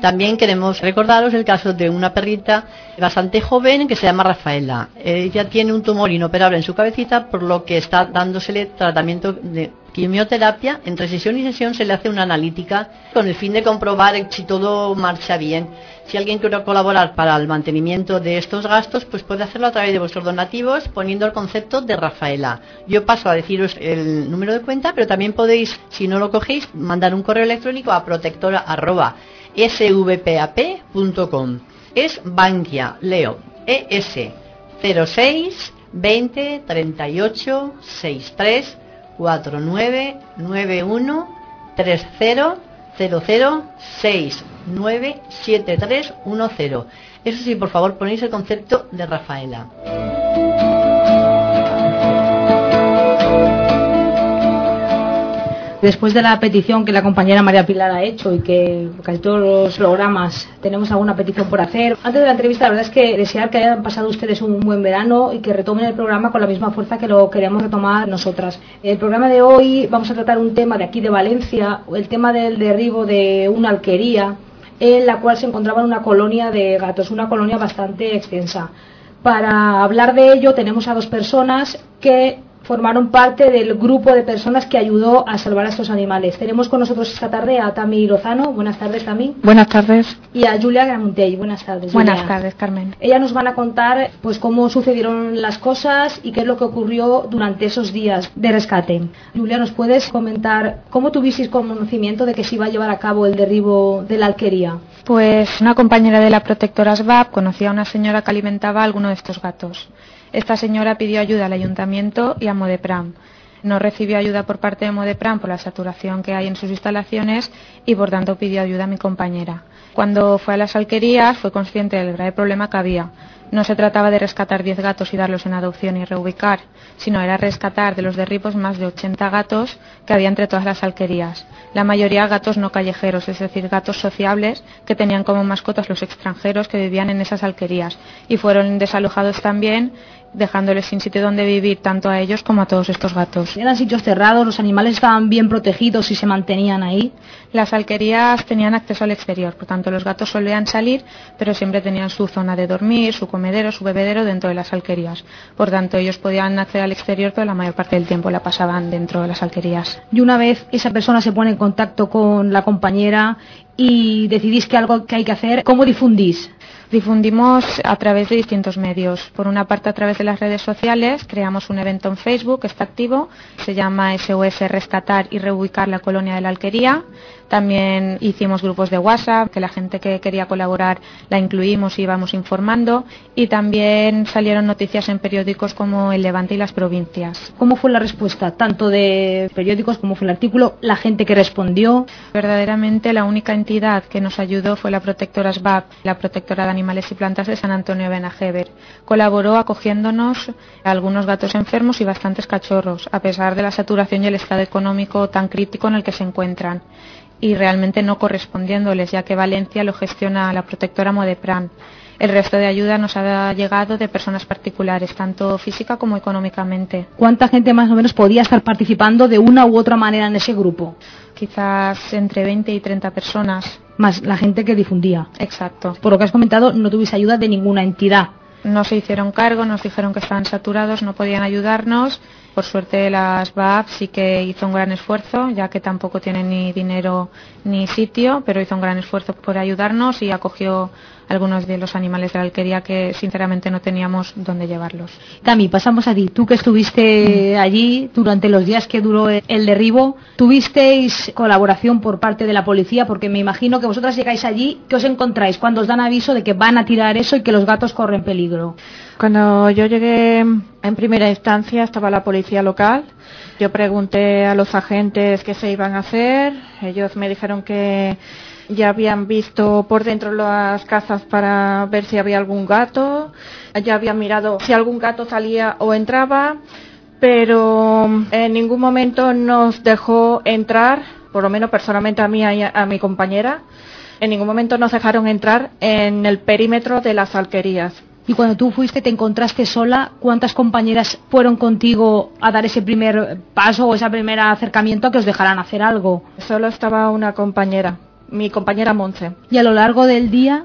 También queremos recordaros el caso de una perrita bastante joven que se llama Rafaela. Ella tiene un tumor inoperable en su cabecita, por lo que está dándosele tratamiento de quimioterapia. Entre sesión y sesión se le hace una analítica con el fin de comprobar si todo marcha bien. Si alguien quiere colaborar para el mantenimiento de estos gastos, pues puede hacerlo a través de vuestros donativos poniendo el concepto de Rafaela. Yo paso a deciros el número de cuenta, pero también podéis, si no lo cogéis, mandar un correo electrónico a protectora arroba svpap punto com. Es Bankia Leo E S cero seis veinte treinta y ocho sesenta y tres cuarenta y nueve noventa y uno treinta cero cero cero seis nueve siete tres uno cero. Eso sí, por favor, ponéis el concepto de Rafaela. Después de la petición que la compañera María Pilar ha hecho y que casi todos los programas tenemos alguna petición por hacer, antes de la entrevista la verdad es que desear que hayan pasado ustedes un buen verano y que retomen el programa con la misma fuerza que lo queremos retomar nosotras. El programa de hoy vamos a tratar un tema de aquí de Valencia, el tema del derribo de una alquería en la cual se encontraba una colonia de gatos, una colonia bastante extensa. Para hablar de ello tenemos a dos personas que formaron parte del grupo de personas que ayudó a salvar a estos animales. Tenemos con nosotros esta tarde a Tami Lozano. Buenas tardes, Tami. Buenas tardes. Y a Julia Gramuntell. Buenas tardes, Buenas Julia. tardes, Carmen. Ellas nos van a contar pues cómo sucedieron las cosas y qué es lo que ocurrió durante esos días de rescate. Julia, ¿nos puedes comentar cómo tuvisteis conocimiento de que se iba a llevar a cabo el derribo de la alquería? Pues una compañera de la protectora S B A P conocía a una señora que alimentaba a alguno de estos gatos. Esta señora pidió ayuda al ayuntamiento y a Modepram. No recibió ayuda por parte de Modepram por la saturación que hay en sus instalaciones y por tanto pidió ayuda a mi compañera. Cuando fue a las alquerías fue consciente del grave problema que había. No se trataba de rescatar diez gatos y darlos en adopción y reubicar, sino era rescatar de los derribos más de ochenta gatos que había entre todas las alquerías. La mayoría gatos no callejeros, es decir, gatos sociables que tenían como mascotas los extranjeros que vivían en esas alquerías y fueron desalojados también, dejándoles sin sitio donde vivir tanto a ellos como a todos estos gatos. ¿Eran sitios cerrados? ¿Los animales estaban bien protegidos y se mantenían ahí? Las alquerías tenían acceso al exterior, por tanto los gatos solían salir, pero siempre tenían su zona de dormir, su comedero, su bebedero dentro de las alquerías. Por tanto ellos podían acceder al exterior, pero la mayor parte del tiempo la pasaban dentro de las alquerías. Y una vez esa persona se pone en contacto con la compañera y decidís que algo que hay que hacer, ¿cómo difundís? Difundimos a través de distintos medios. Por una parte, a través de las redes sociales, creamos un evento en Facebook que está activo, se llama S O S Rescatar y Reubicar la Colonia de la Alquería. También hicimos grupos de WhatsApp, que la gente que quería colaborar la incluimos y íbamos informando. Y también salieron noticias en periódicos como El Levante y Las Provincias. ¿Cómo fue la respuesta, tanto de periódicos como fue el artículo, la gente que respondió? Verdaderamente la única entidad que nos ayudó fue la protectora S B A P, la protectora de animales y plantas de San Antonio de Benajever. Colaboró acogiéndonos a algunos gatos enfermos y bastantes cachorros, a pesar de la saturación y el estado económico tan crítico en el que se encuentran, y realmente no correspondiéndoles, ya que Valencia lo gestiona la protectora Modepram. El resto de ayuda nos ha llegado de personas particulares, tanto física como económicamente. ¿Cuánta gente más o menos podía estar participando de una u otra manera en ese grupo? Quizás entre veinte y treinta personas. Más la gente que difundía. Exacto. Por lo que has comentado, no tuviste ayuda de ninguna entidad. No se hicieron cargo, nos dijeron que estaban saturados, no podían ayudarnos. Por suerte la S B A P sí que hizo un gran esfuerzo, ya que tampoco tiene ni dinero ni sitio, pero hizo un gran esfuerzo por ayudarnos y acogió algunos de los animales de la alquería que sinceramente no teníamos dónde llevarlos. Tami, pasamos a ti. Tú que estuviste allí durante los días que duró el derribo, ¿tuvisteis colaboración por parte de la policía? Porque me imagino que vosotras llegáis allí, ¿qué os encontráis cuando os dan aviso de que van a tirar eso y que los gatos corren peligro? Cuando yo llegué en primera instancia estaba la policía local. Yo pregunté a los agentes qué se iban a hacer. Ellos me dijeron que ya habían visto por dentro las casas para ver si había algún gato. Ya habían mirado si algún gato salía o entraba, pero en ningún momento nos dejó entrar, por lo menos personalmente a mí y a mi compañera, en ningún momento nos dejaron entrar en el perímetro de las alquerías. Y cuando tú fuiste, te encontraste sola, ¿cuántas compañeras fueron contigo a dar ese primer paso o ese primer acercamiento a que os dejaran hacer algo? Solo estaba una compañera. mi compañera Monse. ¿Y a lo largo del día?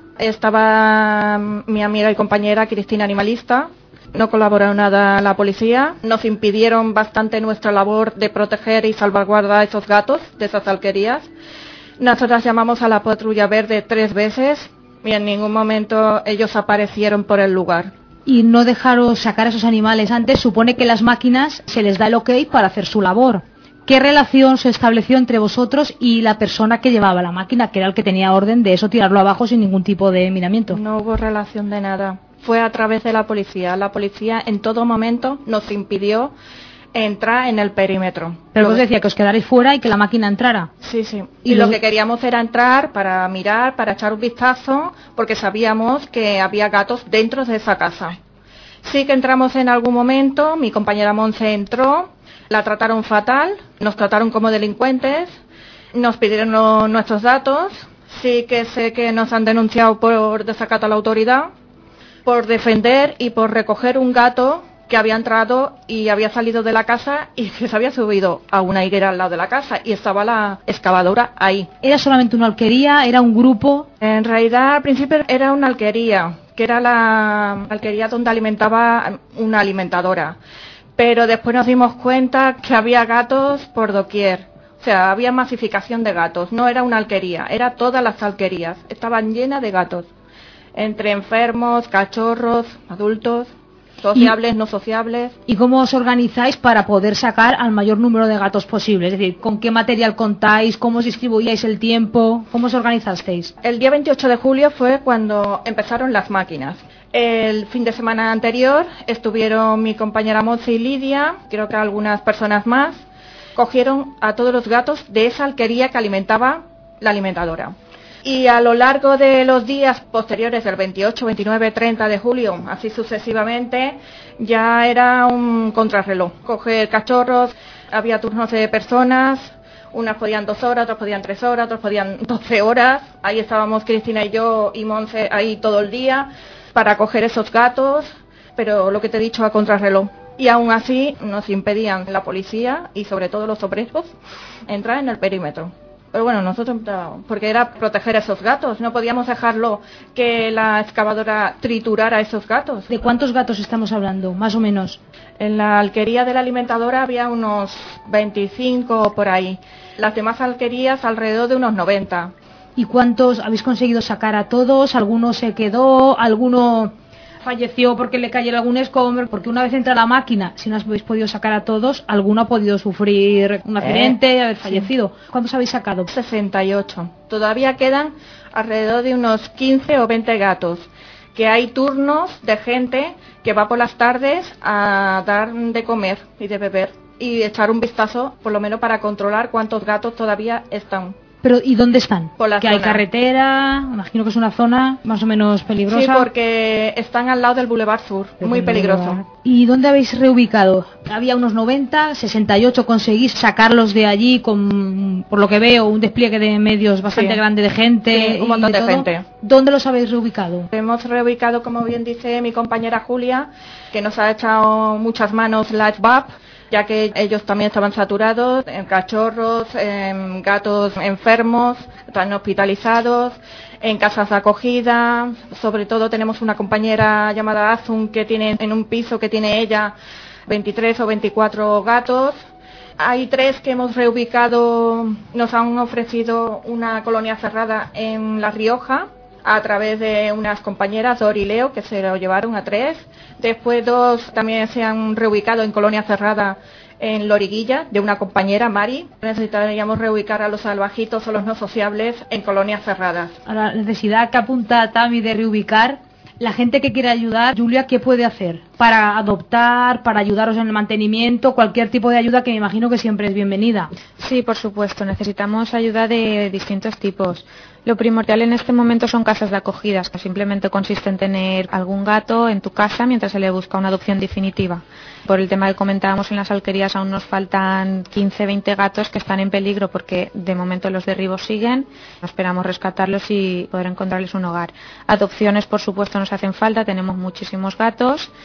Estaba mi amiga y compañera Cristina Animalista. No colaboró nada la policía. Nos impidieron bastante nuestra labor de proteger y salvaguardar a esos gatos de esas alquerías. Nosotras llamamos a la patrulla verde tres veces y en ningún momento ellos aparecieron por el lugar. Y no dejaros sacar a esos animales antes, supone que las máquinas se les da el ok para hacer su labor. ¿Qué relación se estableció entre vosotros y la persona que llevaba la máquina, que era el que tenía orden de eso, tirarlo abajo sin ningún tipo de miramiento? No hubo relación de nada. Fue a través de la policía. La policía en todo momento nos impidió entrar en el perímetro. Pero os decía que os quedarais fuera y que la máquina entrara. Sí, sí. Y, y lo que queríamos era entrar para mirar, para echar un vistazo, porque sabíamos que había gatos dentro de esa casa. Sí que entramos en algún momento, mi compañera Monse entró, la trataron fatal, nos trataron como delincuentes, nos pidieron lo, nuestros datos. Sí que sé que nos han denunciado por desacato a la autoridad, por defender y por recoger un gato que había entrado y había salido de la casa y que se había subido a una higuera al lado de la casa y estaba la excavadora ahí. ¿Era solamente una alquería? ¿Era un grupo? En realidad al principio era una alquería, que era la alquería donde alimentaba una alimentadora. Pero después nos dimos cuenta que había gatos por doquier. O sea, había masificación de gatos. No era una alquería, era todas las alquerías. Estaban llenas de gatos. Entre enfermos, cachorros, adultos, sociables, ¿Y, no sociables. ¿Y cómo os organizáis para poder sacar al mayor número de gatos posible? Es decir, ¿con qué material contáis? ¿Cómo os distribuíais el tiempo? ¿Cómo os organizasteis? El día veintiocho de julio fue cuando empezaron las máquinas. El fin de semana anterior estuvieron mi compañera Monse y Lidia, creo que algunas personas más, cogieron a todos los gatos de esa alquería que alimentaba la alimentadora. Y a lo largo de los días posteriores, del veintiocho, veintinueve, treinta de julio, así sucesivamente, ya era un contrarreloj. Coger cachorros, había turnos de personas, unas podían dos horas, otras podían tres horas, otras podían doce horas. Ahí estábamos Cristina y yo y Monse ahí todo el día para coger esos gatos, pero lo que te he dicho, a contrarreloj. Y aún así nos impedían la policía y sobre todo los obreros entrar en el perímetro. Pero bueno, nosotros, porque era proteger a esos gatos, no podíamos dejarlo que la excavadora triturara a esos gatos. ¿De cuántos gatos estamos hablando, más o menos? En la alquería de la alimentadora había unos veinticinco por ahí. Las demás alquerías alrededor de unos noventa. ¿Y cuántos habéis conseguido sacar a todos? ¿Alguno se quedó? ¿Alguno falleció porque le cayó algún escombro? Porque una vez entra la máquina, si no habéis podido sacar a todos, alguno ha podido sufrir un accidente y eh, haber fallecido. Sí. ¿Cuántos habéis sacado? sesenta y ocho. Todavía quedan alrededor de unos quince o veinte gatos, que hay turnos de gente que va por las tardes a dar de comer y de beber y echar un vistazo, por lo menos para controlar cuántos gatos todavía están. Pero ¿y dónde están? Por la que zona. Hay carretera, imagino que es una zona más o menos peligrosa. Sí, porque están al lado del Boulevard Sur, el muy peligroso. Boulevard. ¿Y dónde habéis reubicado? Había unos noventa, sesenta y ocho, conseguís sacarlos de allí con, por lo que veo, un despliegue de medios bastante sí. grande de gente. Sí, un montón de, de gente. ¿Dónde los habéis reubicado? Hemos reubicado, como bien dice mi compañera Julia, que nos ha echado muchas manos la S B A P, ya que ellos también estaban saturados, en cachorros, en gatos enfermos, están hospitalizados, en casas de acogida. Sobre todo tenemos una compañera llamada Azun que tiene en un piso que tiene ella veintitrés o veinticuatro gatos. Hay tres que hemos reubicado, nos han ofrecido una colonia cerrada en La Rioja, a través de unas compañeras, Dori y Leo, que se lo llevaron a tres. Después dos también se han reubicado en colonia cerrada en Loriguilla, de una compañera, Mari. Necesitaríamos reubicar a los salvajitos o los no sociables en colonias cerradas. A la necesidad que apunta Tami de reubicar, la gente que quiere ayudar, Julia, ¿qué puede hacer? Para adoptar, para ayudaros en el mantenimiento, cualquier tipo de ayuda que me imagino que siempre es bienvenida. Sí, por supuesto, necesitamos ayuda de distintos tipos. Lo primordial en este momento son casas de acogidas, que simplemente consiste en tener algún gato en tu casa mientras se le busca una adopción definitiva. Por el tema que comentábamos, en las alquerías aún nos faltan quince, veinte gatos que están en peligro porque de momento los derribos siguen. Esperamos rescatarlos y poder encontrarles un hogar. Adopciones, por supuesto, nos hacen falta, tenemos muchísimos gatos.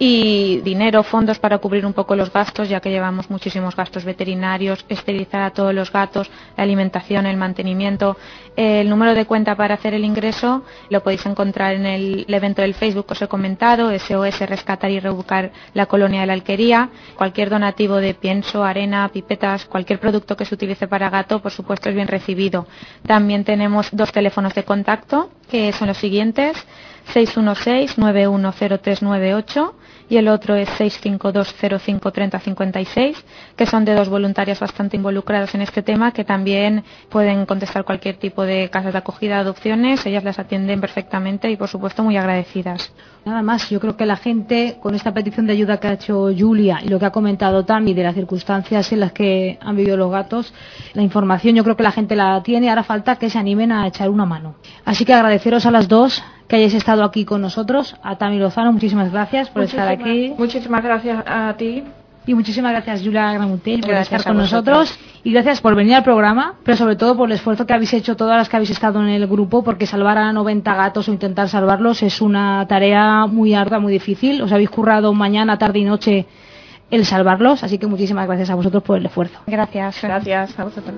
y dinero, fondos para cubrir un poco los gastos, ya que llevamos muchísimos gastos veterinarios, esterilizar a todos los gatos, la alimentación, el mantenimiento. El número de cuenta para hacer el ingreso lo podéis encontrar en el, el evento del Facebook que os he comentado, S O S Rescatar y Reubicar la Colonia de la Alquería. Cualquier donativo de pienso, arena, pipetas, cualquier producto que se utilice para gato, por supuesto, es bien recibido. También tenemos dos teléfonos de contacto, que son los siguientes: seis uno seis, nueve uno cero tres nueve ocho y el otro es seis cinco dos cero cinco tres cero cinco seis, que son de dos voluntarias bastante involucradas en este tema, que también pueden contestar cualquier tipo de casas de acogida, adopciones. Ellas las atienden perfectamente y, por supuesto, muy agradecidas. Nada más, yo creo que la gente, con esta petición de ayuda que ha hecho Julia y lo que ha comentado Tami de las circunstancias en las que han vivido los gatos, la información yo creo que la gente la tiene. Ahora falta que se animen a echar una mano. Así que agradeceros a las dos que hayáis estado aquí con nosotros. A Tami Lozano, muchísimas gracias por muchísimas, estar aquí. Muchísimas gracias a ti. Y muchísimas gracias, Julia Gramutell, por Gracias estar con a vosotros. nosotros. Y gracias por venir al programa, pero sobre todo por el esfuerzo que habéis hecho todas las que habéis estado en el grupo, porque salvar a noventa gatos o intentar salvarlos es una tarea muy ardua, muy difícil. Os habéis currado mañana, tarde y noche el salvarlos, así que muchísimas gracias a vosotros por el esfuerzo. Gracias. Gracias a vosotros.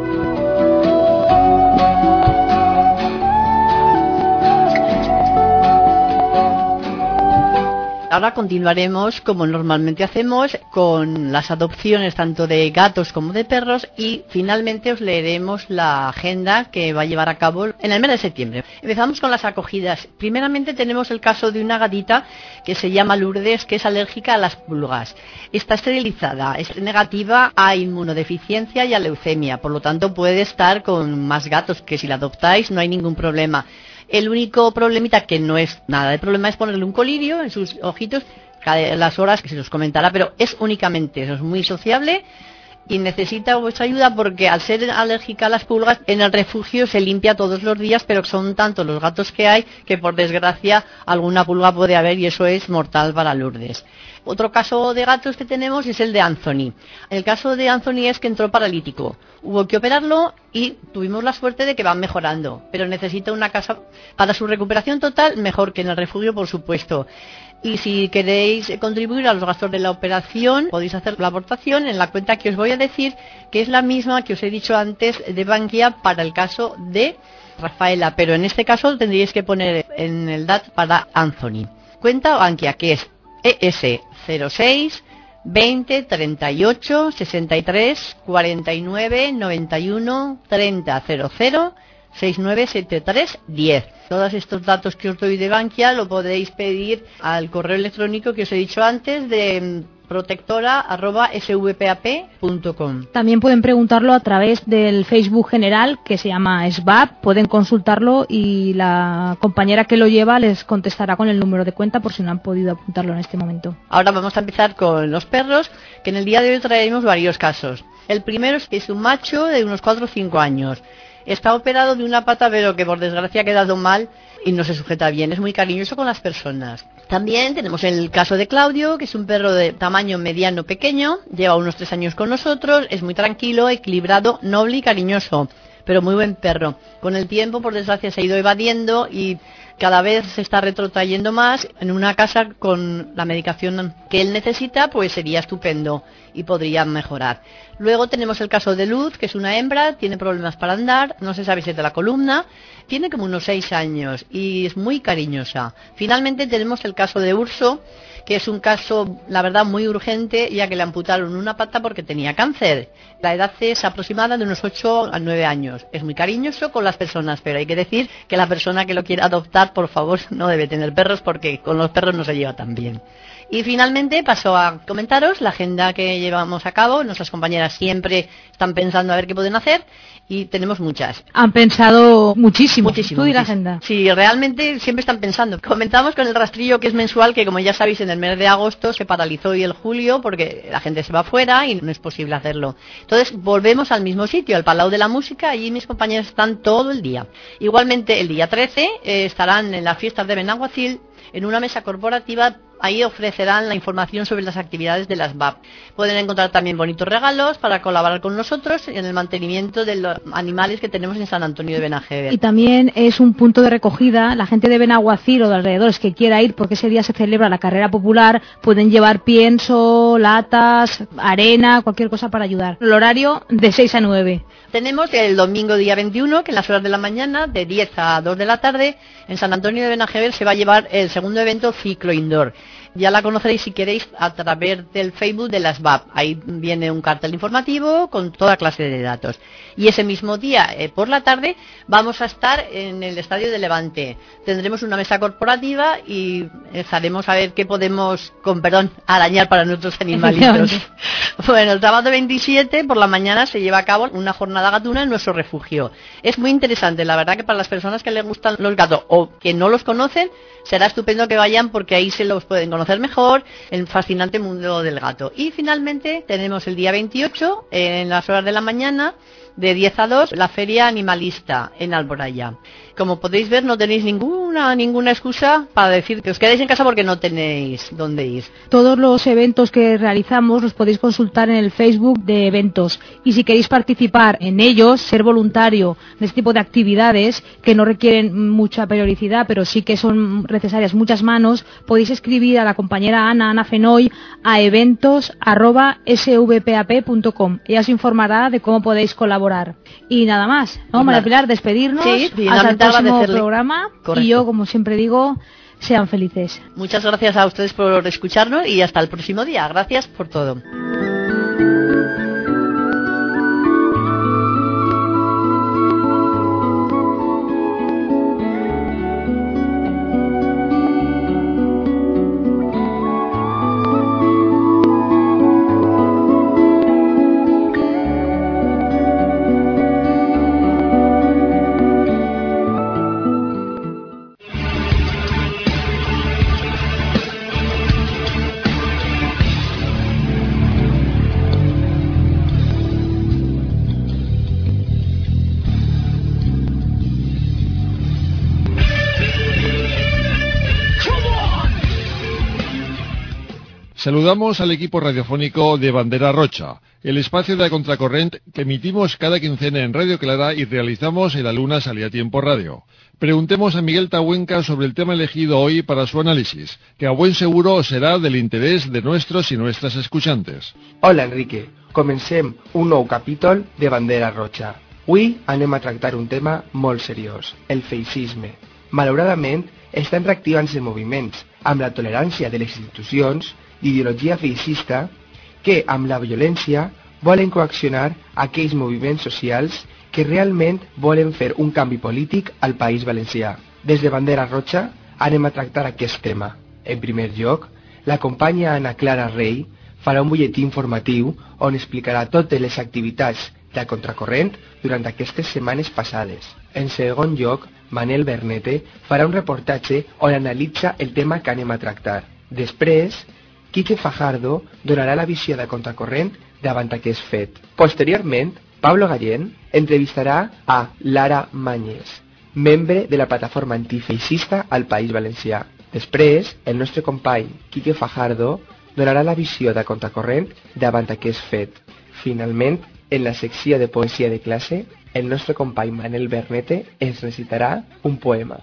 Ahora continuaremos, como normalmente hacemos, con las adopciones tanto de gatos como de perros, y finalmente os leeremos la agenda que va a llevar a cabo en el mes de septiembre. Empezamos con las acogidas. Primeramente tenemos el caso de una gatita que se llama Lourdes, que es alérgica a las pulgas. Está esterilizada, es negativa a inmunodeficiencia y a leucemia, por lo tanto puede estar con más gatos, que si la adoptáis no hay ningún problema. El único problemita, que no es nada de problema, es ponerle un colirio en sus ojitos cada las horas que se os comentará, pero es únicamente eso, es muy sociable y necesita vuestra ayuda porque al ser alérgica a las pulgas, en el refugio se limpia todos los días, pero son tantos los gatos que hay que por desgracia alguna pulga puede haber y eso es mortal para Lourdes. Otro caso de gatos que tenemos es el de Anthony. El caso de Anthony es que entró paralítico. Hubo que operarlo y tuvimos la suerte de que va mejorando, pero necesita una casa para su recuperación total, mejor que en el refugio, por supuesto. Y si queréis contribuir a los gastos de la operación, podéis hacer la aportación en la cuenta que os voy a decir, que es la misma que os he dicho antes de Bankia para el caso de Rafaela, pero en este caso tendríais que poner en el D A T para Anthony. Cuenta Bankia, que es E S cero seis veinte treinta y ocho sesenta y tres cuarenta y nueve noventa y uno treinta cero cero sesenta y nueve setenta y tres diez. Todos estos datos que os doy de Bankia lo podéis pedir al correo electrónico que os he dicho antes de protectora arroba svpap punto com. También pueden preguntarlo a través del Facebook general que se llama S B A P, pueden consultarlo y la compañera que lo lleva les contestará con el número de cuenta por si no han podido apuntarlo en este momento. Ahora vamos a empezar con los perros, que en el día de hoy traeremos varios casos. El primero es que es un macho de unos cuatro o cinco años. Está operado de una pata, pero que por desgracia ha quedado mal y no se sujeta bien. Es muy cariñoso con las personas. También tenemos el caso de Claudio, que es un perro de tamaño mediano pequeño. Lleva unos tres años con nosotros. Es muy tranquilo, equilibrado, noble y cariñoso, pero muy buen perro. Con el tiempo, por desgracia, se ha ido evadiendo y cada vez se está retrotrayendo más. En una casa con la medicación que él necesita, pues sería estupendo y podría mejorar. Luego tenemos el caso de Luz, que es una hembra, tiene problemas para andar, no se sabe si es de la columna, tiene como unos seis años y es muy cariñosa. Finalmente tenemos el caso de Urso, que es un caso, la verdad, muy urgente, ya que le amputaron una pata porque tenía cáncer. La edad es aproximada de unos ocho a nueve años. Es muy cariñoso con las personas, pero hay que decir que la persona que lo quiera adoptar, por favor, no debe tener perros porque con los perros no se lleva tan bien. Y finalmente paso a comentaros la agenda que llevamos a cabo. Nuestras compañeras siempre están pensando a ver qué pueden hacer y tenemos muchas. Han pensado muchísimo. Muchísimo. Tú y la muchísimo. agenda. Sí, realmente siempre están pensando. Comentamos con el rastrillo, que es mensual, que como ya sabéis en el mes de agosto se paralizó y el julio porque la gente se va afuera y no es posible hacerlo. Entonces volvemos al mismo sitio, al Palau de la Música. Allí mis compañeras están todo el día. Igualmente el día trece eh, estarán en las fiestas de Benaguacil en una mesa corporativa ahí ofrecerán la información sobre las actividades de las V A P. Pueden encontrar también bonitos regalos para colaborar con nosotros en el mantenimiento de los animales que tenemos en San Antonio de Benajever. Y también es un punto de recogida. La gente de Benaguacil o de alrededores que quiera ir, porque ese día se celebra la carrera popular, pueden llevar pienso, latas, arena, cualquier cosa para ayudar. El horario de seis a nueve. Tenemos el domingo día veintiuno, que en las horas de la mañana, de diez a dos de la tarde, en San Antonio de Benajever se va a llevar el segundo evento Ciclo Indoor. Ya la conoceréis si queréis a través del Facebook de las V A P. Ahí viene un cartel informativo con toda clase de datos. Y ese mismo día, eh, por la tarde, vamos a estar en el Estadio de Levante. Tendremos una mesa corporativa y estaremos a ver qué podemos, con perdón, arañar para nuestros animalitos. Bueno, el sábado veintisiete por la mañana se lleva a cabo una jornada gatuna en nuestro refugio. Es muy interesante, la verdad que para las personas que les gustan los gatos o que no los conocen, será estupendo que vayan porque ahí se los pueden conocer mejor, el fascinante mundo del gato. Y finalmente tenemos el día veintiocho, en las horas de la mañana, de diez a dos, la feria animalista en Alboraya. Como podéis ver, no tenéis ninguna ninguna excusa para decir que os quedáis en casa porque no tenéis dónde ir. Todos los eventos que realizamos los podéis consultar en el Facebook de eventos. Y si queréis participar en ellos, ser voluntario de este tipo de actividades que no requieren mucha periodicidad, pero sí que son necesarias muchas manos, podéis escribir a la compañera Ana, Ana Fenoy, a eventos arroba svpap punto com. Ella os informará de cómo podéis colaborar. Y nada más, ¿no, María Pilar? Despedirnos. Sí, hasta el próximo decirle... programa. Correcto. Y yo, como siempre digo, sean felices. Muchas gracias a ustedes por escucharnos y hasta el próximo día. Gracias por todo. Saludamos al equipo radiofónico de Bandera Rocha, el espacio de la Contracorrent que emitimos cada quincena en Radio Clara y realizamos en la Luna Salía Tiempo Radio. Preguntemos a Miguel Tahuenca sobre el tema elegido hoy para su análisis, que a buen seguro será del interés de nuestros y nuestras escuchantes. Hola, Enrique. Comencem un nou capítol de Bandera Roja. Avui anem a tractar un tema molt seriós, el feixisme. Malauradament, estan reactivant-se moviments amb la tolerància de les institucions d'ideologia feixista que, amb la violència, volen coaccionar aquells moviments socials que realment volen fer un canvi polític al País Valencià. Des de Bandera Roja anem a tractar aquest tema. En primer lloc, la companya Ana Clara Rey farà un butlletí informatiu on explicarà totes les activitats de Contracorrent durant aquestes setmanes passades. En segon lloc, Manel Bernete farà un reportatge on analitza el tema que anem a tractar. Després, Quique Fajardo donarà la visió de Contracorrent davant aquest fet. Posteriorment, Pablo Gallén entrevistarà a Lara Mañez, membre de la plataforma antifeixista al País Valencià. Després, el nostre company Quique Fajardo donarà la visió de Contracorrent davant aquest fet. Finalment, en la secció de poesia de classe, el nostre company Manel Bernete ens recitarà un poema.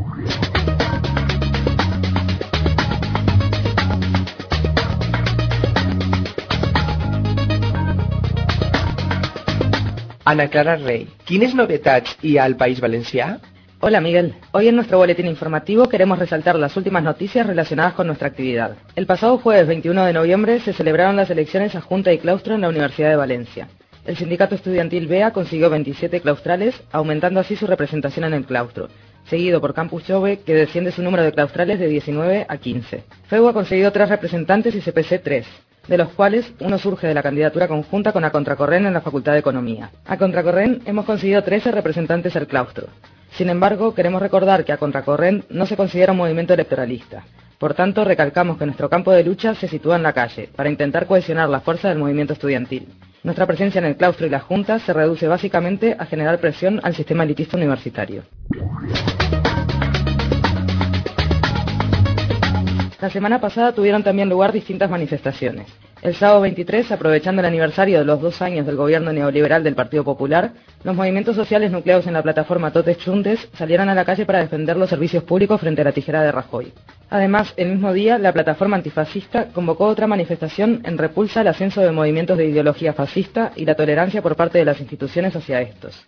Ana Clara Rey, ¿quines novedades y al País Valencià? Hola Miguel, hoy en nuestro boletín informativo queremos resaltar las últimas noticias relacionadas con nuestra actividad. El pasado jueves veintiuno de noviembre se celebraron las elecciones a Junta y Claustro en la Universidad de Valencia. El sindicato estudiantil B E A consiguió veintisiete claustrales, aumentando así su representación en el claustro, seguido por Campus Jove, que desciende su número de claustrales de diecinueve a quince. FEU ha conseguido tres representantes y C P C tres, de los cuales uno surge de la candidatura conjunta con A Contracorrent en la Facultad de Economía. A Contracorrent hemos conseguido trece representantes al claustro. Sin embargo, queremos recordar que A Contracorrent no se considera un movimiento electoralista. Por tanto, recalcamos que nuestro campo de lucha se sitúa en la calle, para intentar cohesionar la fuerza del movimiento estudiantil. Nuestra presencia en el claustro y las juntas se reduce básicamente a generar presión al sistema elitista universitario. La semana pasada tuvieron también lugar distintas manifestaciones. El sábado veintitrés, aprovechando el aniversario de los dos años del gobierno neoliberal del Partido Popular, los movimientos sociales nucleados en la plataforma Totes Juntes salieron a la calle para defender los servicios públicos frente a la tijera de Rajoy. Además, el mismo día, la plataforma antifascista convocó otra manifestación en repulsa al ascenso de movimientos de ideología fascista y la tolerancia por parte de las instituciones hacia estos.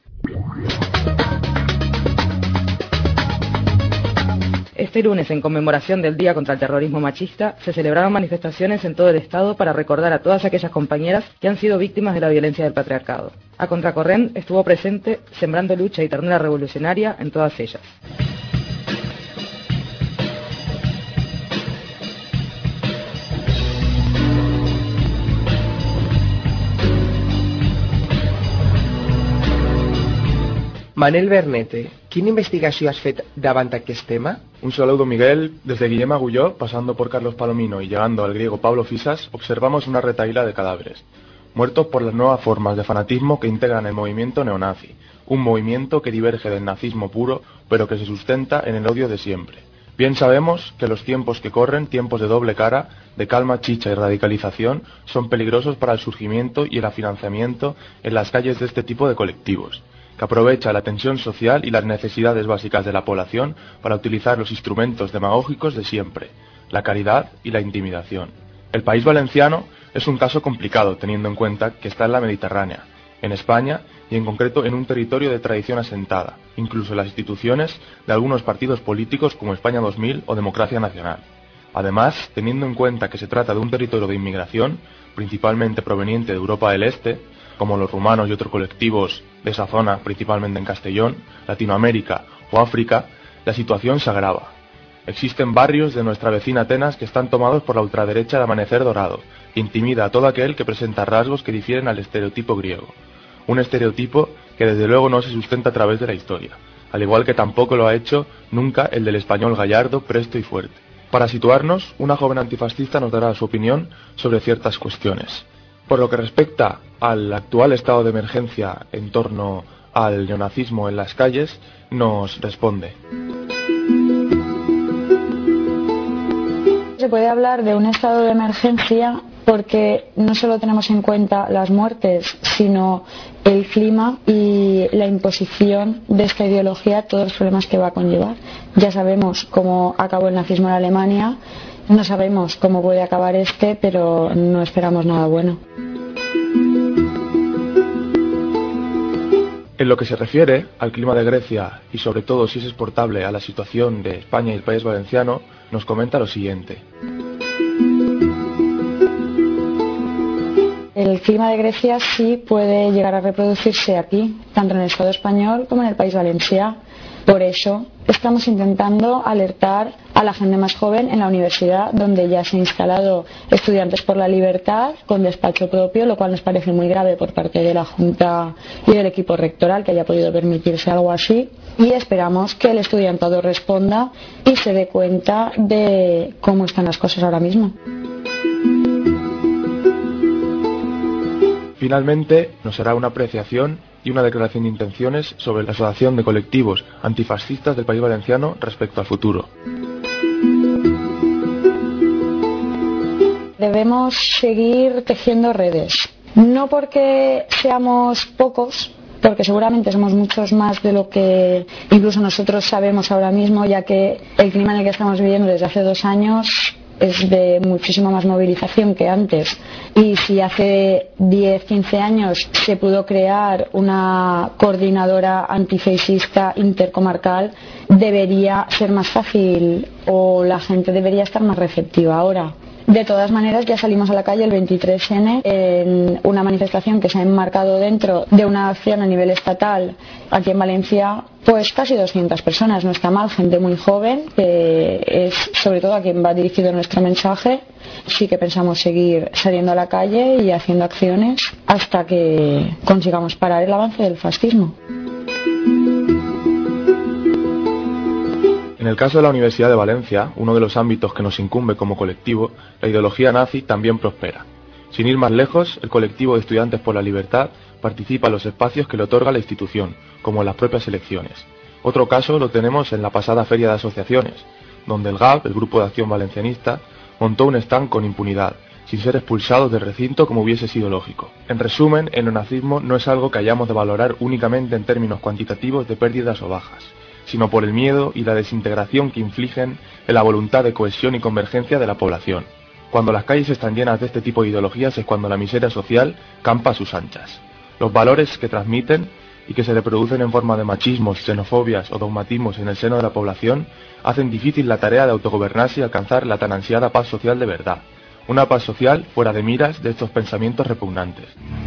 Este lunes, en conmemoración del Día contra el Terrorismo Machista, se celebraron manifestaciones en todo el Estado para recordar a todas aquellas compañeras que han sido víctimas de la violencia del patriarcado. A contracorriente estuvo presente, sembrando lucha y ternura revolucionaria en todas ellas. Manel Bernete, quina investigació has fet davant aquest tema? Un saludo, Miguel. Desde Guillem Agulló, pasando por Carlos Palomino y llegando al griego Pablo Fisas, observamos una retahíla de cadáveres, muertos por las nuevas formas de fanatismo que integran el movimiento neonazi, un movimiento que diverge del nazismo puro, pero que se sustenta en el odio de siempre. Bien sabemos que los tiempos que corren, tiempos de doble cara, de calma, chicha y radicalización, son peligrosos para el surgimiento y el financiamiento en las calles de este tipo de colectivos, que aprovecha la tensión social y las necesidades básicas de la población para utilizar los instrumentos demagógicos de siempre, la caridad y la intimidación. El País Valenciano es un caso complicado, teniendo en cuenta que está en la Mediterránea, en España y en concreto en un territorio de tradición asentada, incluso las instituciones de algunos partidos políticos como España dos mil o Democracia Nacional. Además, teniendo en cuenta que se trata de un territorio de inmigración, principalmente proveniente de Europa del Este, como los rumanos y otros colectivos de esa zona, principalmente en Castellón, Latinoamérica o África, la situación se agrava. Existen barrios de nuestra vecina Atenas que están tomados por la ultraderecha de Amanecer Dorado, que intimida a todo aquel que presenta rasgos que difieren al estereotipo griego. Un estereotipo que desde luego no se sustenta a través de la historia, al igual que tampoco lo ha hecho nunca el del español gallardo, presto y fuerte. Para situarnos, una joven antifascista nos dará su opinión sobre ciertas cuestiones. Por lo que respecta al actual estado de emergencia en torno al neonazismo en las calles, nos responde. Se puede hablar de un estado de emergencia porque no solo tenemos en cuenta las muertes, sino el clima y la imposición de esta ideología, todos los problemas que va a conllevar. Ya sabemos cómo acabó el nazismo en Alemania. No sabemos cómo puede acabar este, pero no esperamos nada bueno. En lo que se refiere al clima de Grecia y sobre todo si es exportable a la situación de España y el País Valenciano, nos comenta lo siguiente. El clima de Grecia sí puede llegar a reproducirse aquí, tanto en el Estado español como en el País Valenciano. Por eso estamos intentando alertar a la gente más joven en la universidad, donde ya se han instalado Estudiantes por la Libertad con despacho propio, lo cual nos parece muy grave por parte de la Junta y del equipo rectoral que haya podido permitirse algo así. Y esperamos que el estudiantado responda y se dé cuenta de cómo están las cosas ahora mismo. Finalmente, nos hará una apreciación y una declaración de intenciones sobre la asociación de colectivos antifascistas del País Valenciano respecto al futuro. Debemos seguir tejiendo redes, no porque seamos pocos, porque seguramente somos muchos más de lo que incluso nosotros sabemos ahora mismo, ya que el clima en el que estamos viviendo desde hace dos años es de muchísima más movilización que antes. Y si hace diez, quince años se pudo crear una coordinadora antifascista intercomarcal, debería ser más fácil o la gente debería estar más receptiva ahora. De todas maneras, ya salimos a la calle el veintitrés ene en una manifestación que se ha enmarcado dentro de una acción a nivel estatal aquí en Valencia, pues casi doscientas personas, no está mal, gente muy joven, que es sobre todo a quien va dirigido nuestro mensaje. Sí que pensamos seguir saliendo a la calle y haciendo acciones hasta que consigamos parar el avance del fascismo. En el caso de la Universidad de Valencia, uno de los ámbitos que nos incumbe como colectivo, la ideología nazi también prospera. Sin ir más lejos, el colectivo de Estudiantes por la Libertad participa en los espacios que le otorga la institución, como en las propias elecciones. Otro caso lo tenemos en la pasada Feria de Asociaciones, donde el G A B, el Grupo de Acción Valencianista, montó un stand con impunidad, sin ser expulsados del recinto como hubiese sido lógico. En resumen, el neonazismo no es algo que hayamos de valorar únicamente en términos cuantitativos de pérdidas o bajas, sino por el miedo y la desintegración que infligen en la voluntad de cohesión y convergencia de la población. Cuando las calles están llenas de este tipo de ideologías es cuando la miseria social campa a sus anchas. Los valores que transmiten y que se reproducen en forma de machismos, xenofobias o dogmatismos en el seno de la población hacen difícil la tarea de autogobernarse y alcanzar la tan ansiada paz social de verdad. Una paz social fuera de miras de estos pensamientos repugnantes.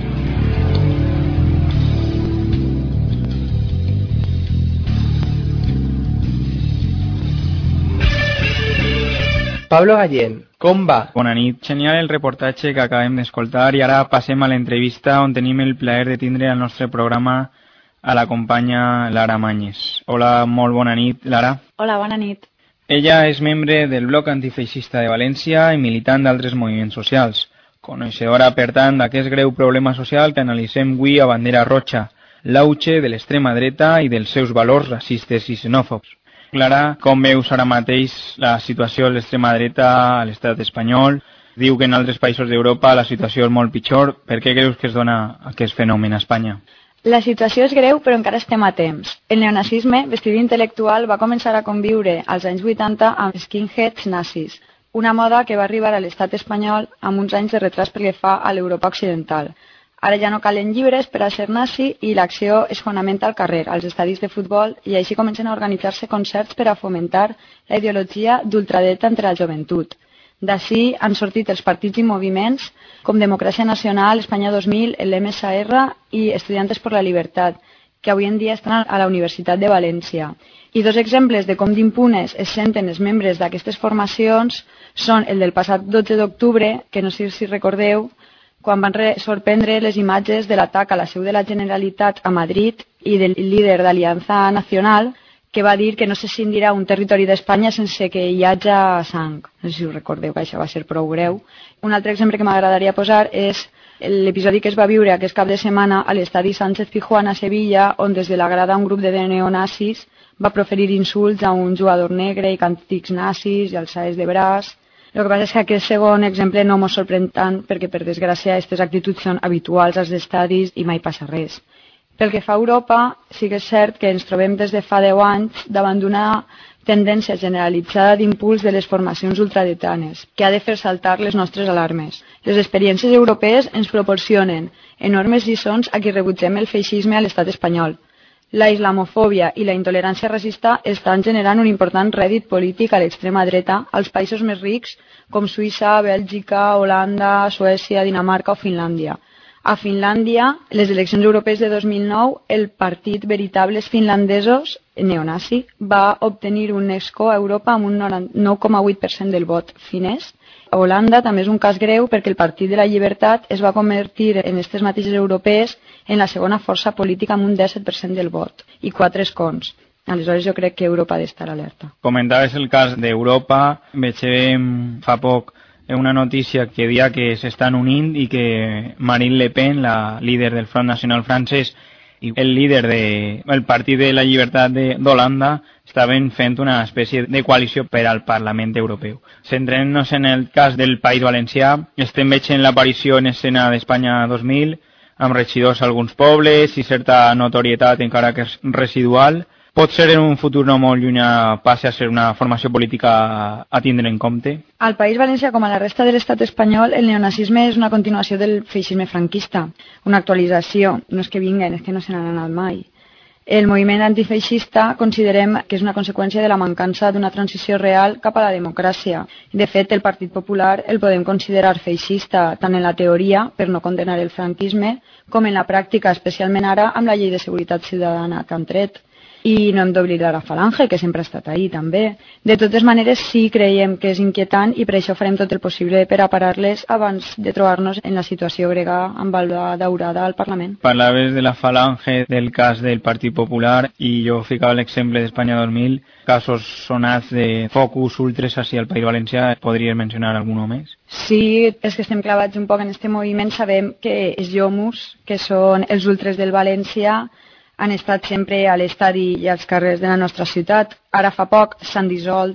Pablo Gallén, com va? Bona nit. Genial el reportatge que acabem d'escoltar i ara passem a l'entrevista on tenim el plaer de tindre al nostre programa a la companya Lara Mañes. Hola, molt bona nit, Lara. Hola, bona nit. Ella és membre del Bloc Antifeixista de València i militant d'altres moviments socials. Coneixedora, per tant, d'aquest greu problema social que analitzem avui a Bandera Roja, l'auge de l'extrema dreta i dels seus valors racistes i xenòfobs. Clara, com veus ara mateix la situació de l'extrema dreta a l'estat espanyol? Diu que en altres països d'Europa la situació és molt pitjor. Per què creus que es dona aquest fenomen a Espanya? La situació és greu, però encara estem a temps. El neonazisme, vestit intel·lectual, va començar a conviure als anys vuitanta amb skinheads nazis, una moda que va arribar a l'estat espanyol amb uns anys de retras pel que fa a l'Europa occidental. Ara ja no calen llibres per a ser nazi i l'acció es fonamenta al carrer, als estadis de futbol, i així comencen a organitzar-se concerts per a fomentar la ideologia d'ultradreta entre la joventut. D'ací han sortit els partits i moviments com Democràcia Nacional, Espanya dos mil, l'M S R i Estudiantes per la Libertat, que avui en dia estan a la Universitat de València. I dos exemples de com d'impunes es senten els membres d'aquestes formacions són el del passat dotze d'octubre, que no sé si recordeu, quan van sorprendre les imatges de l'atac a la seu de la Generalitat a Madrid i del líder d'Aliança Nacional, que va dir que no se cindirà un territori d'Espanya sense que hi hagi sang. No sé si us recordeu que això va ser prou greu. Un altre exemple que m'agradaria posar és l'episodi que es va viure aquest cap de setmana a l'estadi Sánchez Pizjuán a Sevilla, on des de la grada un grup de neonazis va proferir insults a un jugador negre i càntics nazis i alçades de braç. El que passa és que aquest segon exemple no ens sorprèn tant perquè, per desgràcia, aquestes actituds són habituals als estadis i mai passa res. Pel que fa a Europa, sí que és cert que ens trobem des de fa deu anys davant d'una tendència generalitzada d'impuls de les formacions ultradretanes, que ha de fer saltar les nostres alarmes. Les experiències europees ens proporcionen enormes lliçons a qui rebutgem el feixisme a l'estat espanyol. La islamofòbia i la intolerància racista estan generant un important rèdit polític a l'extrema dreta als països més rics com Suïssa, Bèlgica, Holanda, Suècia, Dinamarca o Finlàndia. A Finlàndia, les eleccions europees de dos mil nou, el partit Veritables Finlandesos, neonazi, va obtenir un escó a Europa amb un nou coma vuit per cent del vot finès. A Holanda també és un cas greu perquè el Partit de la Llibertat es va convertir en aquestes mateixes europees en la segona força política amb un disset per cent del vot i quatre escons. Aleshores jo crec que Europa ha d'estar alerta. Comentaves el cas d'Europa, veiem fa poc una notícia que dia que s'estan unint i que Marine Le Pen, la líder del Front Nacional francès, i el líder del Partit de la Llibertat d'Holanda estaven fent una espècie de coalició per al Parlament Europeu. Centrant-nos en el cas del País Valencià, estem veient l'aparició en escena d'Espanya dos mil, amb regidors a alguns pobles i certa notorietat encara que és residual. Pot ser en un futur no molt llunyà passi a ser una formació política a tindre en compte? Al País Valencià, com a la resta de l'estat espanyol, el neonazisme és una continuació del feixisme franquista, una actualització. No és que vinguen, és que no se n'han anat mai. El moviment antifeixista considerem que és una conseqüència de la mancança d'una transició real cap a la democràcia. De fet, el Partit Popular el podem considerar feixista tant en la teoria, per no condenar el franquisme, com en la pràctica, especialment ara amb la llei de seguretat ciutadana que han tret. I no hem d'oblidar la Falange, que sempre ha estat ahí també. De totes maneres, sí creiem que és inquietant i per això farem tot el possible per a parar-les abans de trobar-nos en la situació grega amb la daurada al Parlament. Parlaves de la Falange, del cas del Partit Popular, i jo ficava l'exemple d'Espanya dos mil, casos sonats de focus ultres hacia el País Valencià. Podries mencionar algun més? Sí, és que estem clavats un poc en aquest moviment. Sabem que els Jomus, que són els ultres del València, han estat sempre a l'estadi i als carrers de la nostra ciutat. Ara fa poc s'han dissolt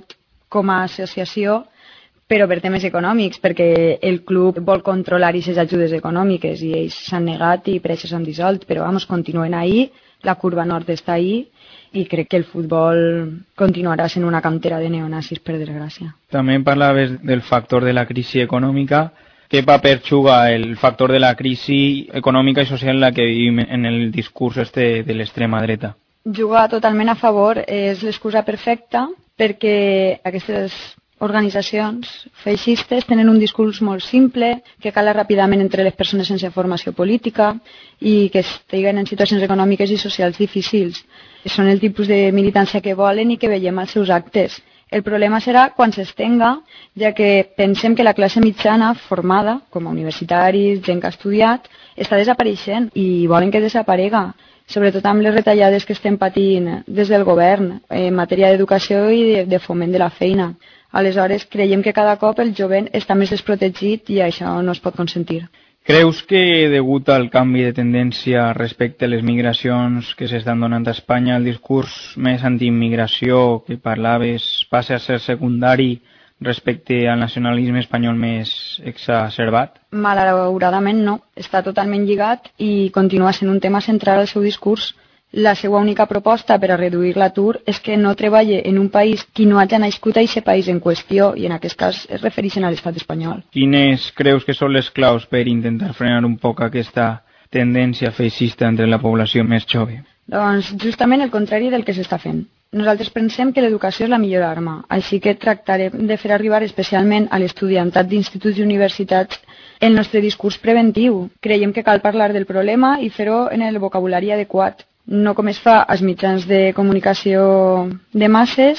com a associació, però per temes econòmics, perquè el club vol controlar aquestes ajudes econòmiques i ells s'han negat i per això s'han dissolt, però vamos, continuen ahí, la curva nord està ahí i crec que el futbol continuarà sent una cantera de neonazis, per desgràcia. També parlaves del factor de la crisi econòmica. Què paper juga el factor de la crisi econòmica i social en la que vivim en el discurs este de l'extrema dreta? Juga totalment a favor, és l'excusa perfecta perquè aquestes organitzacions feixistes tenen un discurs molt simple, que cala ràpidament entre les persones sense formació política i que estiguen en situacions econòmiques i socials difícils. Són el tipus de militància que volen i que veiem als seus actes. El problema serà quan s'estenga, ja que pensem que la classe mitjana formada, com a universitaris, gent que ha estudiat, està desapareixent i volen que desaparega, sobretot amb les retallades que estem patint des del govern en matèria d'educació i de, de foment de la feina. Aleshores, creiem que cada cop el jovent està més desprotegit i això no es pot consentir. Creus que, degut al canvi de tendència respecte a les migracions que s'estan donant a Espanya, el discurs més antiimmigració que parlaves passa a ser secundari respecte al nacionalisme espanyol més exacerbat? Malauradament no, està totalment lligat i continua sent un tema central al seu discurs. La seva única proposta per a reduir l'atur és que no treballe en un país qui no hagi nascut a aquest país en qüestió i en aquest cas es refereixen a l'estat espanyol. Quines creus que són les claus per intentar frenar un poc aquesta tendència feixista entre la població més jove? Doncs justament el contrari del que s'està fent. Nosaltres pensem que l'educació és la millor arma, així que tractarem de fer arribar especialment a l'estudiantat d'instituts i universitats el nostre discurs preventiu. Creiem que cal parlar del problema i fer-ho en el vocabulari adequat, no com es fa als mitjans de comunicació de masses,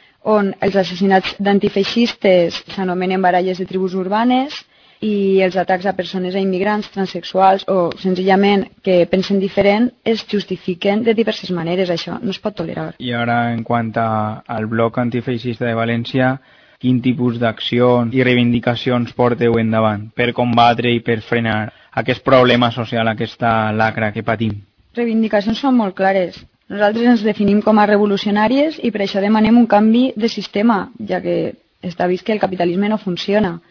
on els assassinats d'antifeixistes s'anomenen baralles de tribus urbanes i els atacs a persones a immigrants, transexuals o senzillament que pensen diferent es justifiquen de diverses maneres. Això no es pot tolerar. I ara, en quant a, al bloc antifeixista de València, quin tipus d'accions i reivindicacions porteu endavant per combatre i per frenar aquest problema social, aquesta lacra que patim? Reivindicacions són molt clares. Nosaltres ens definim com a revolucionàries i per això demanem un canvi de sistema, ja que està vist que el capitalisme no funciona.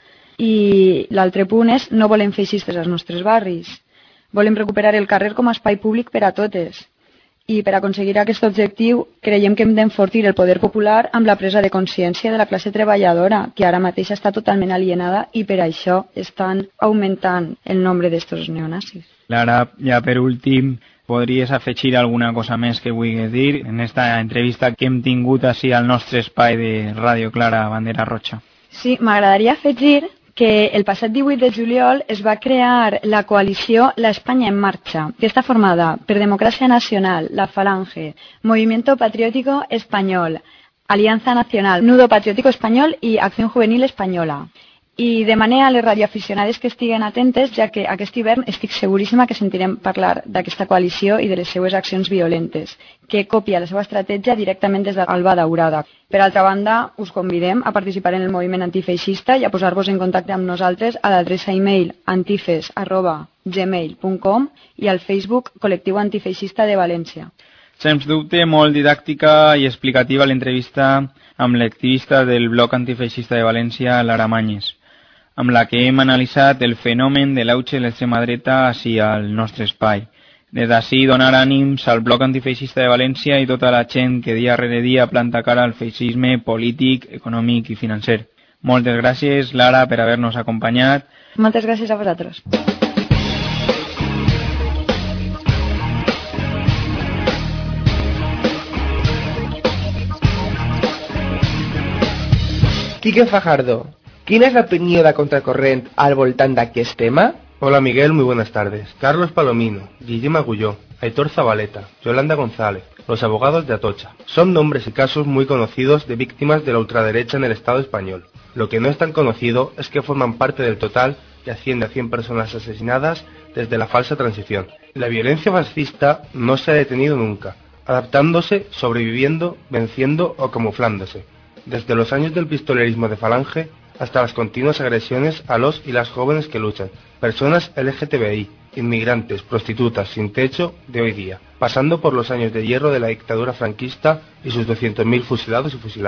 I l'altre punt és no volem feixistes als nostres barris. Volem recuperar el carrer com a espai públic per a totes. I per aconseguir aquest objectiu creiem que hem d'enfortir el poder popular amb la presa de consciència de la classe treballadora, que ara mateix està totalment alienada i per això estan augmentant el nombre d'estos neonazis. Lara, ja per últim, podries afegir alguna cosa més que vulguis dir en esta entrevista que hem tingut així al nostre espai de Ràdio Clara Bandera Roja? Sí, m'agradaria afegir que el passat divuit de juliol es va crear la coalició La España en Marcha, que està formada per Democràcia Nacional, La Falange, Movimiento Patriótico Español, Alianza Nacional, Nudo Patriótico Español i Acción Juvenil Espanyola. I demané a les radioaficionades que estiguen atentes, ja que aquest hivern estic seguríssima que sentirem parlar d'aquesta coalició i de les seues accions violentes, que copia la seva estratègia directament des d'Alba Daurada. Per altra banda, us convidem a participar en el moviment antifeixista i a posar-vos en contacte amb nosaltres a l'adreça e-mail antifes arroba gmail punt com i al Facebook Col·lectiu Antifeixista de València. Sens dubte, molt didàctica i explicativa l'entrevista amb l'activista del bloc antifeixista de València, Lara Mañes, amb la que hem analitzat el fenomen de l'auge de l'extrema dreta així al nostre espai. Des d'ací donar ànims al bloc antifeixista de València i tota la gent que dia rere dia planta cara al feixisme polític, econòmic i financer. Moltes gràcies, Lara, per haver-nos acompanyat. Moltes gràcies a vosaltres. Quique Fajardo, quina és l'opinió de Contracorrent al voltant d'aquest tema? Hola Miguel, muy buenas tardes. Carlos Palomino, Guillermo Agulló, Aitor Zabaleta, Yolanda González, los abogados de Atocha. Son nombres y casos muy conocidos de víctimas de la ultraderecha en el Estado español. Lo que no es tan conocido es que forman parte del total que asciende a cien personas asesinadas desde la falsa transición. La violencia fascista no se ha detenido nunca, adaptándose, sobreviviendo, venciendo o camuflándose. Desde los años del pistolerismo de Falange hasta las continuas agresiones a los y las jóvenes que luchan, personas L G T B I, inmigrantes, prostitutas, sin techo de hoy día, pasando por los años de hierro de la dictadura franquista y sus doscientos mil fusilados y fusiladas.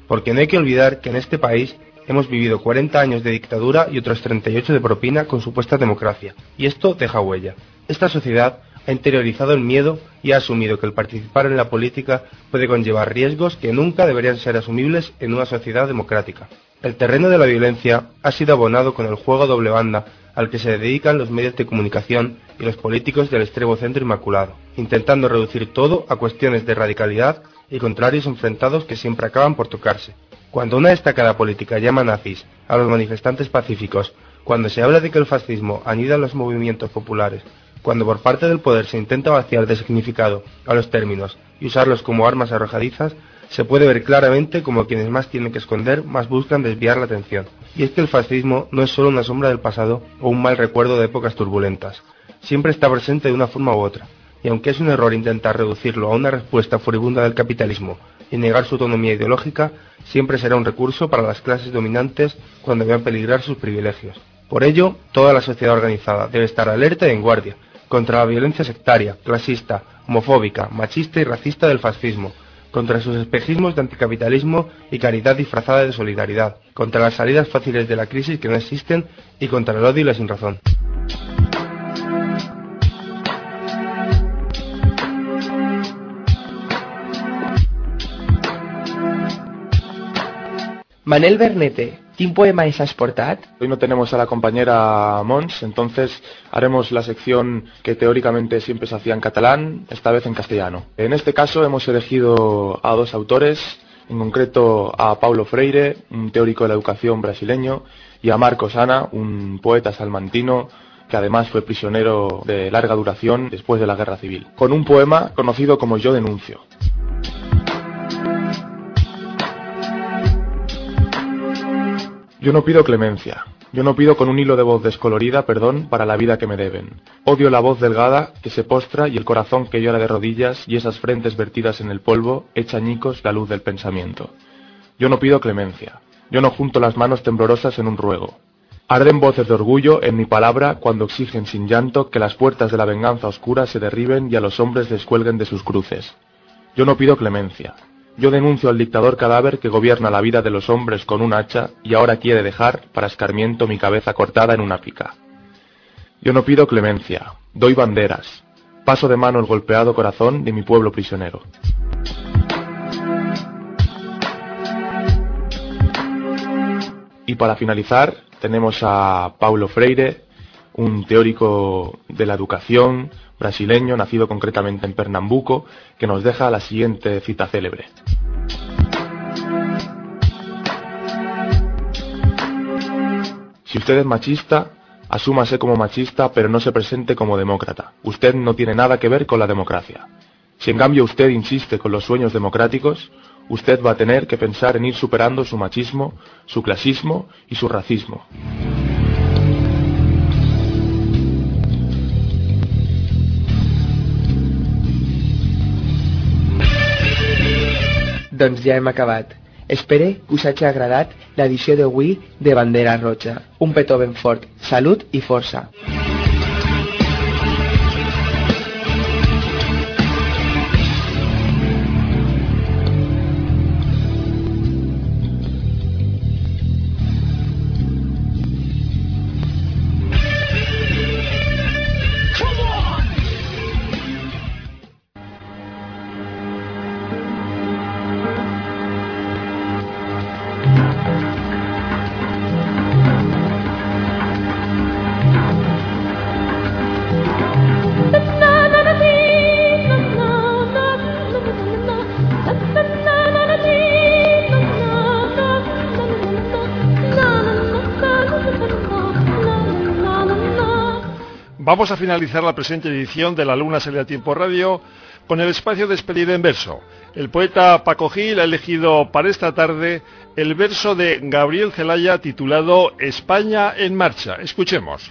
porque no hay que olvidar que en este país hemos vivido cuarenta años de dictadura y otros treinta y ocho de propina con supuesta democracia, y esto deja huella. Esta sociedad ha interiorizado el miedo y ha asumido que el participar en la política puede conllevar riesgos que nunca deberían ser asumibles en una sociedad democrática. El terreno de la violencia ha sido abonado con el juego a doble banda al que se dedican los medios de comunicación y los políticos del extremo centro inmaculado, intentando reducir todo a cuestiones de radicalidad y contrarios enfrentados que siempre acaban por tocarse. Cuando una destacada política llama nazis a los manifestantes pacíficos, cuando se habla de que el fascismo anida a los movimientos populares, cuando por parte del poder se intenta vaciar de significado a los términos y usarlos como armas arrojadizas, se puede ver claramente como quienes más tienen que esconder más buscan desviar la atención. Y es que el fascismo no es solo una sombra del pasado o un mal recuerdo de épocas turbulentas. Siempre está presente de una forma u otra, y aunque es un error intentar reducirlo a una respuesta furibunda del capitalismo y negar su autonomía ideológica, siempre será un recurso para las clases dominantes cuando vean peligrar sus privilegios. Por ello, toda la sociedad organizada debe estar alerta y en guardia contra la violencia sectaria, clasista, homofóbica, machista y racista del fascismo, contra sus espejismos de anticapitalismo y caridad disfrazada de solidaridad, contra las salidas fáciles de la crisis que no existen y contra el odio y la sinrazón. Manel Bernete, quin poema ens has portat? Hoy no tenemos a la compañera Mons, entonces haremos la sección que teóricamente siempre se hacía en catalán, esta vez en castellano. En este caso hemos elegido a dos autores, en concreto a Paulo Freire, un teórico de la educación brasileño, y a Marcos Ana, un poeta salmantino que además fue prisionero de larga duración después de la Guerra Civil, con un poema conocido como Yo denuncio. Yo no pido clemencia, yo no pido con un hilo de voz descolorida perdón para la vida que me deben. Odio la voz delgada que se postra y el corazón que llora de rodillas y esas frentes vertidas en el polvo echa añicos la luz del pensamiento. Yo no pido clemencia, yo no junto las manos temblorosas en un ruego. Arden voces de orgullo en mi palabra cuando exigen sin llanto que las puertas de la venganza oscura se derriben y a los hombres descuelguen de sus cruces. Yo no pido clemencia. Yo denuncio al dictador cadáver que gobierna la vida de los hombres con un hacha y ahora quiere dejar para escarmiento mi cabeza cortada en una pica. Yo no pido clemencia, doy banderas, paso de mano el golpeado corazón de mi pueblo prisionero. Y para finalizar tenemos a Paulo Freire, un teórico de la educación brasileño, nacido concretamente en Pernambuco, que nos deja la siguiente cita célebre. Si usted es machista, asúmase como machista, pero no se presente como demócrata. Usted no tiene nada que ver con la democracia. Si en cambio usted insiste con los sueños democráticos, usted va a tener que pensar en ir superando su machismo, su clasismo y su racismo. Doncs ja hem acabat. Espere que us hagi agradat l'edició d'avui de Bandera Roja. Un petó ben fort, salut i força. Vamos a finalizar la presente edición de La Luna Sale a Tiempo Radio con el espacio despedida en verso. El poeta Paco Gil ha elegido para esta tarde el verso de Gabriel Celaya titulado España en marcha. Escuchemos.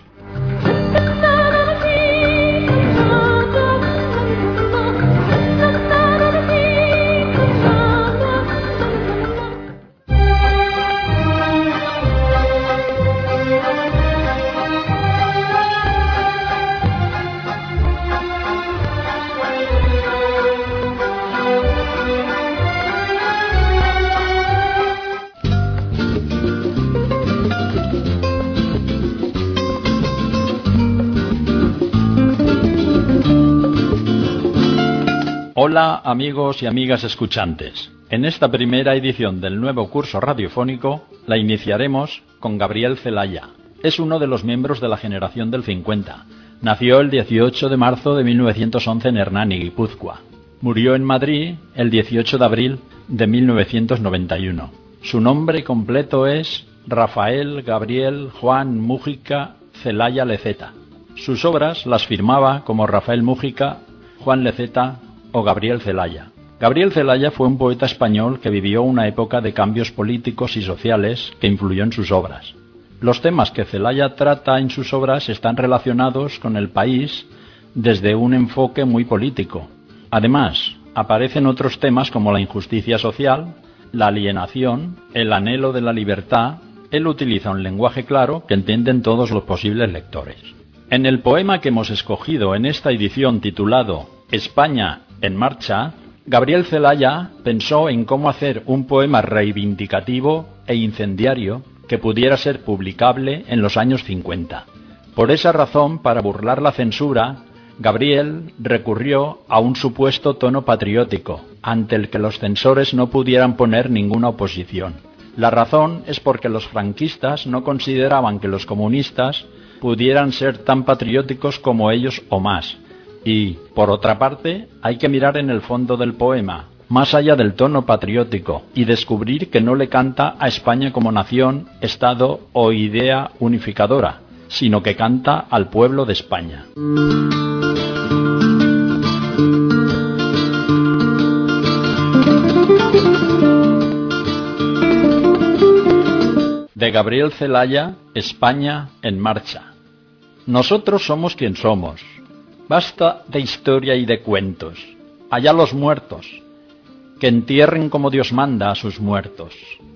Hola amigos y amigas escuchantes. En esta primera edición del nuevo curso radiofónico la iniciaremos con Gabriel Celaya. Es uno de los miembros de la generación del cincuenta. Nació el dieciocho de marzo de mil novecientos once en Hernani, Guipúzcoa. Murió en Madrid el dieciocho de abril de mil novecientos noventa y uno. Su nombre completo es Rafael Gabriel Juan Mújica Celaya Leceta. Sus obras las firmaba como Rafael Mújica, Juan Leceta o Gabriel Celaya. Gabriel Celaya fue un poeta español que vivió una época de cambios políticos y sociales que influyó en sus obras. Los temas que Celaya trata en sus obras están relacionados con el país desde un enfoque muy político. Además, aparecen otros temas como la injusticia social, la alienación, el anhelo de la libertad. Él utiliza un lenguaje claro que entienden todos los posibles lectores. En el poema que hemos escogido en esta edición titulado España en marcha, Gabriel Celaya pensó en cómo hacer un poema reivindicativo e incendiario que pudiera ser publicable en los años cincuenta. Por esa razón, para burlar la censura, Gabriel recurrió a un supuesto tono patriótico, ante el que los censores no pudieran poner ninguna oposición. La razón es porque los franquistas no consideraban que los comunistas pudieran ser tan patrióticos como ellos o más. Y, por otra parte, hay que mirar en el fondo del poema, más allá del tono patriótico, y descubrir que no le canta a España como nación, Estado o idea unificadora, sino que canta al pueblo de España. De Gabriel Celaya, España en marcha. Nosotros somos quien somos. Basta de historia y de cuentos. Allá los muertos, que entierren como Dios manda a sus muertos.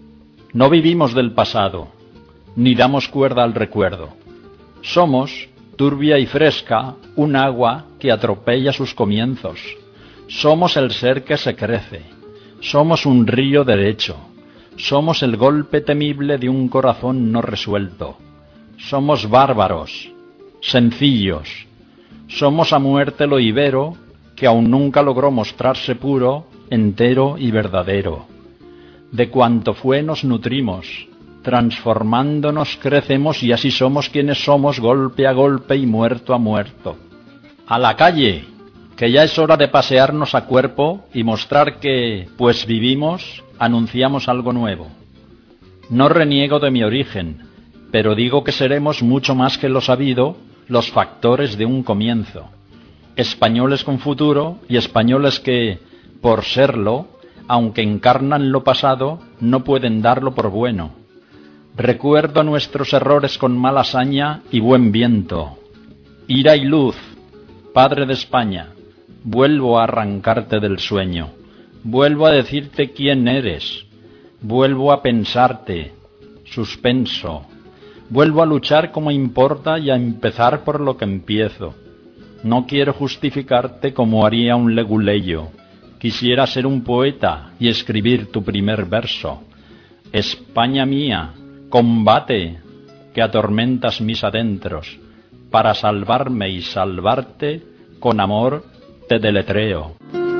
No vivimos del pasado, ni damos cuerda al recuerdo. Somos, turbia y fresca, un agua que atropella sus comienzos. Somos el ser que se crece. Somos un río derecho. Somos el golpe temible de un corazón no resuelto. Somos bárbaros, sencillos. Somos a muerte lo ibero, que aún nunca logró mostrarse puro, entero y verdadero. De cuanto fue nos nutrimos, transformándonos crecemos y así somos quienes somos golpe a golpe y muerto a muerto. A la calle, que ya es hora de pasearnos a cuerpo y mostrar que, pues vivimos, anunciamos algo nuevo. No reniego de mi origen, pero digo que seremos mucho más que lo sabido, los factores de un comienzo. Españoles con futuro y españoles que, por serlo, aunque encarnan lo pasado, no pueden darlo por bueno. Recuerdo nuestros errores con mala saña y buen viento. Ira y luz, Padre de España, vuelvo a arrancarte del sueño. Vuelvo a decirte quién eres. Vuelvo a pensarte, suspenso. Vuelvo a luchar como importa y a empezar por lo que empiezo. No quiero justificarte como haría un leguleyo. Quisiera ser un poeta y escribir tu primer verso. España mía, combate, que atormentas mis adentros. Para salvarme y salvarte, con amor te deletreo.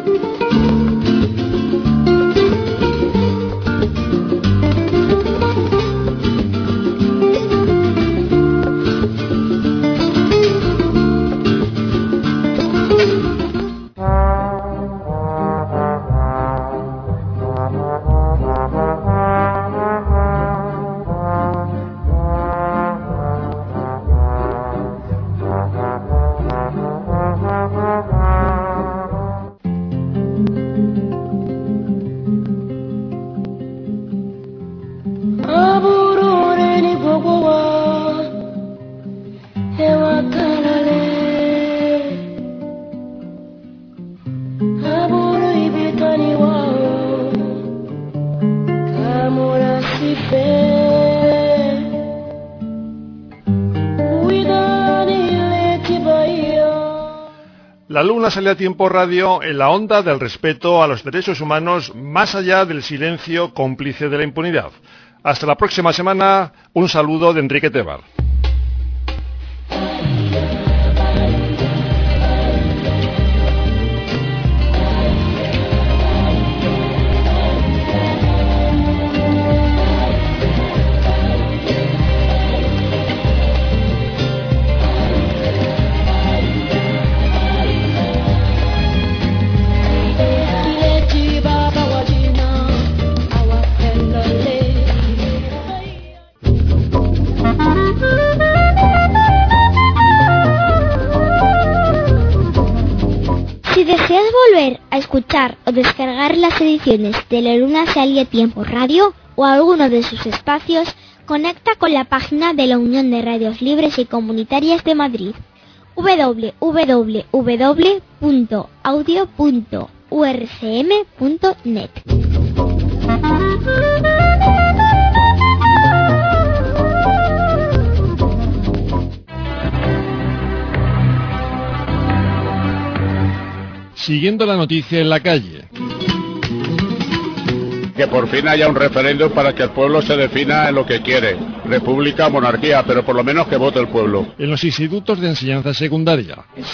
La Luna sale a tiempo radio en la onda del respeto a los derechos humanos más allá del silencio cómplice de la impunidad. Hasta la próxima semana, un saludo de Enrique Tebar. quieres volver a escuchar o descargar las ediciones de La Luna Sale a Tiempo Radio o alguno de sus espacios, conecta con la página de la Unión de Radios Libres y Comunitarias de Madrid, doble u doble u doble u punto audio punto u r c m punto net. Siguiendo la noticia en la calle. Que por fin haya un referéndum para que el pueblo se defina en lo que quiere. República o monarquía, pero por lo menos que vote el pueblo. En los institutos de enseñanza secundaria.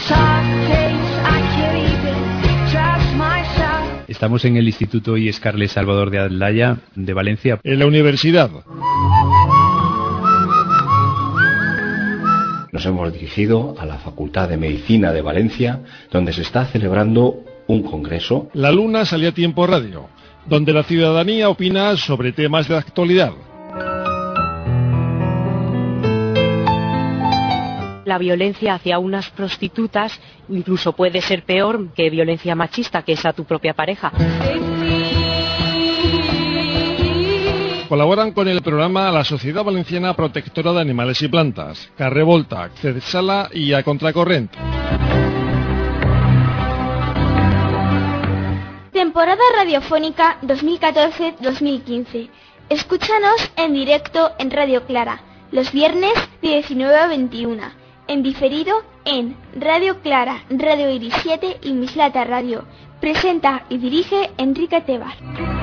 Estamos en el Instituto I E S Carles Salvador de Atlaya, de Valencia. En la universidad. Nos hemos dirigido a la Facultad de Medicina de Valencia, donde se está celebrando un congreso. La Luna Sale a Tiempo Radio, donde la ciudadanía opina sobre temas de actualidad. La violencia hacia unas prostitutas incluso puede ser peor que violencia machista, que es a tu propia pareja. Colaboran con el programa la Sociedad Valenciana Protectora de Animales y Plantas, Carrevolta, CEDSALA y A Contracorrent. Temporada radiofónica dos mil catorce dos mil quince. Escúchanos en directo en Radio Clara, los viernes de diecinueve a veintiuna. En diferido en Radio Clara, Radio Iris siete y Mislata Radio. Presenta y dirige Enrique Tebar.